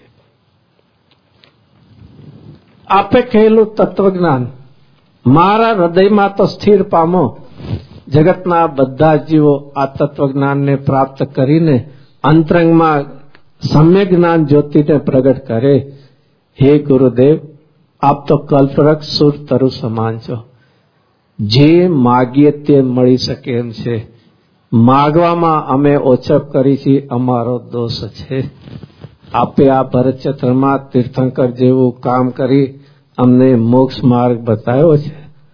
S1: આપે કહેલું તત્વજ્ઞાન મારા હૃદયમાં તો સ્થિર પામો. જગતના બધા જીવો આ તત્વજ્ઞાનને પ્રાપ્ત કરીને અંતરંગમાં સમ્યક જ્ઞાન જ્યોતિને પ્રગટ કરે. હે ગુરુદેવ, આપ તો કલ્પવૃક્ષ સુર તરુ સમાન છો. જે માગીએ તે મળી શકે એમ છે. માગવામાં અમે ઓછપ કરી છે, અમારો દોષ છે. આપે આ ભરતચંદ્રમાં તીર્થંકર જેવું કામ કરી અમને મોક્ષ માર્ગ બતાવ્યો છે.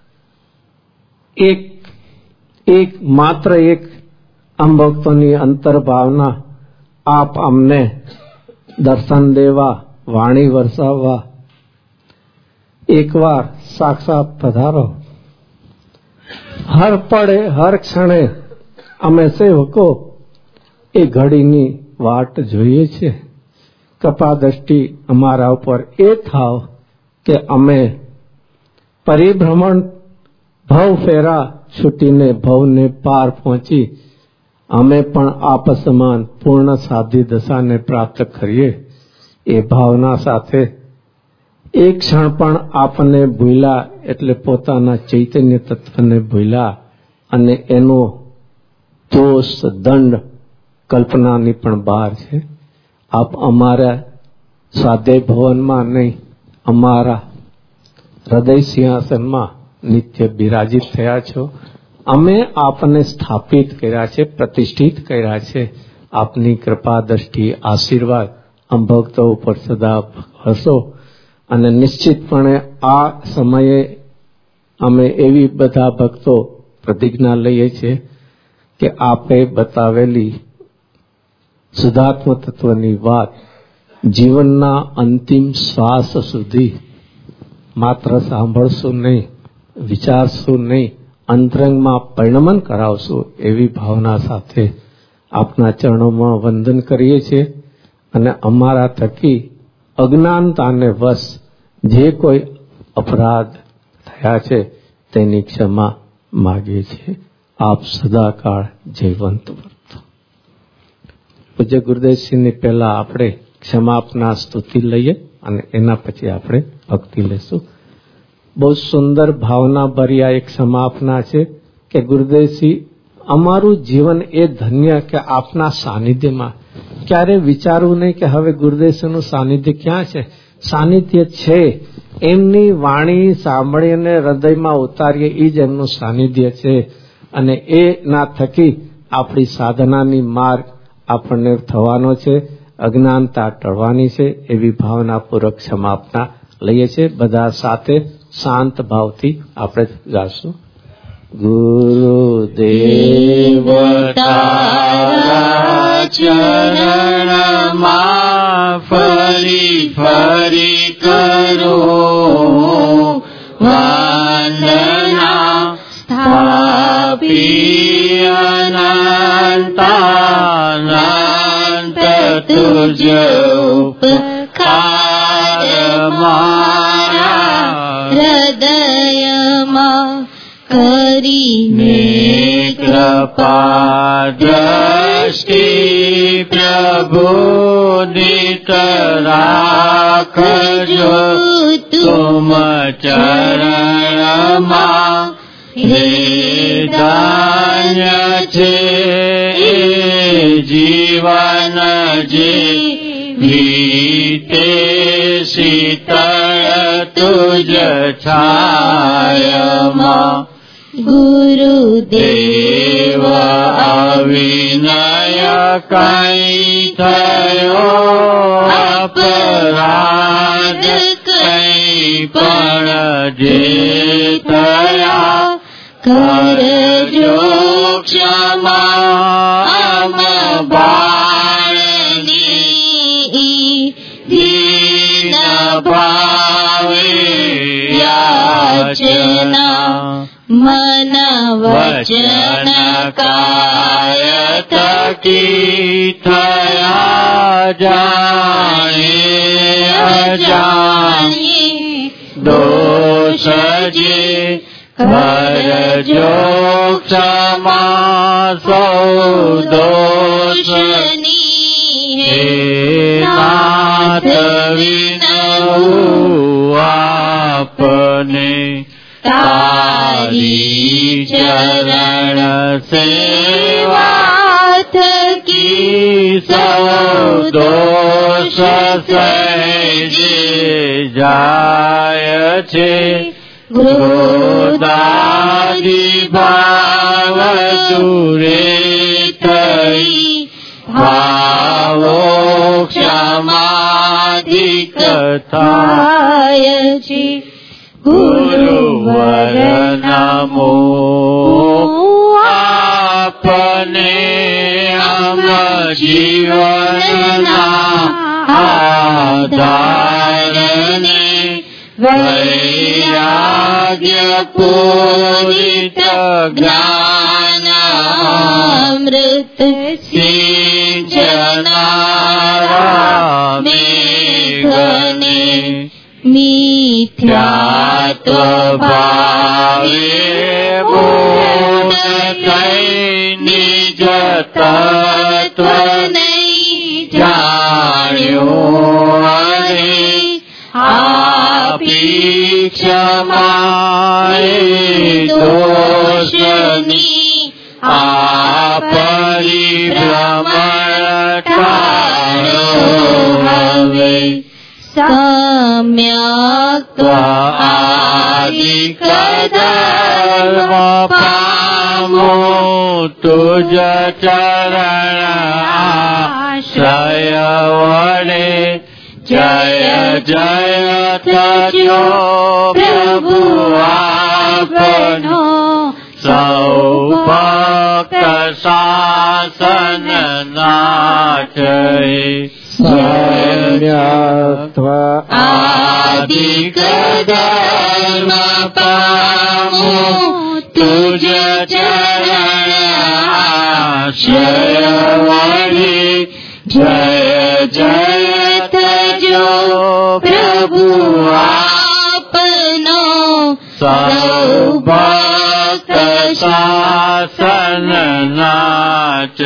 S1: એક એક માત્ર એક અમભક્તોની અંતરભાવના આપ અમને દર્શન દેવા, વાણી વરસાવવા એકવાર સાક્ષાત પધારો. હર પળે હર ક્ષણે અમે સેવકો એ ઘડીની વાટ જોઈએ છે. કૃપા દ્રષ્ટિ અમારા ઉપર એ થાવ કે અમે પરિભ્રમણ ભવ ફેરા છૂટીને ભવને પાર પહોંચી અમે પણ આપ સમાન પૂર્ણ સાધી દશાને પ્રાપ્ત કરીએ. એ ભાવના સાથે એક ક્ષણ પણ આપને ભૂલ્યા એટલે પોતાના ચૈતન્ય તત્વને ભૂલ્યા અને એનો દોષ દંડ કલ્પનાની પણ બહાર છે. આપ અમારા સ્વાધ્યાય ભવનમાં નહીં, અમારા હૃદય સિંહાસનમાં નિત્ય બિરાજિત થયા છો. અમે આપને સ્થાપિત કર્યા છે, પ્રતિષ્ઠિત કર્યા છે. આપની કૃપા દ્રષ્ટિ આશીર્વાદ અમ ભક્તો ઉપર સદા હશો. અને નિશ્ચિતપણે આ સમયે અમે એવી બધા ભક્તો પ્રતિજ્ઞા લઈએ છીએ કે આપે બતાવેલી શુદ્ધાત્મ તત્વની વાત જીવનના અંતિમ શ્વાસ સુધી માત્ર સાંભળશું નહીં, વિચારશું નહીં, અંતરંગમાં પરિણમન કરાવશું. એવી ભાવના સાથે આપના ચરણોમાં વંદન કરીએ છીએ અને અમારા થકી અજ્ઞાનતાને વશ જે કોઈ અપરાધ થયા છે તેની ક્ષમા માગીએ છીએ. આપ સદાકાળ જયવંત વર્તો. પૂજ્ય ગુરુદેવસિંહની પહેલા આપણે ક્ષમાપના સ્તુતિ લઈએ અને એના પછી આપણે ભક્તિ લેશું. બહુ સુંદર ભાવના ભર્યા એક સમાપના છે કે ગુરુદેવસિંહ, અમારું જીવન એ ધન્ય કે આપના સાનિધ્યમાં. ક્યારે વિચારવું નહીં કે હવે ગુરુદેવસિંહનું સાનિધ્ય ક્યાં છે. સાનિધ્ય છે, એમની વાણી સાંભળીને હૃદયમાં ઉતારીએ એ જ એમનું સાનિધ્ય છે. અને એના થકી આપણી સાધનાની માર્ગ આપણને થવાનો છે, અજ્ઞાનતા ટળવાની છે. એવી ભાવનાપૂર્વક સમાપના લઈએ છીએ. બધા સાથે શાંત ભાવથી આપણે ગાશું. ગુરુદેવ
S2: તારા ચરણમાં ફરી ફરી કરો વંદના, સ્થાપી અનંતાનંત તુજ ઉપકાર મારા
S5: હૃદયમાં કરીને
S2: કૃપા દ્રષ્ટિ પ્રભુ નિત રાખજો. તુમ ચરણમાં નિદાન્ય છે જીવન જીવીતે શીતળ તુજ છાયમાં
S5: ગુરુદેવ
S2: અવિનય કઈ થયો અપરાધ કઈ પણ જે થયા
S5: કરજો ક્ષમા બાળની દીન ભાવે યાચના મન વચન કાય
S2: થકી થયા જાણે અજાણી દોષ જે કરજો ક્ષમા સૌ દોષની હે નાથ વિનવું આપને તારી ચરણ સેવા થકી સૌ દોષ સહેજે જાય છે ક્રોધાદિ ભાવ દૂરે થઈ ભાવો ક્ષમાધિક થાય
S5: છે
S2: ગુરુવર નમો આપને અમ જીવનના આધારને વૈરાગ્ય પૂરિત જ્ઞાનામૃત સિંચનારા મેઘને મિથ્યાત્વ ભાવે બોધ થઈ નિજ તત્વ નહીં જાણ્યું અને આપી ક્ષમાએ દોષની આ પરિભ્રમણ ટાળો હવે
S5: સમ્યક
S2: આદિક ધર્મ પામો તુજ ચરણ આશ્રય વડે જય જય થજો પ્રભુ આપનો સૌ ભક્ત શાસન નાથ
S1: સમ્યક્ત્વ
S2: આદિક ધર્મ પામો તુજ ચરણ આશ્રય વડે જય જય થજો પ્રભુ
S5: આપનો
S2: સૌ ભક્ત શાસન નાચ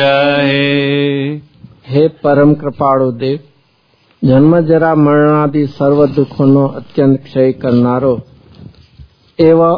S1: હે પરમ કૃપાળુ દેવ, જન્મ જરા મરણાદિ સર્વ દુઃખોનો અત્યંત ક્ષય કરનારો એવો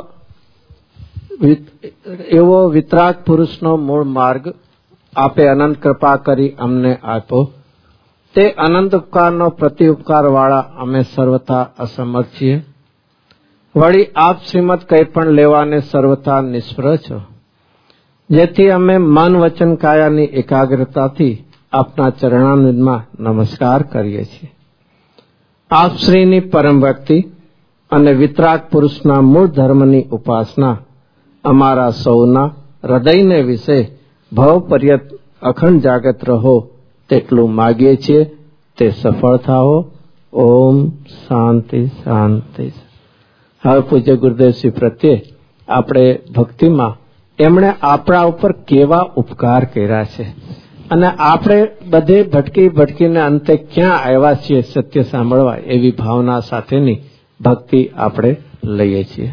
S1: એવો વિતરાગ પુરુષનો મૂળ માર્ગ આપે અનંત કૃપા કરી અમને આપ્યો. તે અનંત ઉપકારનો પ્રતિ ઉપકાર વાળા અમે સર્વથા અસમર્થ છીએ. વળી આપ શ્રીમદ કંઈ પણ લેવાને સર્વથા નિષ્ફળ છો, જેથી અમે મન વચન કાયાની એકાગ્રતાથી આપના ચરણારવિંદમાં નમસ્કાર કરીએ છીએ. આપ શ્રીની પરમ ભક્તિ અને વિતરાગ પુરુષના મૂળ ધર્મની ઉપાસના અમારા સૌના હૃદયને વિશે ભવ પર્યત અખંડ જાગૃત રહો તેટલું માગીએ છીએ. તે સફળ થાઓ. ઓમ શાંતિ શાંતિ. હવે પૂજ્ય ગુરુદેવશ્રી પ્રત્યે આપણે ભક્તિમાં એમણે આપણા ઉપર કેવા ઉપકાર કર્યા છે અને આપણે બધે ભટકી ભટકીને અંતે ક્યાં આવ્યા છીએ સત્ય સાંભળવા, એવી ભાવના સાથેની ભક્તિ આપણે લઈએ છીએ.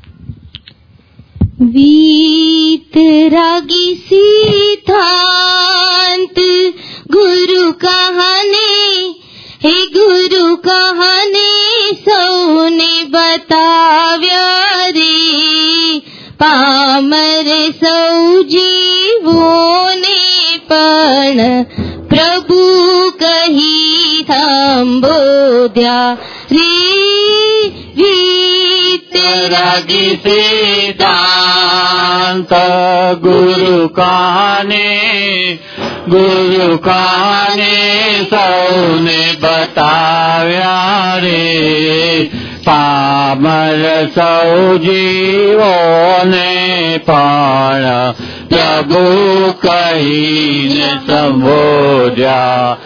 S5: वीतरागी सिद्धांत गुरु कहने, हे गुरु कहने सौने बताव्या रे, पामर सौ जीवोने पण प्रभु कही थांबोद्या रे. वीतरा
S2: रागी सिद्धांत गुरु काने गुरु काने सौने बताव्या रे पामर सौ जीवोने पण प्रभु कहीने संबोध्या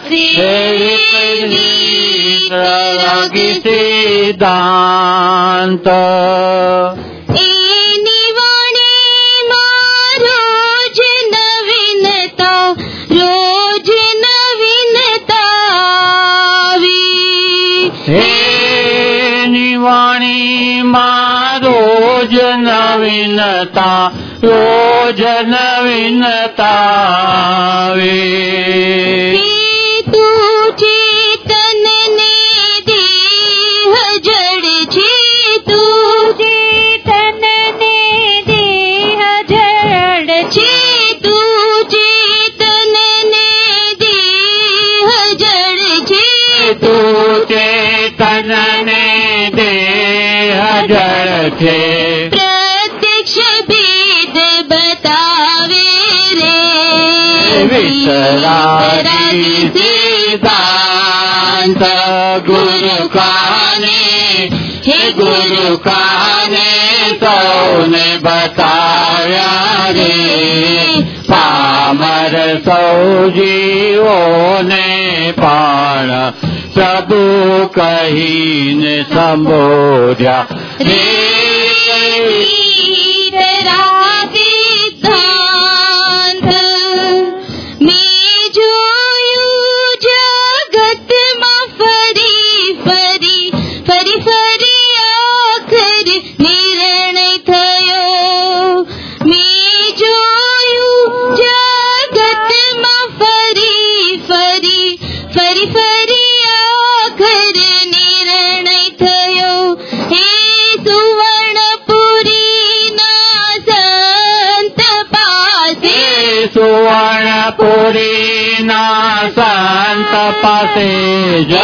S2: रागी सिद्धांत
S5: એની વાણીમાં રોજ નવીનતા રોજ નવીનતા આવી.
S2: એની વાણીમાં રોજ નવીનતા રોજ નવીનતા આવે.
S5: તું ચેતન ને દેહ જડ છે તું ચેતન ને દેહ જડ છે તું ચેતન ને દેહ જડ છે
S2: તું ચેતન ને દેહ જળ છે.
S5: પ્રત્યક્ષ ભેદ બતાવે રે
S2: વિતરાગી સિદ્ધાંત ગુરુ કાને હે ગુરુ કાને સૌને બતાવ્યા રે પામર સૌ જીવોને પણ પ્રભુ કહીને સંબોધ્યા રે.
S5: મેં જોયું જગતમાં ફરી ફરી ફરી ફરી આખર નિર્ણય થયો. મેં જોયું જગતમાં ફરી ફરી ફરી ફરી આખર નિર્ણય થયો. હે સુવર્ણપુરીના સંત પાસે
S2: સુવર્ણપુરીના સંત પાસે જય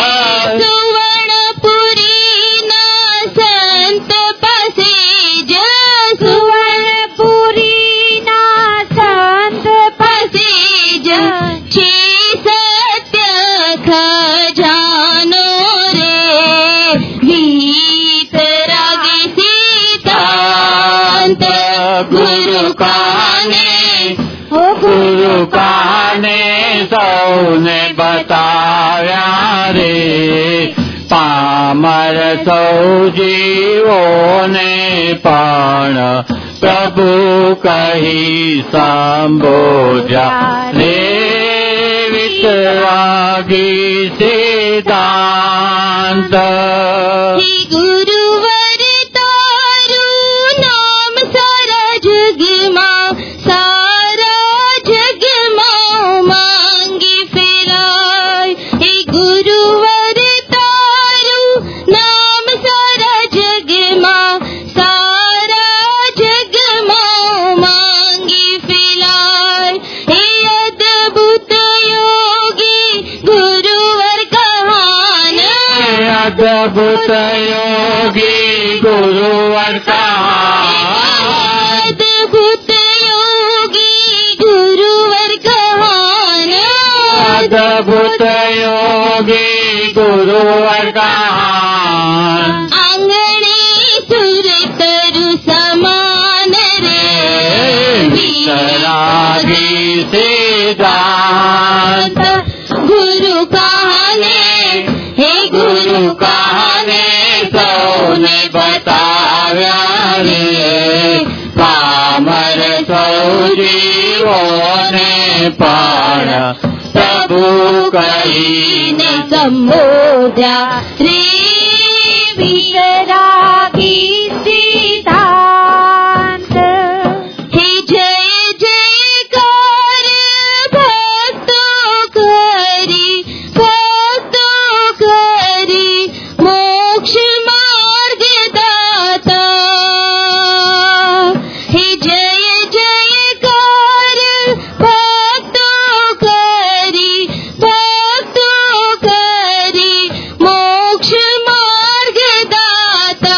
S5: સુવર્ણપુરીના સંત પાસે જય સુવર્ણપુરીના સંત પાસે જય છે સત્ય ખજાનો રે વિતરાગી સિદ્ધાંત
S2: ગુરુ કાને
S5: ઓ
S2: ગુરુ કાને સૌને બતાવ્યા રે પામર સૌ જીવોને પણ પ્રભુ કહી સંબોધ્યા રે વિતરાગી સિદ્ધાંત.
S5: હે ગુરુવર તારું નામ સારા જગમાં સારા જગમાં માંગી ફેરાય. હે ગુરુવર તારું નામ સારા જગમાં સારા જગમાં માંગી ફેરાય. હે અદ્ભુત યોગી ગુરુવર કહાન
S2: અદ્ભુત યોગી ગુરુવર કહાન
S5: અદ્ભુત યોગી ગુરુવર કહાન
S2: અદ્ભુત યોગી ગુરુવર કહાન
S5: આંગણે સુર તરુ સમાન રે
S2: વિતરાગી સિદ્ધાંત
S5: ગુરુ કહાને હે ગુરુ
S2: કહાને સૌને બતાવ્યા રે પામર સૌ જીવોને પણ પ્રભુ કહીને
S5: સંબોધ્યા રે વિતરાગી સિદ્ધાંત. હે જય જયકાર ભક્તો કરી ભક્તો કરી મોક્ષ માર્ગ દાતા. હે જય જયકાર ભક્તો કરી ભક્તો કરી મોક્ષ માર્ગ દાતા.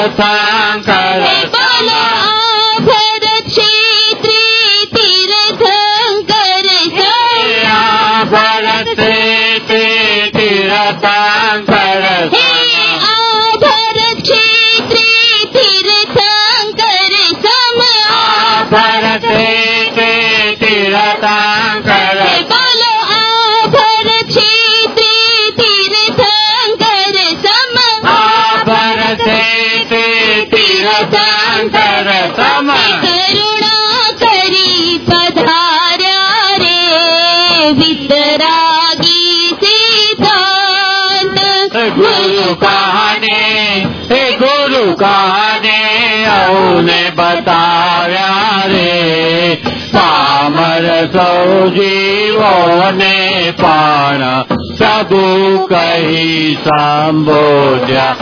S2: તીર્થંકર
S5: બોલો આ ભરત ક્ષેત્રે તીર્થંકર
S2: આ ભરત ક્ષેત્રે તીર્થંકર
S5: હે આ ભરત ક્ષેત્રે તીર્થંકર સમ
S2: આ ભરત ક્ષેત્રે તીર્થંકર
S5: બોલો આ ભરત ક્ષેત્રે તીર્થંકર સમ
S2: આ ભરત ક્ષેત્રે તીર્થંકર સમ
S5: કરુણા કરી પધાર્યા રે વિતરાગી સિદ્ધાંત
S2: ગુરુ કહાને હે ગુરુ કહાને અવને બતાવ્યા રે પામર સૌ જીવોને પણ પ્રભુ કહી સંબોધ્યા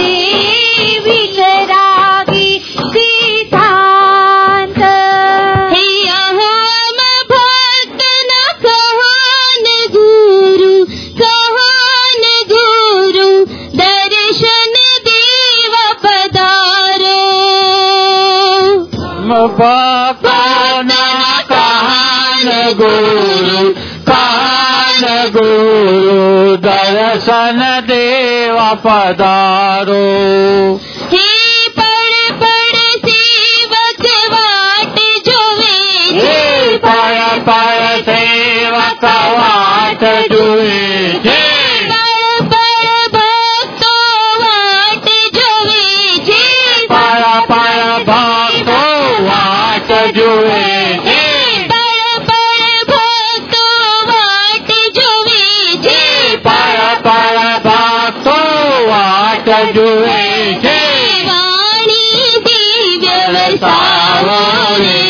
S5: વિતરાગી સિદ્ધાંત હે અહમ ભક્ત ન કહન ગુરુ કહન ગુરુ દર્શન દેવ પધારો
S2: ભક્તના કહાન ગુરુ કહાન ગુરુ દર્શન દેવ પધારો
S5: હે પડ પડ સેવક વાટ જોવે
S2: હે પળ પળ સેવક વાટ જુએ છે
S5: પળ પળ ભક્તો વાટ જોવે છે
S2: પળ પળ ભક્તો વાટ જુએ છે
S5: પળ પળ ભક્તો વાટ જોવે છે
S2: પળ પળ ભક્તો વાટ જુએ છે
S5: વાણી દિવ્ય વસાવો રે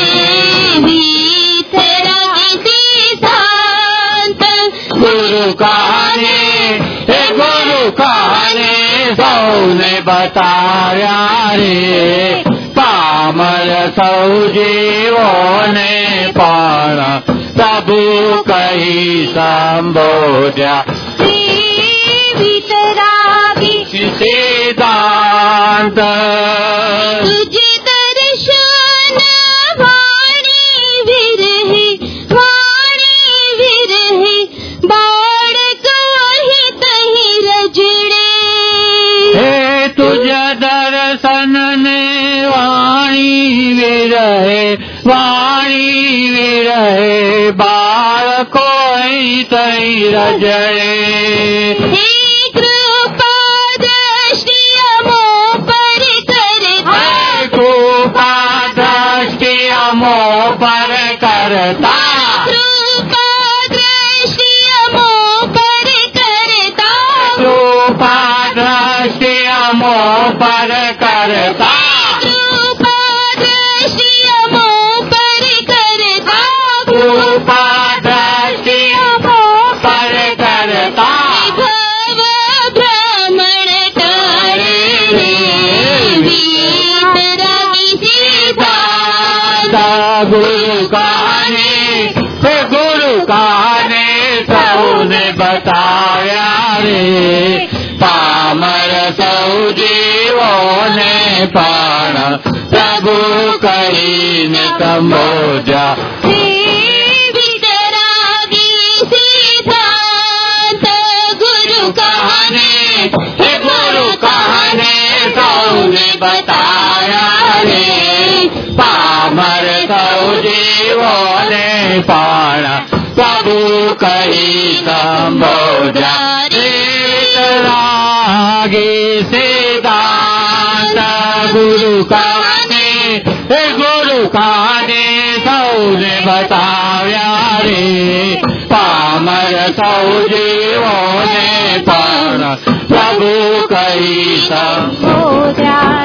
S5: વિતરાગી સિદ્ધાંત
S2: ગુરુ કહાને હે ગુરુ કહાને સૌને બતાવ્યા રે પામર સૌ જીવોને પણ પ્રભુ કહી સંબોધ્યા
S5: વિતરાગી
S2: સિદ્ધાંત
S5: तुझ दर्शन वाणी विरहे वाणी विरहे बाळक वही तही रजड़े
S2: હે તુજ દર્શન ને વાણી વિરહે વાણી વિરહે બાળકો તઈ રજળે
S5: हे कृपा दृष्टि अमो पर करता
S2: કૃપા દ્રષ્ટિ અમો પર કરતા
S5: कृपा दृष्टि अमो पर करता
S2: કૃપા દ્રષ્ટિ અમો પર કરતા
S5: कृपा दृष्टि अमो पर करता
S2: કૃપા દ્રષ્ટિ અમો પર કરતા
S5: ભવ ભ્રમણ કરે રે વિતરાગી સિદ્ધાંત
S2: ગુરુ કહાને હે ગુરુ કહાને સૌને બતાવ્યા રે પામર સૌ જીવોને પણ પ્રભુ કહીને સંબોધ્યા
S5: હે વિતરાગી સિદ્ધાંત ગુરુ કહાને
S2: હે ગુરુ કહાને સૌને બતાવ્યા રે પામર સૌ જીવોને પણ પ્રભુ કહી સંબોધ્યા વિતરાગી સિદ્ધાંત ગુરુ કહાને હે ગુરુ કહાને સૌને બતાવ્યા રે પામર સૌ જીવોને પણ પ્રભુ કહી સંબોધ્યા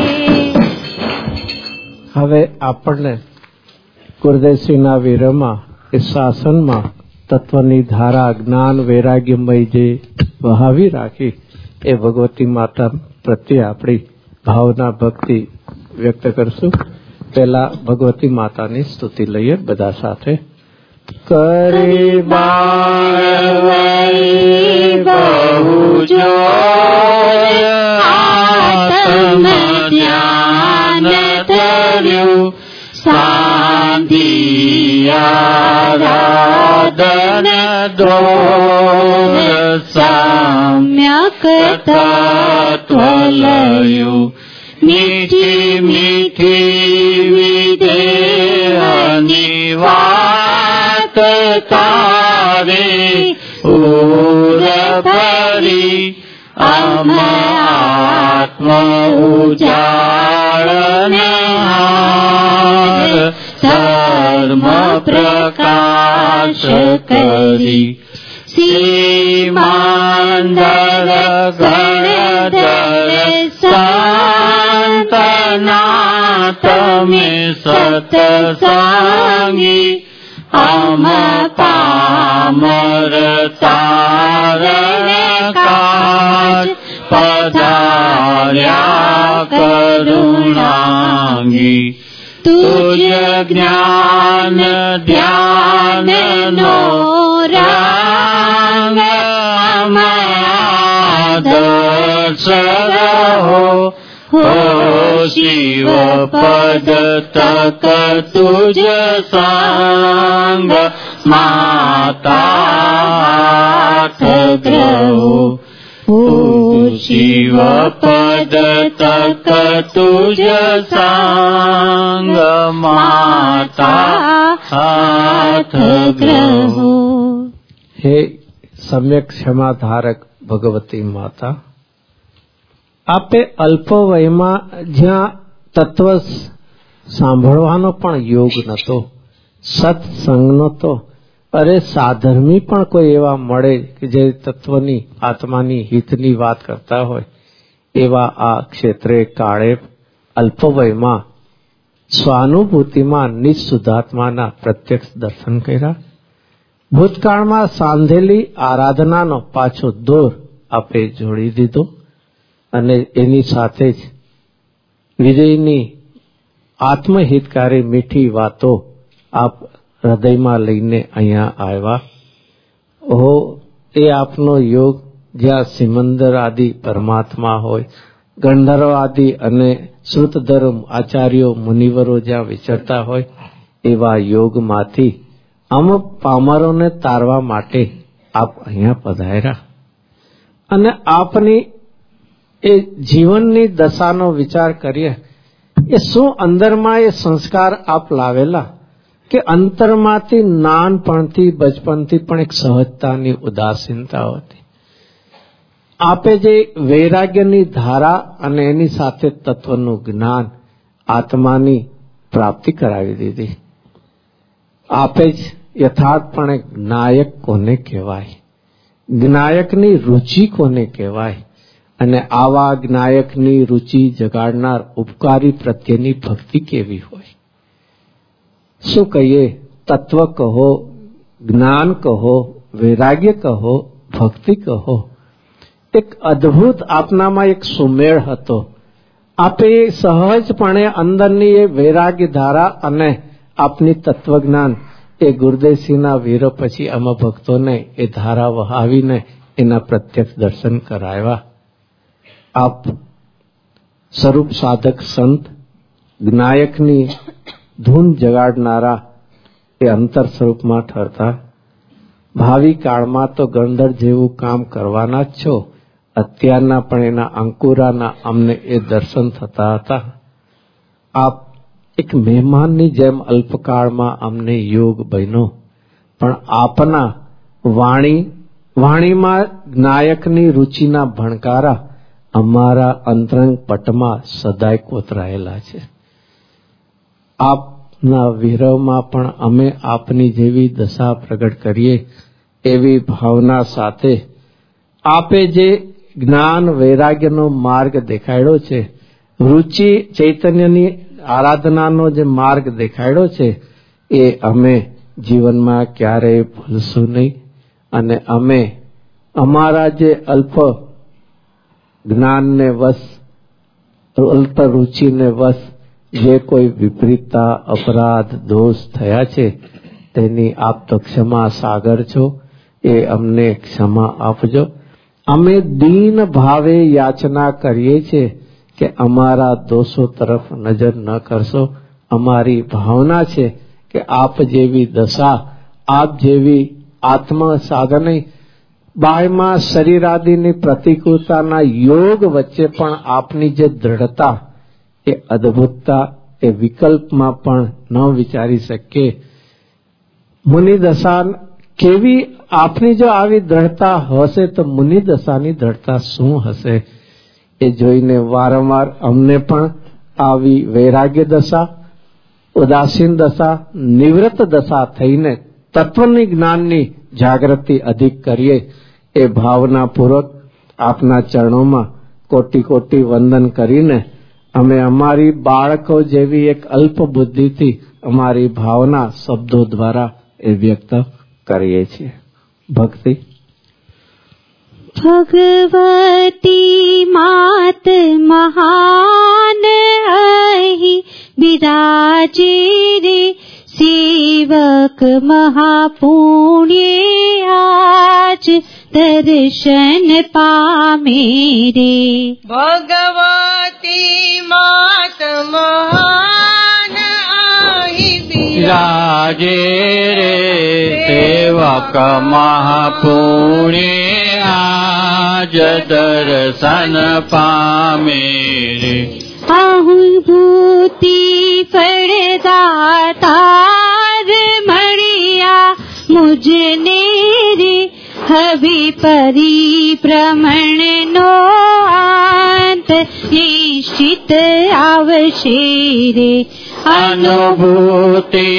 S1: હવે આપણને ગુરુદેવશ્રીના વિરહમાં એ શાસનમાં તત્વની ધારા જ્ઞાન વૈરાગ્યમય જે વહાવી રાખી એ ભગવતી માતા પ્રત્યે આપણી ભાવના ભક્તિ વ્યક્ત કરશું. પહેલા ભગવતી માતાની સ્તુતિ લઈએ બધા સાથે. કરી
S2: બહુ જો આત્મ કર્યું શાંતિ આરાધન દ્રોહ
S5: સમ્યક
S2: તત્વ લયું મીઠી મીઠી વિદેહની વાત તારે ઉર ભરી અમ આત્મ ઉજાળને હાર ધર્મ પ્રકાશ કરી સીમાંદર ગણધર સંતના તમે સતસંગી અમ પામર તારને કાજ પધાર્યા કરુણાંગી તુજ જ્ઞાન ધ્યાન નો રાંગ આદર્શ રહો હો શિવ પદ તક તુજ સંગ માતા ગ્રહો હો શિવ પદ તક તુજ સંગ માતા હાથ ગ્રહો.
S1: હે સમ્યક ક્ષમાધારક ભગવતી માતા, આપે અલ્પ વયમાં જ્યાં તત્વ સાંભળવાનો પણ યોગ નતો, સત્સંગ નતો, અરે સાધર્મી પણ કોઈ એવા મળે કે જે તત્વની આત્માની હિતની વાત કરતા હોય, એવા આ ક્ષેત્રે કાળે અલ્પ વયમાં સ્વાનુભૂતિમાં નિઃશુદ્ધાત્માના પ્રત્યક્ષ દર્શન કર્યા. ભૂતકાળમાં સાંધેલી આરાધનાનો પાછો દોર આપે જોડી દીધો અને એની સાથે જ વિજયની આત્મહિતકારી મીઠી વાતો આપ હૃદયમાં લઈને અહીંયા આવ્યા. ઓહો, એ આપનો યોગ જ્યાં સિમંદર આદિ પરમાત્મા હોય, ગંધર્વ આદિ અને શ્રુતધર્મ આચાર્યો મુનિવરો જ્યાં વિચરતા હોય, એવા યોગમાંથી અમ પામરોને તારવા માટે આપ અહીંયા પધાર્યા અને આપની એ જીવનની દશાનો વિચાર કરીએ, એ શું અંદરમાં એ સંસ્કાર આપ લાવેલા કે અંતરમાંથી નાનપણથી બચપનથી પણ એક સહજતાની ઉદાસીનતા હતી. આપે જે વૈરાગ્યની ધારા અને એની સાથે તત્વનું જ્ઞાન આત્માની પ્રાપ્તિ કરાવી દીધી. આપે જ યથાર્થપણે જ્ઞાયક કોને કહેવાય, જ્ઞાયકની રુચિ કોને કહેવાય, અને આવા જ્ઞાયકની રુચિ જગાડનાર ઉપકારી પ્રત્યેની ભક્તિ કેવી હોય. શું કહીએ, તત્વ કહો, જ્ઞાન કહો, વૈરાગ્ય કહો, ભક્તિ કહો, એક અદ્ભુત આપનામાં એક સુમેળ હતો. આપે સહજપણે અંદરની એ વૈરાગ્ય ધારા અને આપની તત્વજ્ઞાન એ ગુરુદેવસિંહના વીરો પછી આમાં ભક્તોને એ ધારા વહાવીને એના પ્રત્યક્ષ દર્શન કરાવ્યા. આપ સ્વરૂપ સાધક સંત જ્ઞાયકની ધૂન જગાડનારા એ અંતર સ્વરૂપમાં ઠરતા. ભાવિ કાળમાં તો ગંધર જેવું કામ કરવાના જ છો, અત્યારના પણ એના અંકુરાના અમને એ દર્શન થતા હતા. આપ એક મહેમાનની જેમ અલ્પકાળમાં અમને યોગ બન્યો, પણ આપના વાણી વાણીમાં જ્ઞાયકની રુચિના ભણકારા અમારા અંતરંગ પટમાં સદાય કોતરાયેલા છે. આપના વિરહમાં પણ અમે આપની જેવી દશા પ્રગટ કરીએ એવી ભાવના સાથે આપે જે જ્ઞાન વૈરાગ્યનો માર્ગ દેખાડ્યો છે, રુચિ ચૈતન્યની આરાધનાનો જે માર્ગ દેખાડ્યો છે, એ અમે જીવનમાં ક્યારેય ભૂલશું નહીં. અને અમે અમારા જે અલ્પ જ્ઞાનને વશ, અલ્પ રુચિને વશ જે કોઈ વિપરીતતા, અપરાધ, દોષ થયા છે, તેની આપ તો ક્ષમા સાગર છો, એ અમને ક્ષમા આપજો. અમે દીન ભાવે યાચના કરીએ છીએ કે અમારા દોષો તરફ નજર ન કરશો, અમારી ભાવના છે કે આપ જેવી દશા, આપ જેવી આત્મા સાધને બાહ્યમાં શરીરાદિની પ્રતિકૂળતાના યોગ વચ્ચે પણ આપની જે દ્રઢતા, એ અદ્ભુતતા, એ વિકલ્પમાં પણ ન વિચારી શકીએ. મુનિ દશા કેવી, આપની જો આવી દ્રઢતા હશે તો મુનિ દશાની દ્રઢતા શું હશે? એ જોઈને વારંવાર અમને પણ આવી વૈરાગ્ય દશા, ઉદાસીન દશા, નિવૃત્ત દશા થઈને તત્વની જ્ઞાનની જાગૃતિ અધિક કરીએ એ ભાવનાપૂર્વક આપના ચરણોમાં કોટી કોટી વંદન કરીને અમે અમારી બાળકો જેવી એક અલ્પ બુદ્ધિથી અમારી ભાવના શબ્દો દ્વારા એ વ્યક્ત કરીએ છીએ. ભક્તિ.
S5: ભગવતી માત મહાન અહીં બિરાજે રે, સેવક મહાપુણ્ય આજ દર્શન પામે રે.
S4: ભગવતી માત મહાન અહીં
S2: બિરાજે રે, સેવક મહાપુણ્ય આજ દર્શન પામે રે.
S5: આહુભૂતિ ફળદાતાર મળ્યા મુજને રે, હવે પરિભ્રમણ નો અંત નિશ્ચિત આવશે રે.
S2: અનુભૂતિ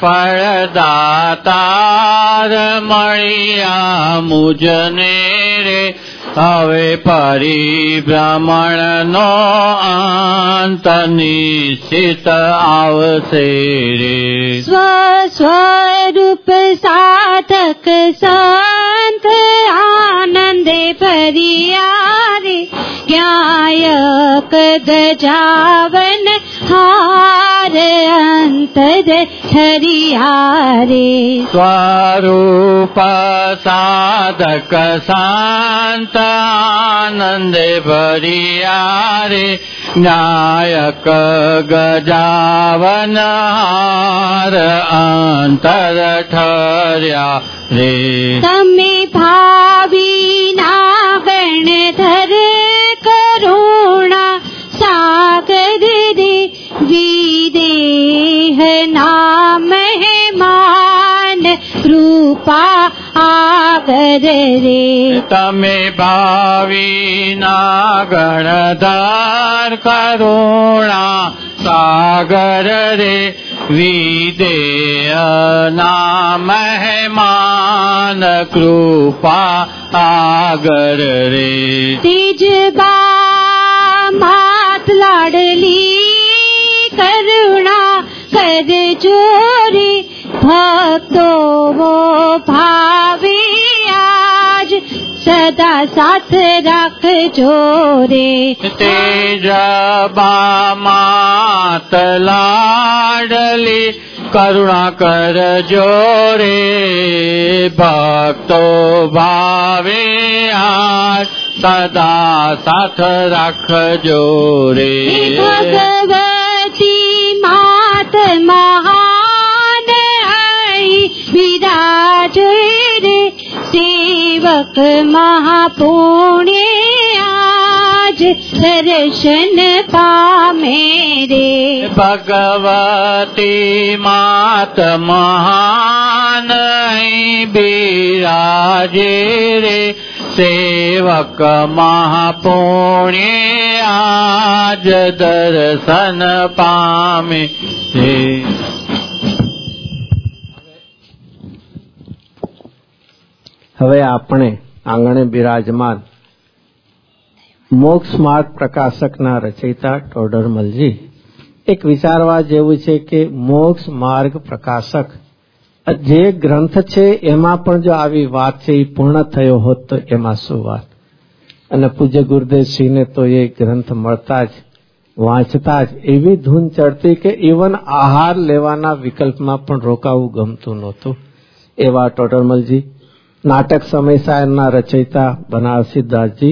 S2: ફળદાતાર મળ્યા મુજને રે, હવે પરિભ્રમણ નો અંત નિશ્ચિત આવશે રે.
S5: સ્વ સ્વરૂપ સાધક સંત આનંદે ભર્યા રે, જ્ઞાયક ગજાવન હાર અંતર ઠર્યા રે.
S2: સ્વરૂપ સાધક શાંત આનંદે ભર્યા રે, નાયક ગજાવન હાર અંતર ઠર્યા રે.
S5: તમે ભાવી ના ગણધર કરુણા સાગર રે, વિદેહ ના મહેમાન કૃપા આગર રે.
S2: તમે ભાવી ના ગણધાર કરુણા સાગર રે, વિદેય ના મહેમાન કૃપા આગર રે.
S5: ત્રીજબા માત લાડલી કરુણા કરજો રે, ભક્તો ભાવે આજ સદા સાથ રાખજો રે.
S2: તેજબા માત લાડલી કરુણા કરજો રે, ભક્તો ભાવે આજ સદા સાથ રાખજો રે.
S5: ભગવતી માત મહાન અહીં બિરાજે રે, સેવક મહાપુણ્ય આજ દર્શન પામે રે.
S2: ભગવતી માત મહાન બિરાજે રે, સેવક મહાપુણ્ય આજ દર્શન પામે રે.
S1: હવે આપણે આંગણે બિરાજમાન મોક્ષ માર્ગ પ્રકાશકના રચયિતા ટોડરમલજી એક વિચારવા જેવું છે કે મોક્ષ માર્ગ પ્રકાશક જે ગ્રંથ છે એમાં પણ જો આવી વાત છે એ પૂર્ણ થયો હોત તો એમાં શું વાત. અને પૂજ્ય ગુરુદેવસિંહને તો એ ગ્રંથ મળતા જ વાંચતા જ એવી ધૂન ચડતી કે ઇવન આહાર લેવાના વિકલ્પમાં પણ રોકાવું ગમતું નહોતું. એવા ટોડરમલજી નાટક સમય સાયનના રચયિતા બનારસી દાસજી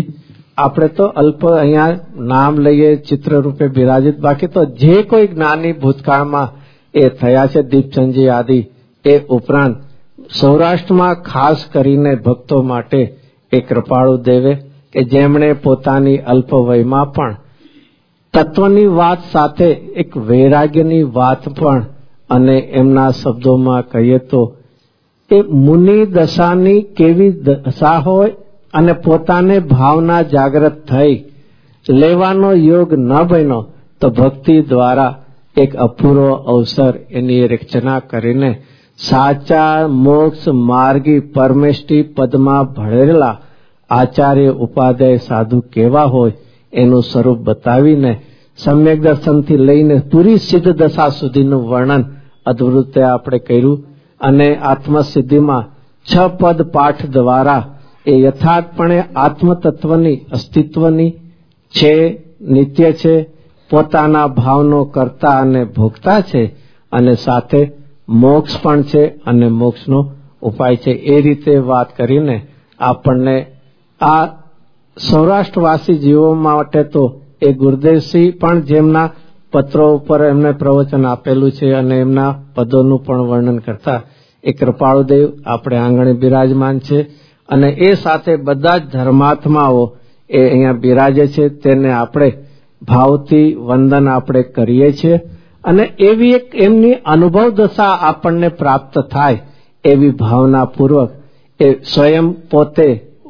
S1: આપણે તો અલ્પ અહીંયા નામ લઈએ ચિત્ર રૂપે બિરાજિત, બાકી તો જે કોઈ જ્ઞાની ભૂતકાળમાં એ થયા છે દીપચંદજી આદિ, એ ઉપરાંત સૌરાષ્ટ્રમાં ખાસ કરીને ભક્તો માટે એ કૃપાળુ દેવે કે જેમણે પોતાની અલ્પ વયમાં પણ તત્વની વાત સાથે એક વૈરાગ્યની વાત પણ, અને એમના શબ્દોમાં કહીએ તો એ મુનિ દશાની કેવી દશા હોય અને પોતાને ભાવના જાગૃત થઈ લેવાનો યોગ ન બન્યો તો ભક્તિ દ્વારા એક અપૂર્વ અવસર એની રચના કરીને સાચા મોક્ષ માર્ગી પરમેષ્ઠી પદમાં ભળેલા આચાર્ય ઉપાધ્યાય સાધુ કેવા હોય એનું સ્વરૂપ બતાવીને સમ્યક દર્શનથી લઈને પૂરી સિદ્ધ દશા સુધીનું વર્ણન અદભુત રીતે આપણે કર્યું. અને આત્મસિદ્ધિમાં છ પદ પાઠ દ્વારા એ યથાર્થપણે આત્મતત્વની અસ્તિત્વની છે, નિત્ય છે, પોતાના ભાવનો કરતા અને ભોગતા છે, અને સાથે મોક્ષ પણ છે અને મોક્ષનો ઉપાય છે. એ રીતે વાત કરીને આપણને આ સૌરાષ્ટ્રવાસી જીવો માટે તો એ ગુરુદેવસિંહ પણ જેમના પત્રો ઉપર એમને પ્રવચન આપેલું છે અને એમના પદોનું પણ વર્ણન કરતા એ કૃપાળુદેવ આપણે આંગણે બિરાજમાન છે. અને એ સાથે બધા જ ધર્માત્માઓ એ અહીંયા બિરાજે છે, તેને આપણે ભાવથી વંદન આપણે કરીએ છીએ. અને એવી એક એમની અનુભવ દશા આપણને પ્રાપ્ત થાય એવી ભાવનાપૂર્વક એ સ્વયં પોતે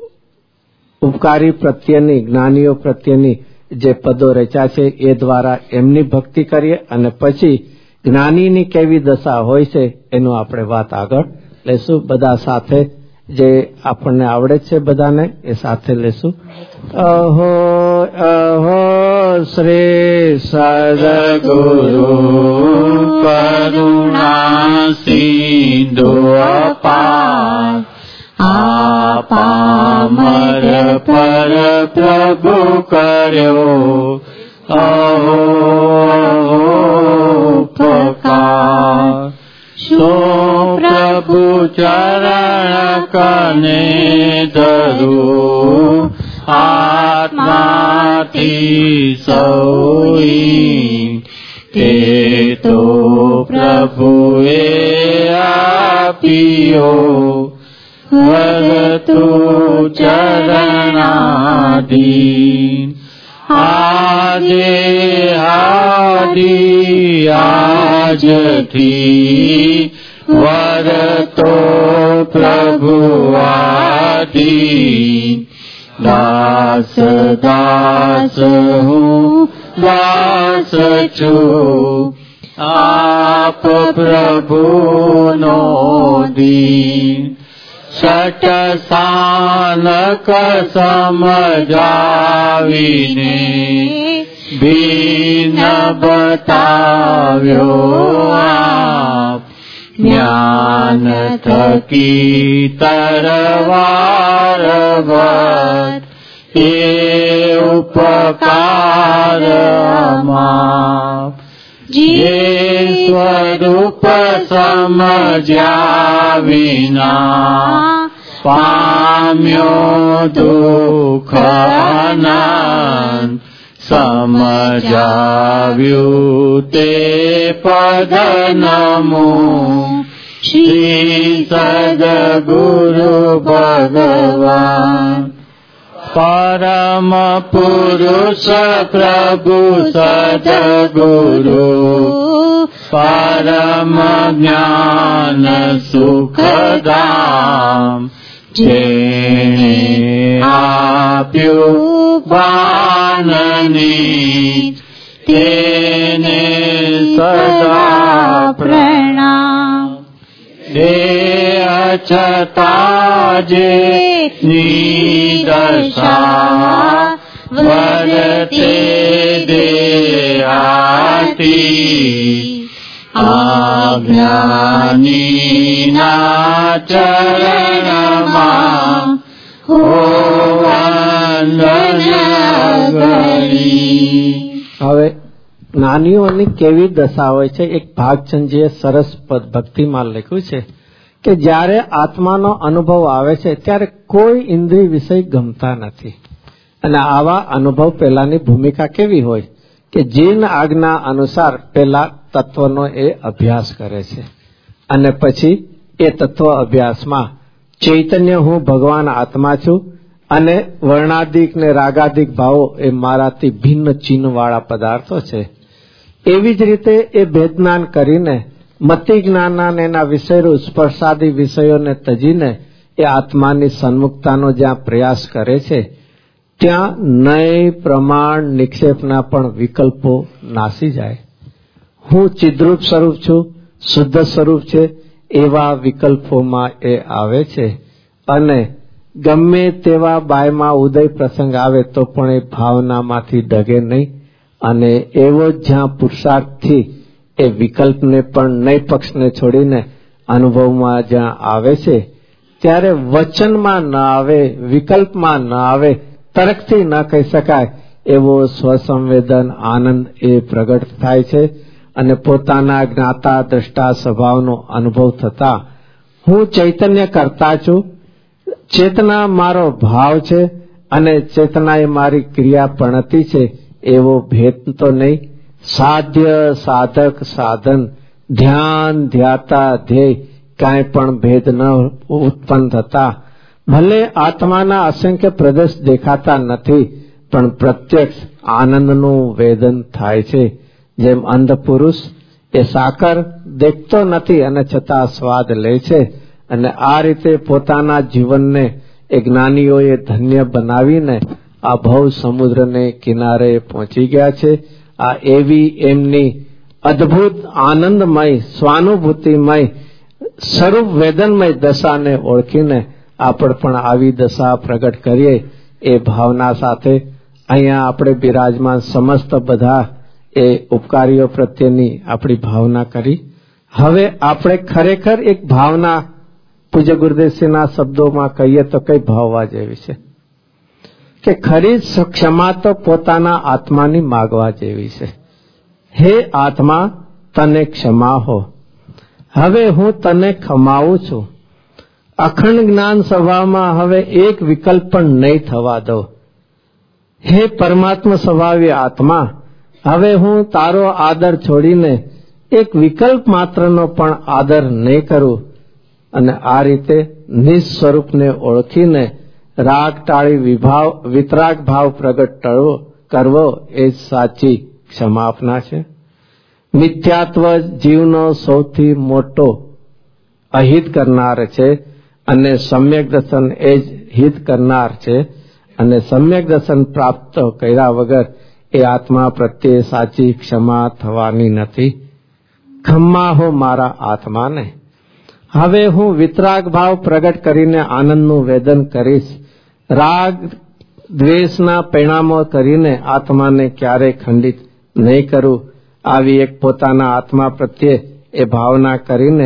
S1: ઉપકારી પ્રત્યેની, જ્ઞાનીઓ પ્રત્યેની જે પદો રચ્યા છે એ દ્વારા એમની ભક્તિ કરીએ અને પછી જ્ઞાનીની કેવી દશા હોય છે એનું આપણે વાત આગળ લેશું. બધા સાથે જે આપણને આવડે છે બધાને એ સાથે લેશું. અહો અહો શ્રી સદગુરુ
S2: કરુણા સિંધુ અપાર આપામર પર પ્રભુ કર્યો અહો ઉપકાર. સો પ્રભુ ચરણ કને ધરું આત્માથી સોઈ તે તો પ્રભુએ આપ્યો વરતુ ચરણાધીન. આજે આદિ આજથી વરતો પ્રભુ આધીન. દાસ દાસ હું દાસ છું આપ પ્રભુનો દીન. છઠ સાનક સમજાવીને ભીન બતાવ્યો આપ. જ્ઞાન થકી તરવાર વત એ ઉપકાર અમાપ. જે સ્વરૂપ સમજ્યા વિના પામ્યો દુઃખ અનંત. સમજાવ્યું તે પદ નમો શ્રી સદગુરુ ભગવાન. પરમ પુરુષ પ્રભુ સદગુરુ પરમ જ્ઞાન સુખધામ. જેણે આપ્યું બાનની તેને સદા પ્રણામ. દેહ છતાં જે નિદશા વરતે દેહાતી. આજ્ઞાનીના ચરણમાં
S1: હવે જ્ઞાનીઓની કેવી દશા હોય છે એક ભાગચંદજીએ સરસ ભક્તિમાં લખ્યું છે કે જ્યારે આત્માનો અનુભવ આવે છે ત્યારે કોઈ ઇન્દ્રિય વિષય ગમતા નથી. અને આવા અનુભવ પહેલાની ભૂમિકા કેવી હોય કે જીન આજ્ઞા અનુસાર પહેલા તત્વનો એ અભ્યાસ કરે છે અને પછી એ તત્વ અભ્યાસમાં ચૈતન્ય હું ભગવાન આત્મા છું અને વર્ણાધિક ને રાગાધિક ભાવો એ મારાથી ભિન્ન ચિહ્નવાળા પદાર્થો છે. એવી જ રીતે એ ભેદજ્ઞાન કરીને મતિ જ્ઞાન એના વિષયો સ્પર્શાદી વિષયોને તજીને એ આત્માની સન્મુખતાનો જ્યાં પ્રયાસ કરે છે ત્યાં નય પ્રમાણ નિક્ષેપના પણ વિકલ્પો નાસી જાય. હું ચિદ્રૂપ સ્વરૂપ છું, શુદ્ધ સ્વરૂપ છે એવા વિકલ્પોમાં એ આવે છે અને ગમે તેવા બાયમાં ઉદય પ્રસંગ આવે તો પણ એ ભાવનામાંથી ડગે નહીં અને એવો જ્યાં પુરુષાર્થથી એ વિકલ્પને પણ નય પક્ષને છોડીને અનુભવમાં જ્યાં આવે છે ત્યારે વચનમાં ન આવે, વિકલ્પમાં ન આવે, તર્કથી ન કહી શકાય એવો સ્વસંવેદન આનંદ એ પ્રગટ થાય છે અને પોતાના જ્ઞાતા દ્રષ્ટા સ્વભાવનો અનુભવ થતા હું ચૈતન્ય કરતા છું, ચેતના મારો ભાવ છે અને ચેતના એ મારી ક્રિયા પ્રણતિ છે એવો ભેદ તો નહીં. સાધ્ય સાધક સાધન ધ્યાન ધ્યાતા ધ્યેય કાંઈ પણ ભેદ ન ઉત્પન્ન થતા ભલે આત્માના અસંખ્ય પ્રદેશ દેખાતા નથી પણ પ્રત્યક્ષ આનંદનું વેદન થાય છે. જેમ અંધ પુરુષ એ સાકર દેખતો નથી અને છતાં સ્વાદ લે છે અને આ રીતે પોતાના જીવનને એ જ્ઞાનીઓએ ધન્ય બનાવીને આ ભવ સમુદ્રને કિનારે પહોંચી ગયા છે. આ એવી એમની અદ્ભુત આનંદમય સ્વાનુભૂતિમય સ્વરૂપ વેદનમય દશાને ઓળખીને આપણે પણ આવી દશા પ્રગટ કરીએ એ ભાવના સાથે અહીંયા આપણે બિરાજમાન સમસ્ત બધા એ ઉપકારીઓ પ્રત્યેની આપણી ભાવના કરી. હવે આપણે ખરેખર એક ભાવના પૂજ્ય ગુરુદેવસિંહના શબ્દોમાં કહીએ તો કઈ ભાવવા જેવી છે કે ખરી ક્ષમા તો પોતાના આત્માની માગવા જેવી છે. હે આત્મા તને ક્ષમા હો, હવે હું તને ખમાવું છું. અખંડ જ્ઞાન સ્વભાવમાં હવે એક વિકલ્પ પણ નહીં થવા દો. હે પરમાત્મા સ્વભાવી આત્મા, હવે હું તારો આદર છોડીને એક વિકલ્પ માત્રનો પણ આદર નહીં કરું અને આ રીતે નિજ સ્વરૂપને ઓળખીને રાગ ટાળી વિભાવ વિતરાગ ભાવ પ્રગટ કરવો એ સાચી ક્ષમાપના છે. મિથ્યાત્વ જીવનો સૌથી મોટો અહિત કરનાર છે અને સમ્યક દર્શન એ જ હિત કરનાર છે અને સમ્યક દર્શન પ્રાપ્ત કર્યા વગર એ આત્મા પ્રત્યે સાચી ક્ષમા થવાની નથી. ખમ્મા હો મારા આત્માને. હવે હું વિતરાગ ભાવ પ્રગટ કરીને આનંદનું વેદન કરીશ. રાગ દ્વેષના પરિણામો કરીને આત્માને ક્યારેય ખંડિત નહીં કરું. આવી એક પોતાના આત્મા પ્રત્યે એ ભાવના કરીને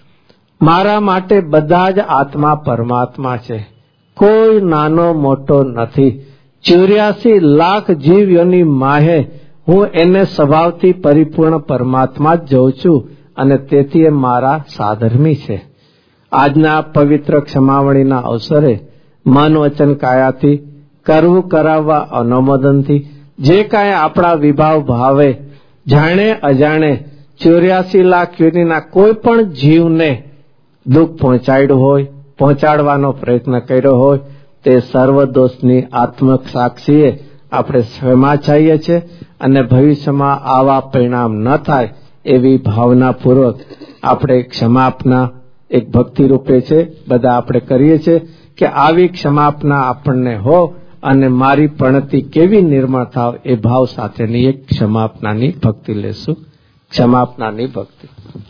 S1: મારા માટે બધા જ આત્મા પરમાત્મા છે, કોઈ નાનો મોટો નથી. ચોર્યાસી લાખ જીવ યોની માહે હું એને સ્વભાવથી પરિપૂર્ણ પરમાત્મા જ જોઉં છું અને તેથી એ મારા સાધર્મી છે. આજના પવિત્ર ક્ષમાવણીના અવસરે મન વચન કાયાથી કરવું કરાવવા અનુમોદનથી જે કાંઈ આપણા વિભાવ ભાવે જાણે અજાણે ચોર્યાસી લાખ યોનીના કોઈ પણ જીવને દુઃખ પહોંચાડ્યું હોય, પહોંચાડવાનો પ્રયત્ન કર્યો હોય તે સર્વ દોષની આત્મક સાક્ષીએ આપણે ક્ષમા ચાહીએ છીએ અને ભવિષ્યમાં આવા પરિણામ ન થાય એવી ભાવનાપૂર્વક આપણે ક્ષમાપના એક ભક્તિ રૂપે છે બધા આપણે કરીએ છીએ કે આવી ક્ષમાપના આપણને હો અને મારી પ્રણતિ કેવી નિર્મળ થાવ એ ભાવ સાથેની એક ક્ષમાપનાની ભક્તિ લેશું. ક્ષમાપનાની ભક્તિ.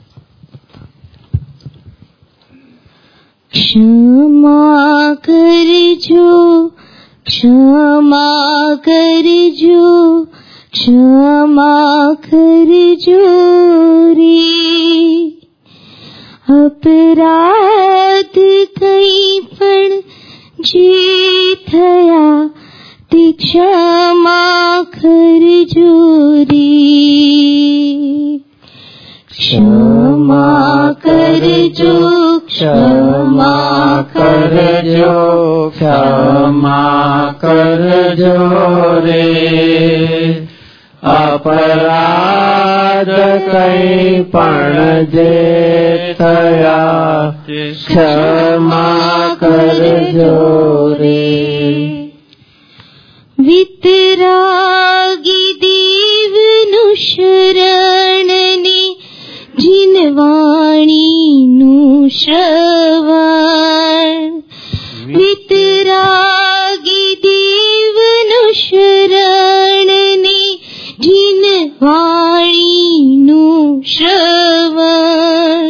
S2: ક્ષમા કરજો, ક્ષમા કરજો, ક્ષમા કરજો રે. અપરાધ કઈ પણ જે થયા તે ક્ષમા કરજો રે. ક્ષમા કરજો,
S3: ક્ષમા કરજો, ક્ષમા કરજો રે. અપરાધ કઈ પણ જે થયા ક્ષમા કરજો રે.
S2: વિતરાગી દેવનું શરણને જીનવાણીનું શ્રવણ. વિતરાગી દેવનું શરણને જીનવાણીનું શ્રવણ.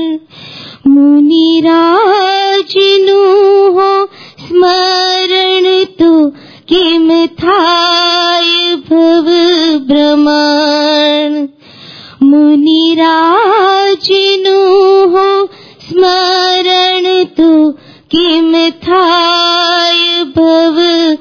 S2: મુનિરાજનું હો સ્મરણ તો કેમ થાય ભવ ભ્રમણ. મુનિરાજનું હો સ્મરણ તો કેમ થાય ભવ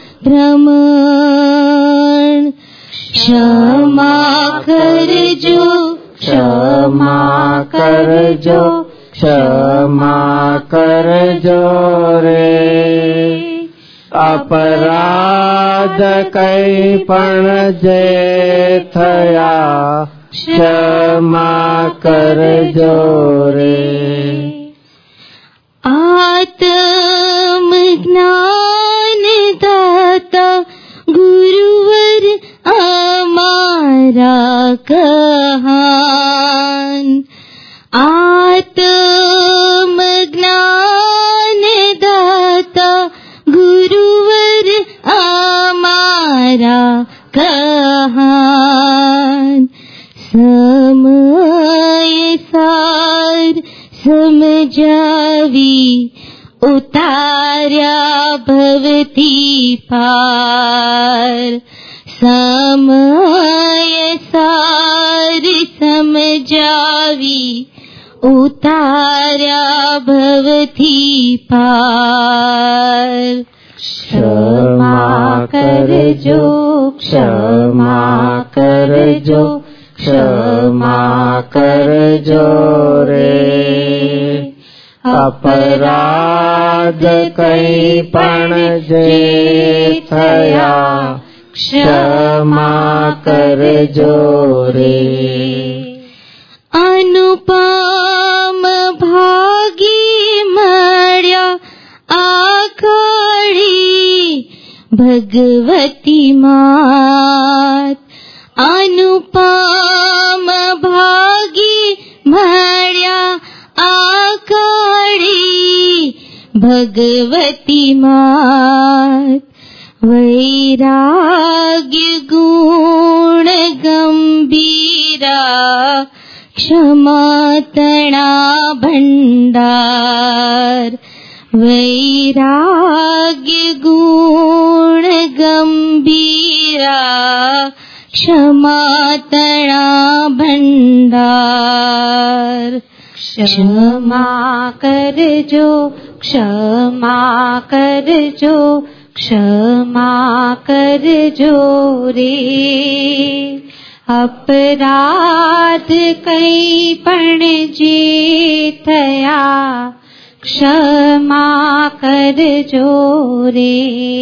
S2: ભ્રમણ. ક્ષમા કરજો, ક્ષમા કરજો, ક્ષમા કરજો રે. અપરાધ કઈ પણ જે થયા ક્ષમા કરજો રે. આત્મ જ્ઞાન દાતા ગુરુવર અમારા કહાન. આત્મ જ્ઞાન દાતા ગુરુવર અમારા કહાન. સમય સાર સમજાવી ઉતાર્યા ભવથી પાર. સમય સાર સમજાવી ઉતાર્યા ભવથી પાર. ક્ષમા કરજો, ક્ષમા કરજો, ક્ષમા કરજો રે.
S3: અપરાધ કઈ પણ જે થયા ક્ષમા કરજો રે.
S2: અનુપમ ભાગી મળ્યા આખડી ભગવતી માત. અનુપમ ભાગી મળ્યા આખડી ભગવતી માત. વૈરાગ્ય ગુણ ગંભીરા ક્ષમા તણા ભંડાર. વૈરાગ્ય ગુણ ગંભીરા ક્ષમા તણા ભંડાર. ક્ષમા કરજો, ક્ષમા કરજો, ક્ષમા કરજો રે. અપરાધ કઈ પણ જે થયા ક્ષમા કરજો રે.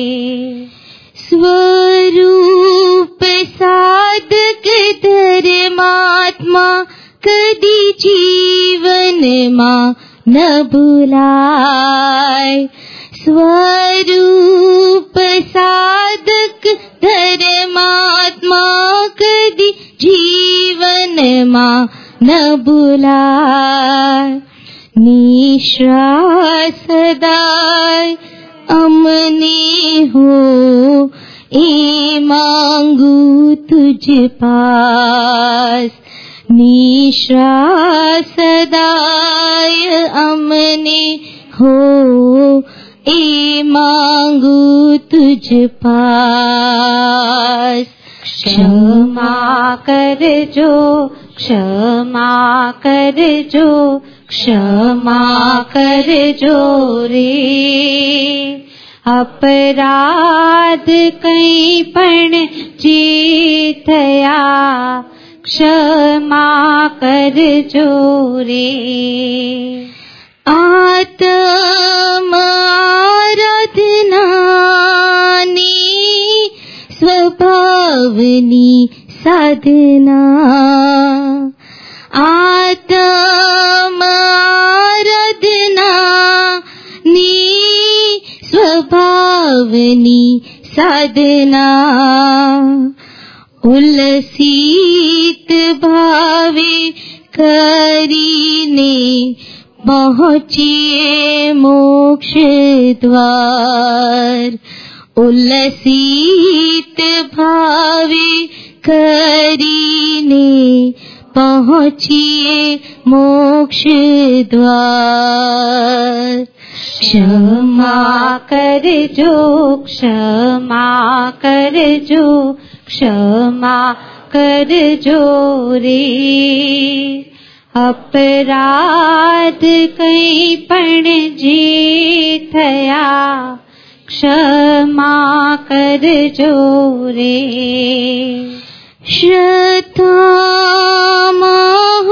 S2: સ્વરૂપ સાધક ધર્માત્મા કદી જીવનમાં ન ભૂલાય. સ્વરૂપ સાધક ધર્માત્મા કદી જીવનમાં ન ભૂલાય. નિશ્વાસ સદાય અમને હો એ માંગુ તુજ પાસ. નિશ્વાસ સદાય અમને હો એ માંગુ તુજ પાસ. ક્ષમા કરજો, ક્ષમા કરજો, ક્ષમા કરજો રે. અપરાધ કઈ પણ જે થયા ક્ષમા કરજો રે. આત
S5: साधना आत्म आराधना नी स्वभावनी साधना उल्लसित भावे કરીને પહોંચીએ મોક્ષ દ્વાર ઉલ્લસિત ભાવે કરીને પહોંચીએ મોક્ષ દ્વાર ક્ષમા કરજો ક્ષમા કરજો ક્ષમા કરજો રે अपराध कई पण जे थया क्षमा करजो रे श्रद्धाમાં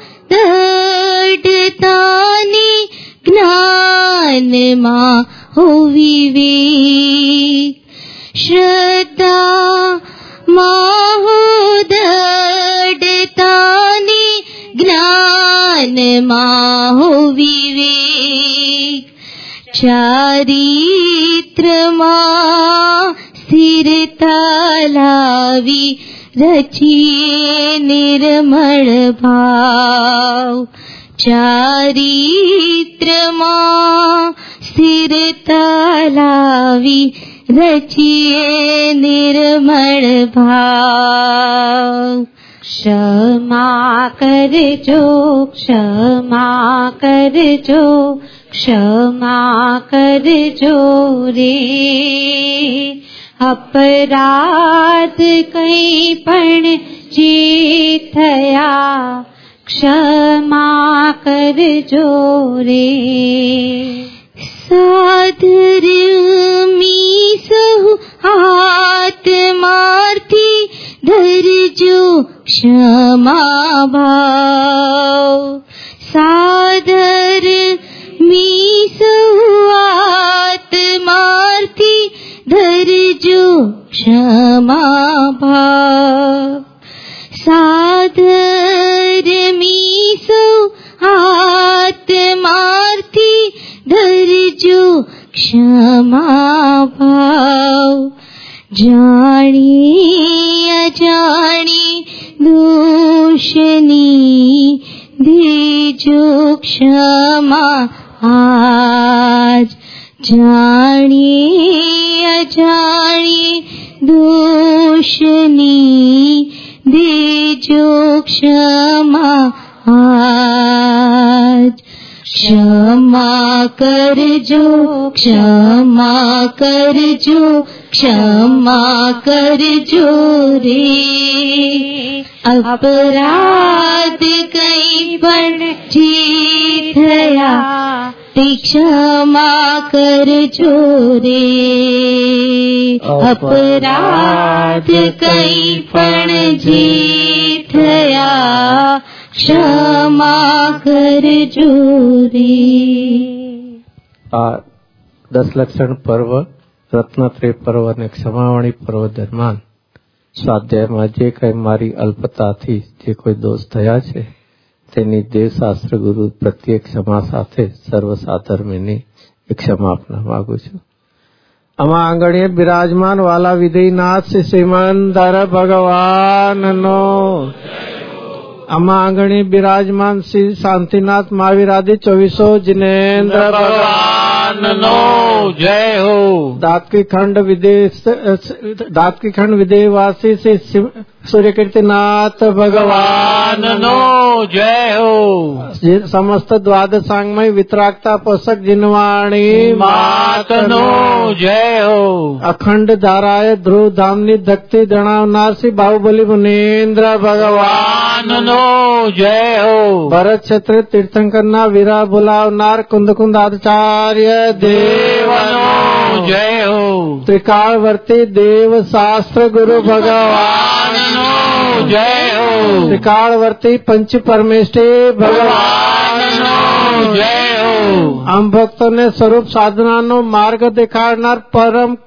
S5: દૃઢતાની જ્ઞાનમાં હો વિવેક શ્રદ્ધામાં દૃઢતાની જ્ઞાનમાં હો વિવેક ચારિત્રમાં સ્થિરતા લાવી રચીએ નિર્મળ ભાવ ચારિત્રમાં સ્થિરતા લાવી રચીએ નિર્મળ ભાવ ક્ષમા કરજો ક્ષમા કરજો ક્ષમા કરજો રે અપરાધ કઈ પણ જે થયા ક્ષમા કરજો રે સાધર્મી સહુ આત્માર્થી ધરજો ક્ષમા ભાવ સાધર્મી સહુ આત્માર્થી ધરજો ક્ષમા ભાવ સાધર્મી સહુ આત્માર્થી ધરજો ક્ષમા ભાવ જાણી અજાણી દોષની દેજો ક્ષમા આજ જાણી અજાણી દોષની દેજો ક્ષમા આજ ક્ષમા કરજો ક્ષમા કરજો ક્ષમા કરજો રે અપરાધ કઈ પણ જે થયા તે ક્ષમા કરજો રે અપરાધ કઈ પણ જે થયા ક્ષમા કરજો રે.
S3: આ દસ લક્ષણ પર્વ રત્નત્રય પર્વ અને ક્ષમાવાણી પર્વ દરમિયાન સ્વાધ્યાયમાં જે કઈ મારી અલ્પતાથી જે કોઈ દોષ થયા છે તેની દેવશાસ્ત્ર ગુરુ પ્રત્યે ક્ષમા સાથે સર્વ સાધર્મીની ક્ષમા આપવા માંગુ છું. આમાં આંગણીએ બિરાજમાન વાલા વિદયનાથ શ્રી સિમંદર ભગવાનનો, આમાં આંગણી બિરાજમાન શ્રી શાંતિનાથ મહાવીરાદિ ચોવીસો જિનેન્દ્ર ભગવાનનો જય હો. દાતકી ખંડ વિદેશ દાતકી ખંડ વિદેહવાસી શ્રી સૂર્યકીર્તિનાથ ભગવાનનો જય હો. સમસ્ત દ્વાદશાંગમય વિતરાગતા પોષક જીનવાણી માતનો જય હો. અખંડ ધારાય ધ્રુવ ધામની ધકતી જણાવનાર શ્રી બાહુબલી મુનેન્દ્ર ભગવાનનો જય હો. ભરત ક્ષેત્ર તીર્થંકરના વીરા બોલાવનાર કુંદકુંદ આચાર્ય દેવનો જય હો. ત્રિકાળવર્તી દેવ શાસ્ત્ર ગુરુ ભગવાનનો જય હો. ત્રિકાળવર્તી પંચ પરમેષ્ઠી ભગવાનનો જય હો. આમ ભક્તોને સ્વરૂપ સાધનાનો માર્ગ દેખાડનાર પરમ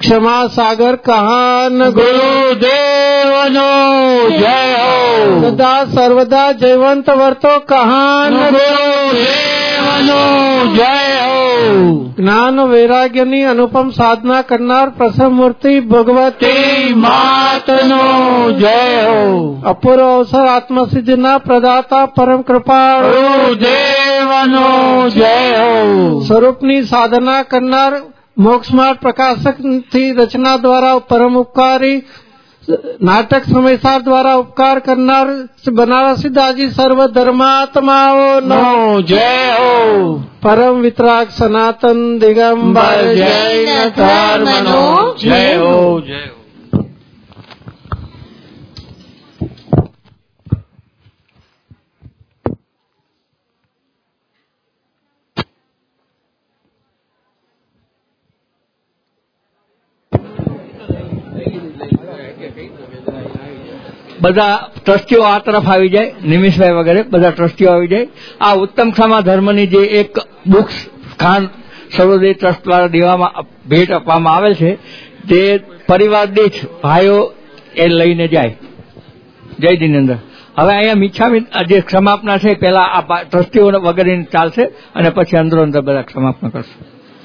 S1: ક્ષમા સાગર કહાન
S6: ગુરુદેવનો જય હો.
S1: સદા સર્વદા જયવંત વર્તો કહાન
S6: ગુરુદેવનો જય હો.
S1: જ્ઞાન વૈરાગ્યની અનુપમ સાધના કરનાર પ્રસન્ન મૂર્તિ ભગવતી
S6: માતનો જય હો.
S1: અપૂર્વ અવસર આત્મસિદ્ધિના પ્રદાતા પરમ કૃપાળુ
S6: ગુરુદેવનો જય હો.
S1: સ્વરૂપની સાધના કરનાર મોક્ષમાર્ગ પ્રકાશક થી રચના દ્વારા પરમ ઉપકારી નાટક સમયસાર દ્વારા ઉપકાર કરનાર બનારસી દાજી સર્વ ધર્માત્માઓનો
S6: જય હો.
S1: પરમ વિતરાગ સનાતન દિગંબર
S6: જૈન ધર્મનો જય હો. જય હો.
S7: બધા ટ્રસ્ટીઓ આ તરફ આવી જાય, નિમિષભાઈ વગેરે બધા ટ્રસ્ટીઓ આવી જાય. આ ઉત્તમ ક્ષમા ધર્મની જે એક બુક્સ ખાન સર્વોદય ટ્રસ્ટ દ્વારા દેવામાં ભેટ આપવામાં આવેલ છે તે પરિવાર દીઠ ભાઈઓ એ લઈને જાય. જય જિનેન્દ્ર. હવે અહીંયા મીઠામી જે ક્ષમાપના છે પેલા આ ટ્રસ્ટીઓ વગેરેની ચાલશે અને પછી અંદરો અંદર બધા ક્ષમાપના કરશે.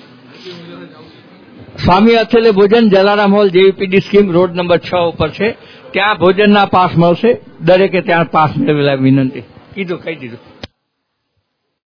S7: સ્વામી અથેલે ભોજન Jalaram hall JVPD scheme road number છ ઉપર છે. ત્યાં ભોજનના પાસ મળશે. દરેકે ત્યાં પાસ મેળવેલા વિનંતી. કીધું કહી દીધું.